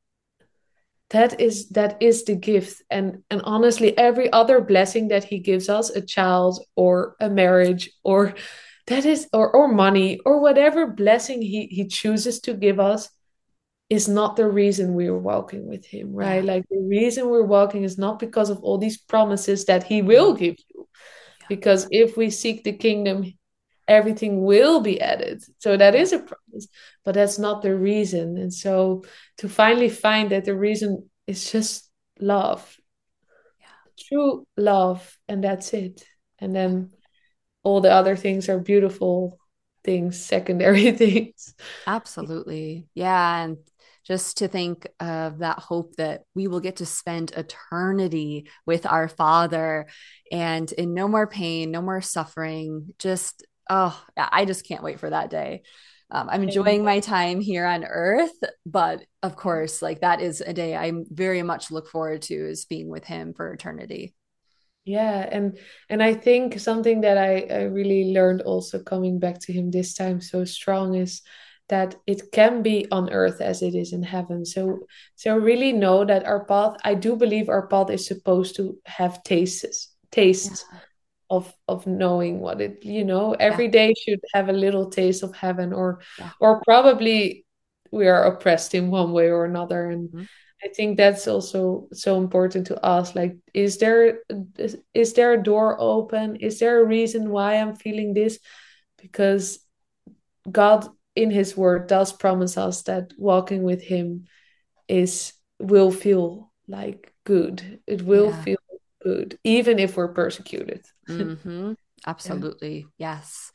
that is that is the gift. and and honestly, every other blessing that He gives us, a child or a marriage, or that is or or money, or whatever blessing he he chooses to give us, is not the reason we are walking with Him, Yeah. right? Like, the reason we're walking is not because of all these promises that He Mm. will give you, Yeah. because if we seek the kingdom, everything will be added. So that Yeah. is a promise, but that's not the reason. And so to finally find that the reason is just love, Yeah. true love, and that's it. And then all the other things are beautiful things, secondary things. Absolutely. Yeah. And just to think of that hope that we will get to spend eternity with our Father and in no more pain, no more suffering. Just, oh, I just can't wait for that day. Um, I'm enjoying my time here on earth, but of course, like that is a day I very much look forward to, is being with him for eternity. Yeah, and and I think something that I, I really learned also coming back to Him this time so strong is that it can be on earth as it is in heaven. So so really know that our path, I do believe our path is supposed to have tastes, Yeah. tastes of of knowing what it, you know, Yeah. every day should have a little taste of heaven, or Yeah. or probably we are oppressed in one way or another. And Mhm. I think that's also so important to ask, like, is there is, is there a door open? Is there a reason why I'm feeling this? Because God in His word does promise us that walking with Him is will feel like good. It will Yeah. feel good even if we're persecuted. Mm-hmm. Yeah. Absolutely. Yes.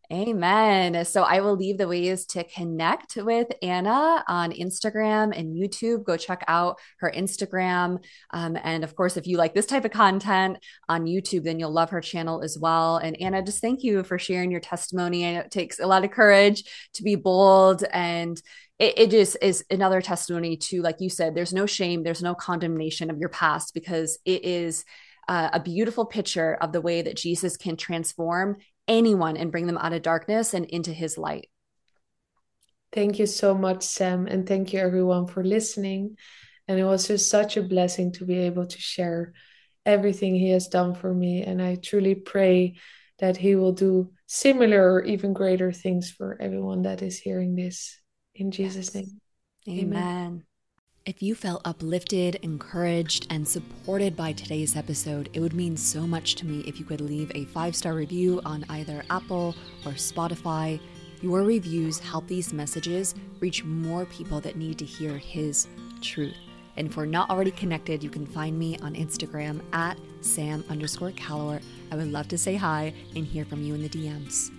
Amen. So I will leave the ways to connect with Anna on Instagram and YouTube. Go check out her Instagram. Um, and of course, if you like this type of content on YouTube, then you'll love her channel as well. And Anna, just thank you for sharing your testimony. I know it takes a lot of courage to be bold, and it, it just is another testimony to, like you said, there's no shame, there's no condemnation of your past, because it is uh, a beautiful picture of the way that Jesus can transform anyone and bring them out of darkness and into his light. Thank you so much, Sam. And thank you, everyone, for listening. And it was just such a blessing to be able to share everything he has done for me. And I truly pray that he will do similar or even greater things for everyone that is hearing this. In Jesus' Yes. name, amen. Amen. If you felt uplifted, encouraged, and supported by today's episode, it would mean so much to me if you could leave a five-star review on either Apple or Spotify. Your reviews help these messages reach more people that need to hear his truth. And if we're not already connected, you can find me on Instagram at Sam underscore Callowart. I would love to say hi and hear from you in the D Ms.